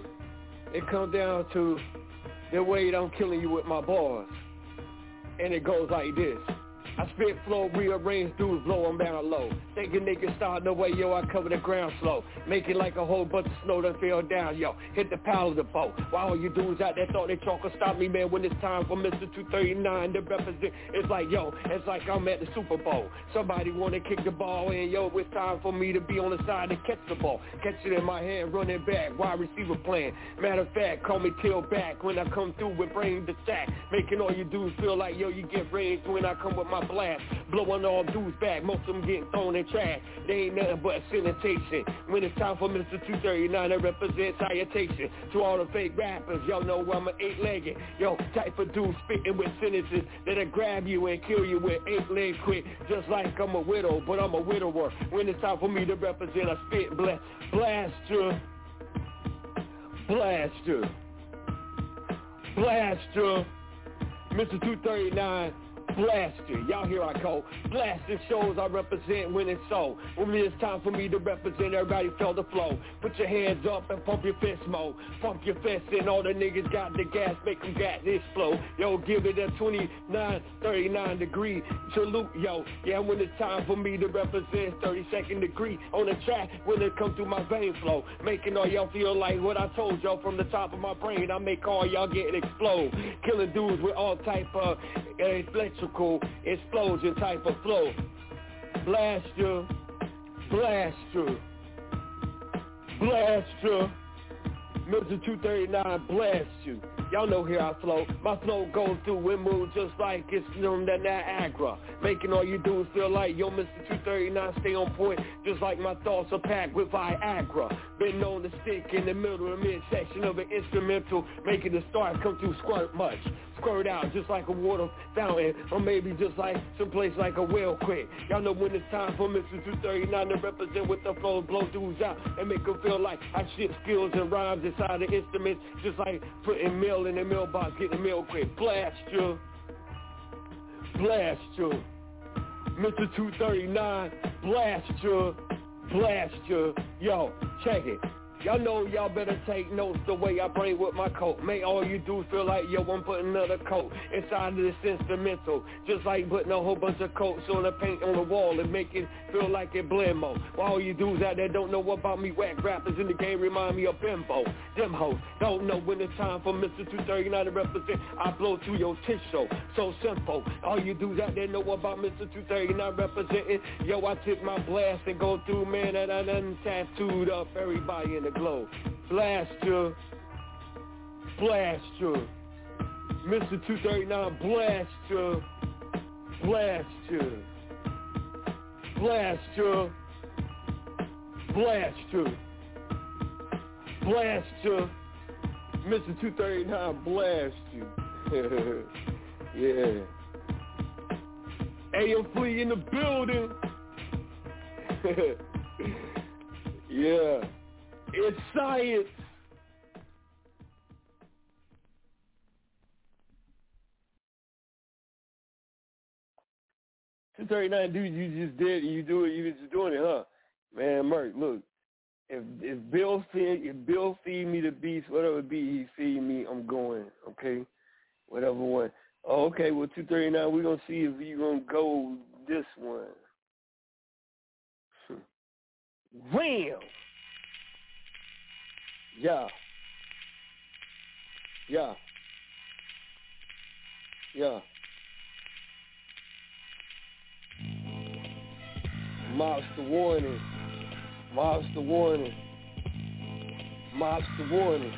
the way that I'm killing you with my bars. And it goes like this. I spit flow, rearrange dudes, blow them down low. Thinking they can start the way, yo, I cover the ground slow. Make it like a whole bunch of snow that fell down, yo. Hit the pal of the boat. While all you dudes out there thought they trying to stop me, man, when it's time for Mr. 239 to represent, it's like, yo, it's like I'm at the Super Bowl. Somebody want to kick the ball in, yo, it's time for me to be on the side to catch the ball. Catch it in my hand, running back, wide receiver playing. Matter of fact, call me Till back when I come through with brain the sack. Making all you dudes feel like, yo, you get range when I come with my blast. Blowing all dudes back, most of them getting thrown in trash. They ain't nothing but sanitation. When it's time for Mr. 239 to represent salutation to all the fake rappers, y'all know I'm an eight-legged, yo, type of dude spitting with sentences that'll grab you and kill you with 8 legs quick. Just like I'm a widow, but I'm a widower. When it's time for me to represent, I spit blaster. Mr. 239. Blaster, y'all here I go. Blasting shows I represent when it's so. When it's time for me to represent, everybody feel the flow. Put your hands up and pump your fist mo. Pump your fist and all the niggas got the gas, make them gas explode. Yo, give it a 29, 39 degree salute, yo. Yeah, when it's time for me to represent, 32nd degree on the track when it come through my vein flow. Making all y'all feel like what I told y'all from the top of my brain. I make all y'all get explode. Killing dudes with all type of electrical explosion type of flow. Blaster. Mr. 239, blast you. Y'all know here I flow. My flow goes through and moves just like it's known that Niagara. Making all you dudes feel like, yo, Mr. 239, stay on point. Just like my thoughts are packed with Viagra. Been known to stick in the middle or midsection of an instrumental. Making the start come through squirt much. Squirt out just like a water fountain. Or maybe just like someplace like a well quick. Y'all know when it's time for Mr. 239 to represent with the flow, blow dudes out and make them feel like I shit skills and rhymes inside the instruments. Just like putting mail in the mailbox, getting the mail quick. Blast you. Mr. 239, blast you. Yo, check it. Y'all know y'all better take notes the way I bring with my coat. Make all you do feel like, yo, I'm putting another coat inside of this instrumental. Just like putting a whole bunch of coats on the paint on the wall and make it feel like it blend more. While all you dudes out there don't know about me, whack rappers in the game remind me of Bimbo. Them hoes don't know when it's time for Mr. 239 to represent. I blow through your tissue, so simple. All you dudes out there know about Mr. 239 representing. Yo, I took my blast and go through, man, and I done tattooed up everybody in the globe. Blast you. Mr. 239, blast you. Blast you. Blast you. Blast you. Blast you. Mr. 239, blast you. Yeah. AM Flea in the building. Yeah. It's science. $239, dude, you just did. You just doing it, huh? Man, Merc, look. If Bill feed me the beast, whatever beat he feed me, I'm going. Okay, whatever one. Oh, okay. Well, 239, we're gonna see if you gonna go this one. Wham! Yeah. Yeah. Yeah. Mobster warning. Mobster warning. Mobster warning.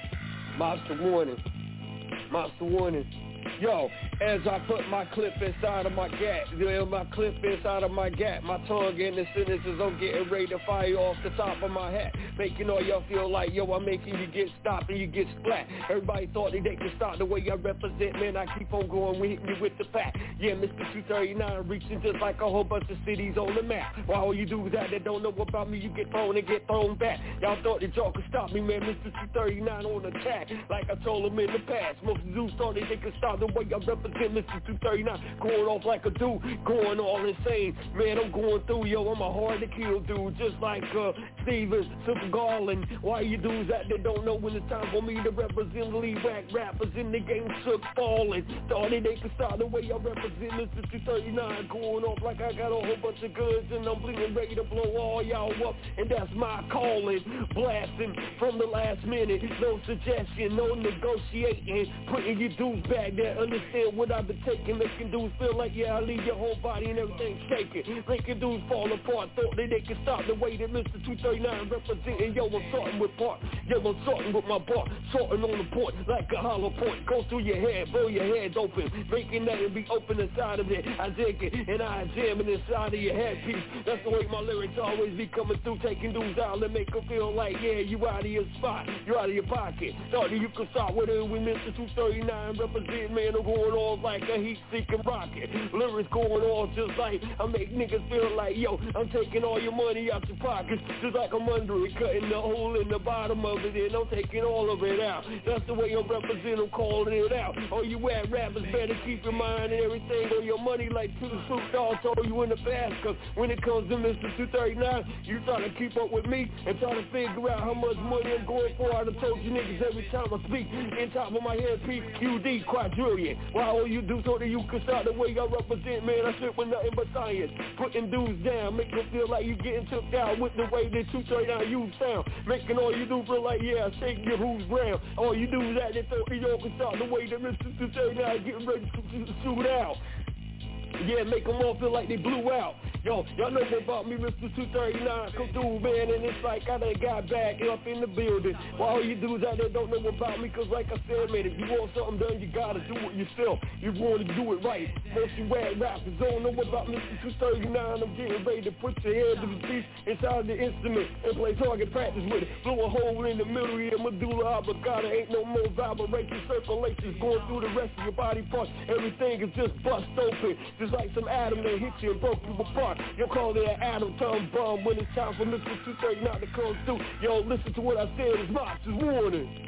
Mobster warning. Mobster warning. Yo, as I put my clip inside of my gap, my clip inside of my gap, my tongue in the sentences, I'm getting ready to fire off the top of my hat, making all y'all feel like, yo, I'm making you get stopped and you get splat. Everybody thought that they could stop the way I represent, man, I keep on going, we hit me with the pack. Yeah, Mr. 239 reaching just like a whole bunch of cities on the map. While all you dudes out there don't know about me, you get thrown and get thrown back. Y'all thought that y'all could stop me, man, Mr. 239 on attack, like I told them in the past. Most dudes thought that they could stop the way I represent, Mr. 239, going off like a dude, going all insane. Man, I'm going through, yo, I'm a hard to kill dude, just like Stevens, Super Garland. Why you dudes out there don't know when it's time for me to represent lead whack rappers in the game shook falling. Thought that they could stop the way I represent, Mr. 239, going off like I got a whole bunch of goods and I'm bleeding ready to blow all y'all up, and that's my calling. Blasting from the last minute, no suggestion, no negotiating, putting you dudes back there, understand what I've been taking, making dudes feel like, yeah, I leave your whole body and everything shaking, making dudes fall apart, thought that they could stop the way that Mr. 239 representing, yo, I'm starting with part, yo, I'm starting with my bar, sorting on the port, like a hollow point, go through your head, blow your head open, making that and be open inside of it, I dig it, and I examine inside of your headpiece, that's the way my lyrics always be coming through, taking dudes out and make them feel like, yeah, you out of your spot, you out of your pocket, thought that you could start with it with Mr. 239 representing, man, I'm going on like a heat-seeking rocket. Lyrics going on just like I make niggas feel like, yo, I'm taking all your money out your pockets, just like I'm under it, cutting the hole in the bottom of it, and I'm taking all of it out. That's the way I'm representing, I'm calling it out. All you rap rappers better keep in mind and everything on your money like two Snoop Dogg told you in the past, cause when it comes to Mr. 239, you try to keep up with me and try to figure out how much money I'm going for. I done told you niggas every time I speak, in top of my head, PQD, quadrillion. Why all you do so that you can start the way I represent, man, I sit with nothing but science. Putting dudes down, make them feel like you getting took out with the way that 239 you sound. Making all you do feel like, yeah, shake your who's ground. All you do is that they thought you can start the way that Mr. 239 getting ready to shoot out. Yeah, make them all feel like they blew out. Yo, y'all know about me, Mr. 239, come through, man, and it's like I done got back up in the building. While all you dudes out there don't know about me, cause like I said, man, if you want something done, you gotta do it yourself. You want to do it right. Most you rap rappers don't know about Mr. 239, I'm getting ready to put your head to the beat inside the instrument and play target practice with it. Blow a hole in the middle of your medulla oblongata, ain't no more vibration, circulations going through the rest of your body parts. Everything is just bust open, just like some atom that hit you and broke you apart. You'll call it an atom time bomb when it's time for Mr. 239 to come through. Yo, listen to what I said, it's Mobster's warning.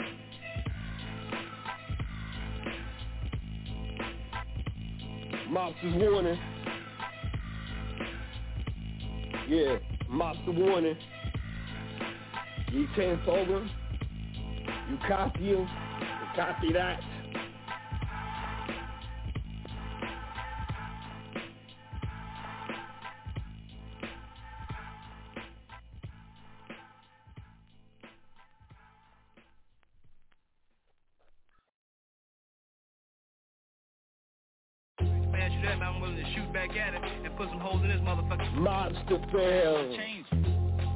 Mobster's warning. Yeah, Mobster warning. You can't program. You copy him. You copy that. I'm willing to shoot back at it and put some holes in this motherfucker. Mobster fail.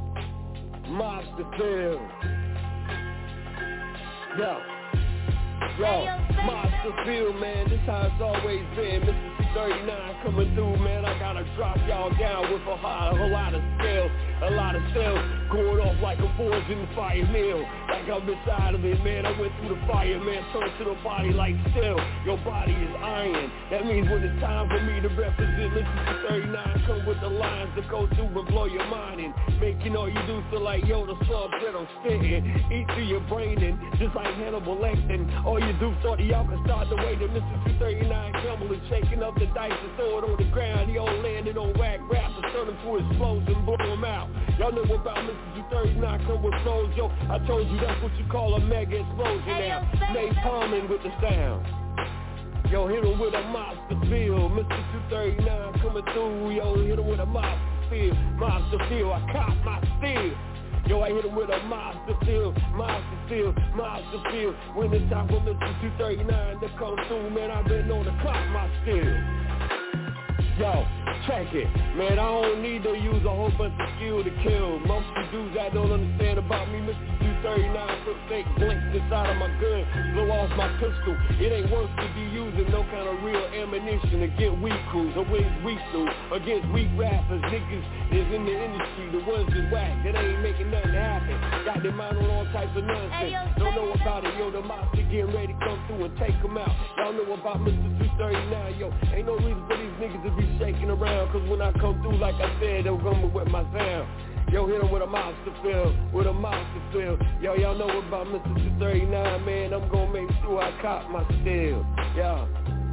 Mobster fail. Yo. Yo, Monster Field, man, this how it's always been. Mississippi 39 coming through, man. I gotta drop y'all down with a whole lot of scale, a lot of cells going off like a forge in the fire mill. Like I'm inside of it, man. I went through the fire, man. Turned to the body like steel. Your body is iron. That means when it's time for me to represent Mississippi 39, come with the lines to go through and blow your mind and making all you do feel like, yo, the subs that I'm spitting eat through your brain and just like Hannibal Lecter. All you do, thought y'all can start the way to Mississippi 39 gambling, shaking up the dice and throw it on the ground. He all landed on whack rappers, turn them to explosions, blow them out. Y'all know about Mississippi 39 come with flows, yo. I told you that's what you call a mega explosion now. Nate Palmer with the sound. Yo, hit him with a monster feel. Mississippi 39 coming through, yo. Hit him with a monster feel. Monster feel, I caught my steel. Yo, I hit him with a monster feel, monster feel, monster feel. When it's time for Mississippi 39 to come through, man, I've been on the clock, my steel. Yo, check it, man, I don't need to use a whole bunch of skill to kill. Most of you dudes that don't understand about me, Mississippi 39 put fake blinks inside of my gun, blow off my pistol. It ain't worth to be using no kind of real ammunition to get weak crews, or wins weak through, against weak rappers. Niggas is in the industry, the ones that whack, that ain't making nothing happen. Got their mind on all types of nonsense. Don't know about it, yo, the monster getting ready to come through and take them out. Y'all know about Mississippi 39, yo, ain't no reason for these niggas to be shaking around, cause when I come through, like I said, they'll come with my sound. Yo, hit him with a monster feel, with a monster feel. Yo, y'all know about Mississippi 39, man. I'm gonna make sure I cop my steel. Yo,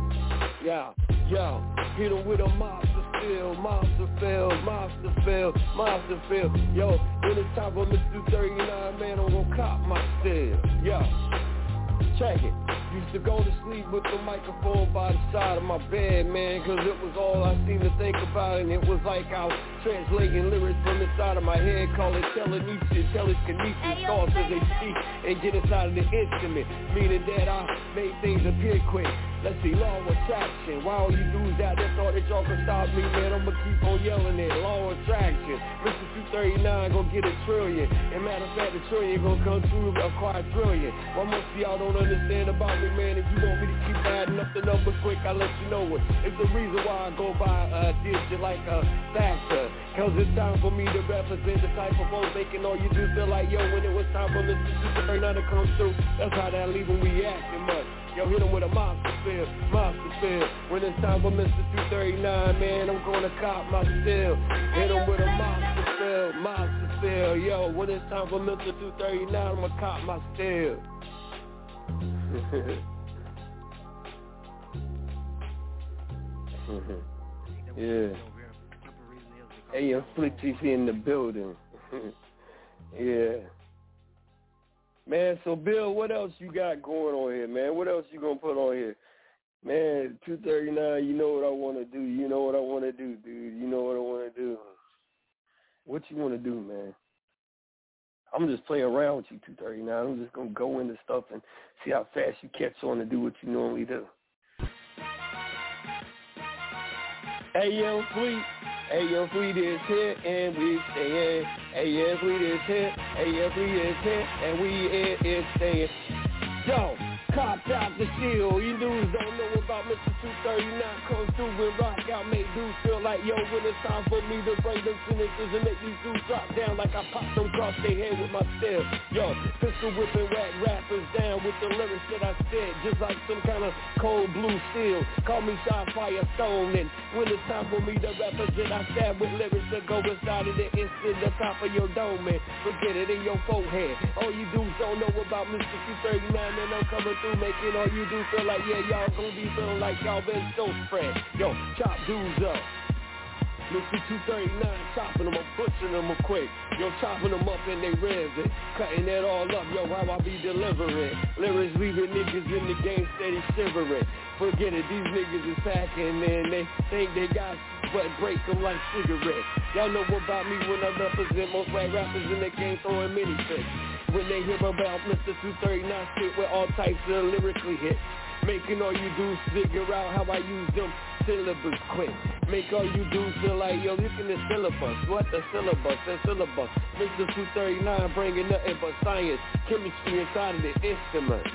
hit him with a monster feel, monster feel, monster feel, monster feel. Yo, when it's time for Mississippi 39, man, I'm gonna cop my steel. Yo, check it. Used to go to sleep with the microphone by the side of my bed, man, cause it was all I seemed to think about, and it was like I was translating lyrics from inside of my head, call it telekinesis, thoughts as they speak, and get inside of the instrument, meaning that I made things appear quick. Let's see, law of attraction. Why all you dudes out there thought that y'all could stop me, man? I'ma keep on yelling it. Law of attraction. Mississippi 39 gonna get a trillion. And matter of fact, the trillion gonna come through a quadrillion. What most of y'all don't understand about me, man, if you want me to keep adding up the numbers quick, I'll let you know it. It's the reason why I go by digit like a factor. Cause it's time for me to represent the type of folks making all you do feel like, yo, when it was time for Mississippi 39 to come through, that's how that leave when we acting much. Yo, hit him with a monster feel, monster feel. When it's time for Mississippi 39, man, I'm gonna cop my steel. Hit him with a monster feel, monster feel. Yo, when it's time for Mississippi 39, I'm gonna cop my steel. Yeah. Hey, Afflicty's in the building. Yeah. Man, so Bill, what else you got going on here, man? What else you gonna put on here? Man, 239, you know what I want to do. You know what I want to do, dude. You know what I want to do. What you want to do, man? I'm just playing around with you, 239. I'm just going to go into stuff and see how fast you catch on and do what you normally do. Hey, yo, Fleet. Hey, yo, Fleet is here and we staying. Hey, yeah, Fleet is here. Hey, yeah, Fleet is here and we is staying. Yo, copped out the shield. You dudes don't know about Mississippi 39. Come through and rock out, make dudes feel like, yo, when it's time for me to bring them sentences and make these dudes drop down like I popped them across their head with my steel. Yo, pistol whipping whack rappers down with the lyrics that I said, just like some kind of cold blue steel. Call me Shot Firestone, and when it's time for me to represent, I stab with lyrics that go inside of the instant, the top of your dome, man. Forget it in your forehead. All you dudes don't know about Mississippi 39, and I'm coming through making all you do feel like, yeah, y'all gonna be feeling like y'all been so spread. Yo, chop dudes up. Mississippi 239, chopping them up, butchering them up quick. Yo, chopping them up in they ribs and cutting it all up. Yo, how I be delivering. Lyrics leaving niggas in the game steady shivering. Forget it, these niggas is packing, man. They think they got but break them like cigarettes. Y'all know about me when I represent most white rappers in the game throwing mini tricks. When they hear about Mr. 239 shit with all types of lyrically hits. Making all you dudes figure out how I use them syllables quick. Make all you dudes feel like, yo, look at the syllabus. What the syllabus? The syllabus. Mr. 239 bringing nothing but science, chemistry inside of the instrument.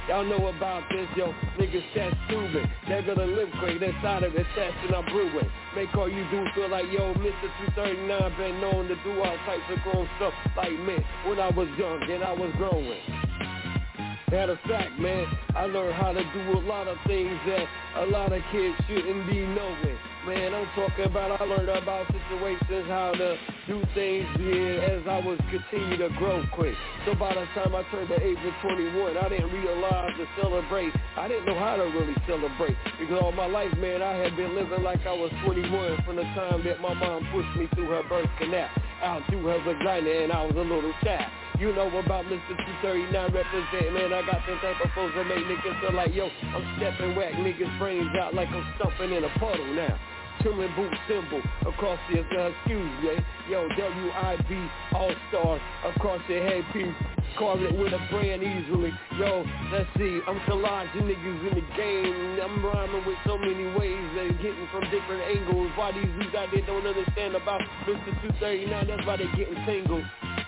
Y'all know about this, yo. Niggas that's stupid. They're gonna live quick. That side of it, that's and I'm brewing. Make all you do feel like, yo, Mr. 239 been known to do all types of grown stuff like me when I was young and I was growing. Matter of fact, man, I learned how to do a lot of things that a lot of kids shouldn't be knowing. Man, I'm talking about I learned about situations, how to do things as I was continue to grow quick. So by the time I turned the age of 21, I didn't realize to celebrate. I didn't know how to really celebrate because all my life, man, I had been living like I was 21 from the time that my mom pushed me through her birth canal, out through her vagina, and I was a little child. You know about Mr. 239 represent, man, I got them type of folks that make niggas feel like, yo, I'm stepping whack niggas' brains out like I'm stumping in a puddle now. Chillin' boot symbol across the, excuse me, yo, WIB All-Stars across your headpiece, carve it with a brand easily. Yo, let's see, I'm collaging niggas in the game, I'm rhyming with so many ways and getting from different angles. Why these dudes out there don't understand about Mr. 239, that's why they getting tangled.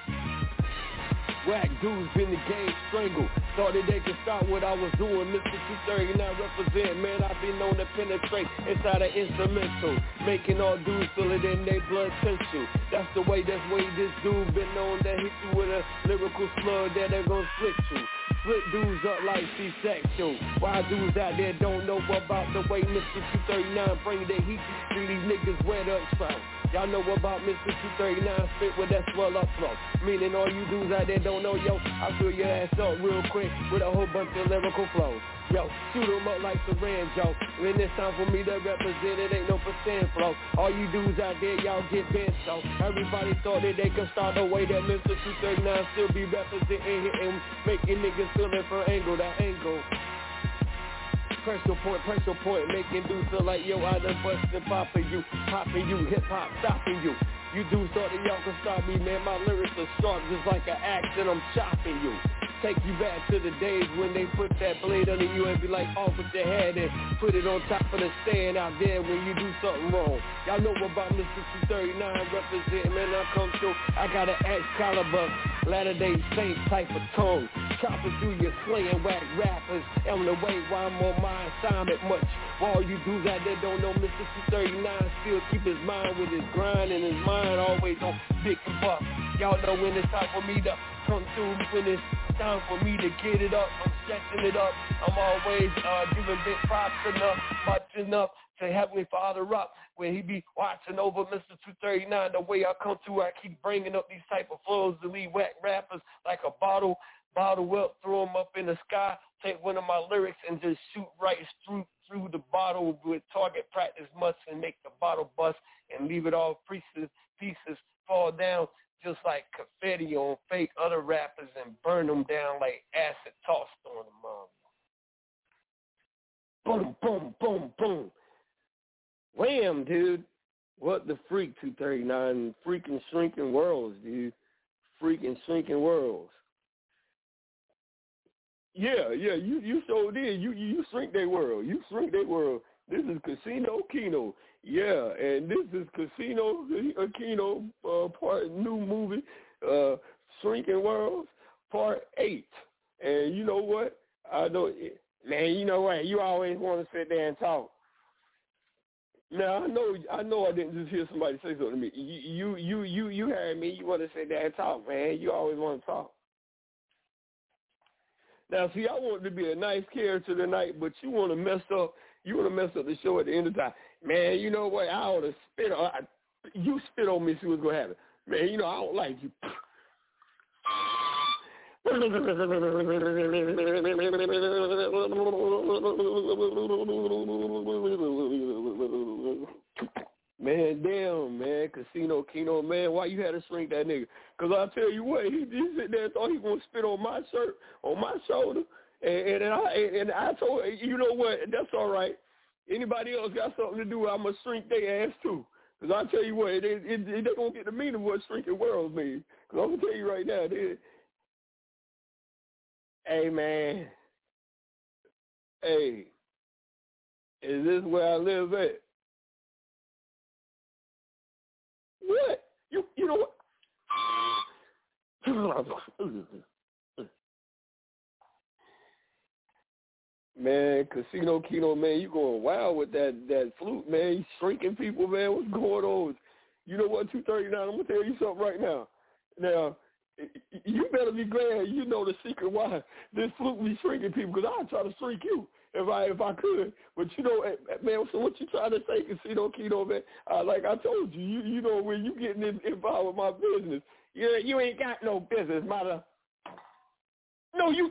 Whack dudes in the game strangled. Thought that they could stop what I was doing. Mr. 239 represent, man, I've been known to penetrate inside an instrumental, making all dudes feel it in their blood tissue. That's the way this dude been known to hit you with a lyrical slug that they're gonna split you. Split dudes up like C-section. Why dudes out there don't know about the way Mr. 239 bring the heat to these niggas wet up spout. Y'all know about Mr. 239 spit with that swell up flow. Meaning all you dudes out there don't know, yo, I fill your ass up real quick with a whole bunch of lyrical flows. Yo, shoot them up like Saran, Joe. When it's time for me to represent, it ain't no percent flow. All you dudes out there, y'all get bent, so everybody thought that they could start the way that Mr. 239 still be representing, hitting, making niggas feeling from angle to angle. Pressure point, making dudes feel like, yo, I done bustin' poppin' you, hip-hop stopping you. You dudes thought that y'all could stop me, man, my lyrics are sharp just like an axe and I'm chopping you. Take you back to the days when they put that blade under you and be like off with your head and put it on top of the stand out there when you do something wrong. Y'all know about Mr. 239 representing, man, I come through. I got an Excalibur, Latter-day Saint type of tongue. Chopping through your slaying whack rappers on the way while I'm on my assignment much. While you dudes out there don't know Mr. 239 still keep his mind with his grind and his mind always on dick and buck. Y'all know when it's time for me to come through, when it's time for me to get it up, I'm setting it up. I'm always giving big props enough, much enough to Heavenly Father up when he be watching over Mr. 239. The way I come through, I keep bringing up these type of flows to lead whack rappers like a bottle up, throw them up in the sky, take one of my lyrics and just shoot right through the bottle with target practice must and make the bottle bust and leave it all pieces fall down just like confetti on fake other rappers and burn them down like acid tossed on them. Boom, boom, boom, boom. Wham, dude. What the freak, 239. Freaking shrinking worlds, dude. Freaking shrinking worlds. Yeah, you so did. You shrink their world. You shrink their world. This is Casino Kino. Yeah, and this is Casino Kino part new movie, Shrinking Worlds, part 8. And you know what? I know, man. You know what? You always want to sit there and talk. Now I know. I didn't just hear somebody say something to me. You heard me. You want to sit there and talk, man. You always want to talk. Now, see, I want to be a nice character tonight, but you want to mess up. You want to mess up the show at the end of the time. Man, you know what? I ought to spit on you. Spit on me, see what's going to happen. Man, you know, I don't like you. Man, damn, man, Casino Kino, man, why you had to shrink that nigga? Because I'll tell you what, he sit there and thought he was going to spit on my shirt, on my shoulder, and I told you know what, that's all right. Anybody else got something to do, I'm going to shrink their ass too. Because I'll tell you what, they're going to get the meaning of what shrinking worlds mean. Because I'm going to tell you right now, hey, man, hey, is this where I live at? What? You know what? Man, Casino Kino, man, you going wild with that flute, man. You shrinking people, man. What's going on? You know what, 239, I'm going to tell you something right now. Now, you better be glad you know the secret why this flute be shrinking people, because I'd try to shrink you if I could. But, you know, man, so what you trying to say, Casino Kino, man, like I told you, you know, when you getting involved with my business, you ain't got no business, mother. No, you...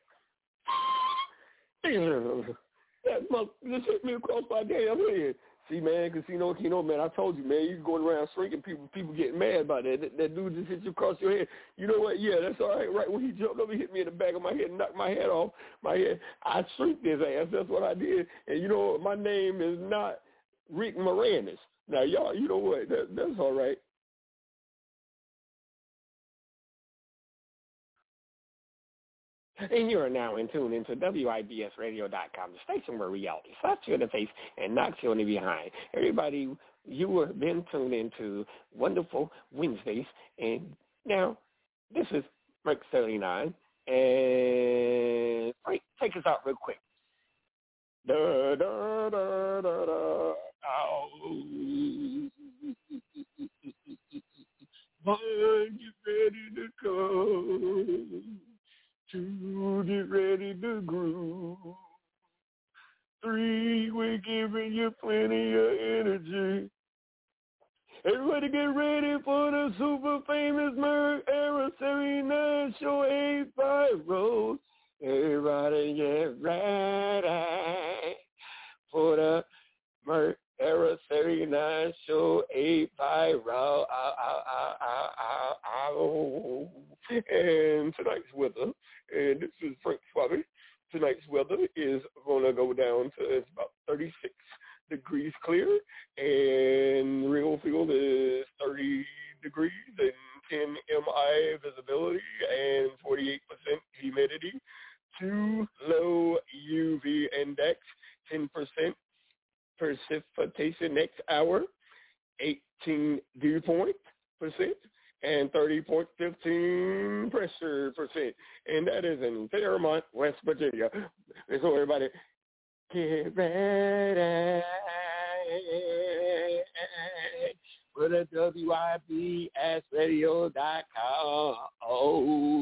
That must just hit me across my damn head. See, man, Casino Kino, man, I told you, man, you going around shrinking people getting mad about that. That dude just hit you across your head. You know what? Yeah, that's all right. Right when he jumped over, he hit me in the back of my head and knocked my head off my head. I shrinked his ass. That's what I did. And you know what? My name is not Rick Moranis. Now, y'all, you know what? That's all right. And you are now in tune into WIBSradio.com, the station where reality slaps you in the face and knocks you in the behind. Everybody, you have been tuned into Wonderful Wednesdays, and now this is Break 39, and Frank, take us out real quick. Da, da, da, da, da, ow. Mind you ready to come. To get ready to groove. 3, we're giving you plenty of energy. Everybody get ready for the super famous Merc Era 79 show 850. Everybody get ready for the Merc Era 79 show 850. And tonight's weather, and this is Frank Swabby. Tonight's weather is going to go down to, it's about 36 degrees clear, and real field is 30 degrees and 10 MI visibility and 48% humidity. 2 low UV index, 10% precipitation next hour, 18 dew point percent, and 30.15 pressure percent. And that is in Fairmont, West Virginia. And so everybody, get ready for the WIBSradio.com. Oh.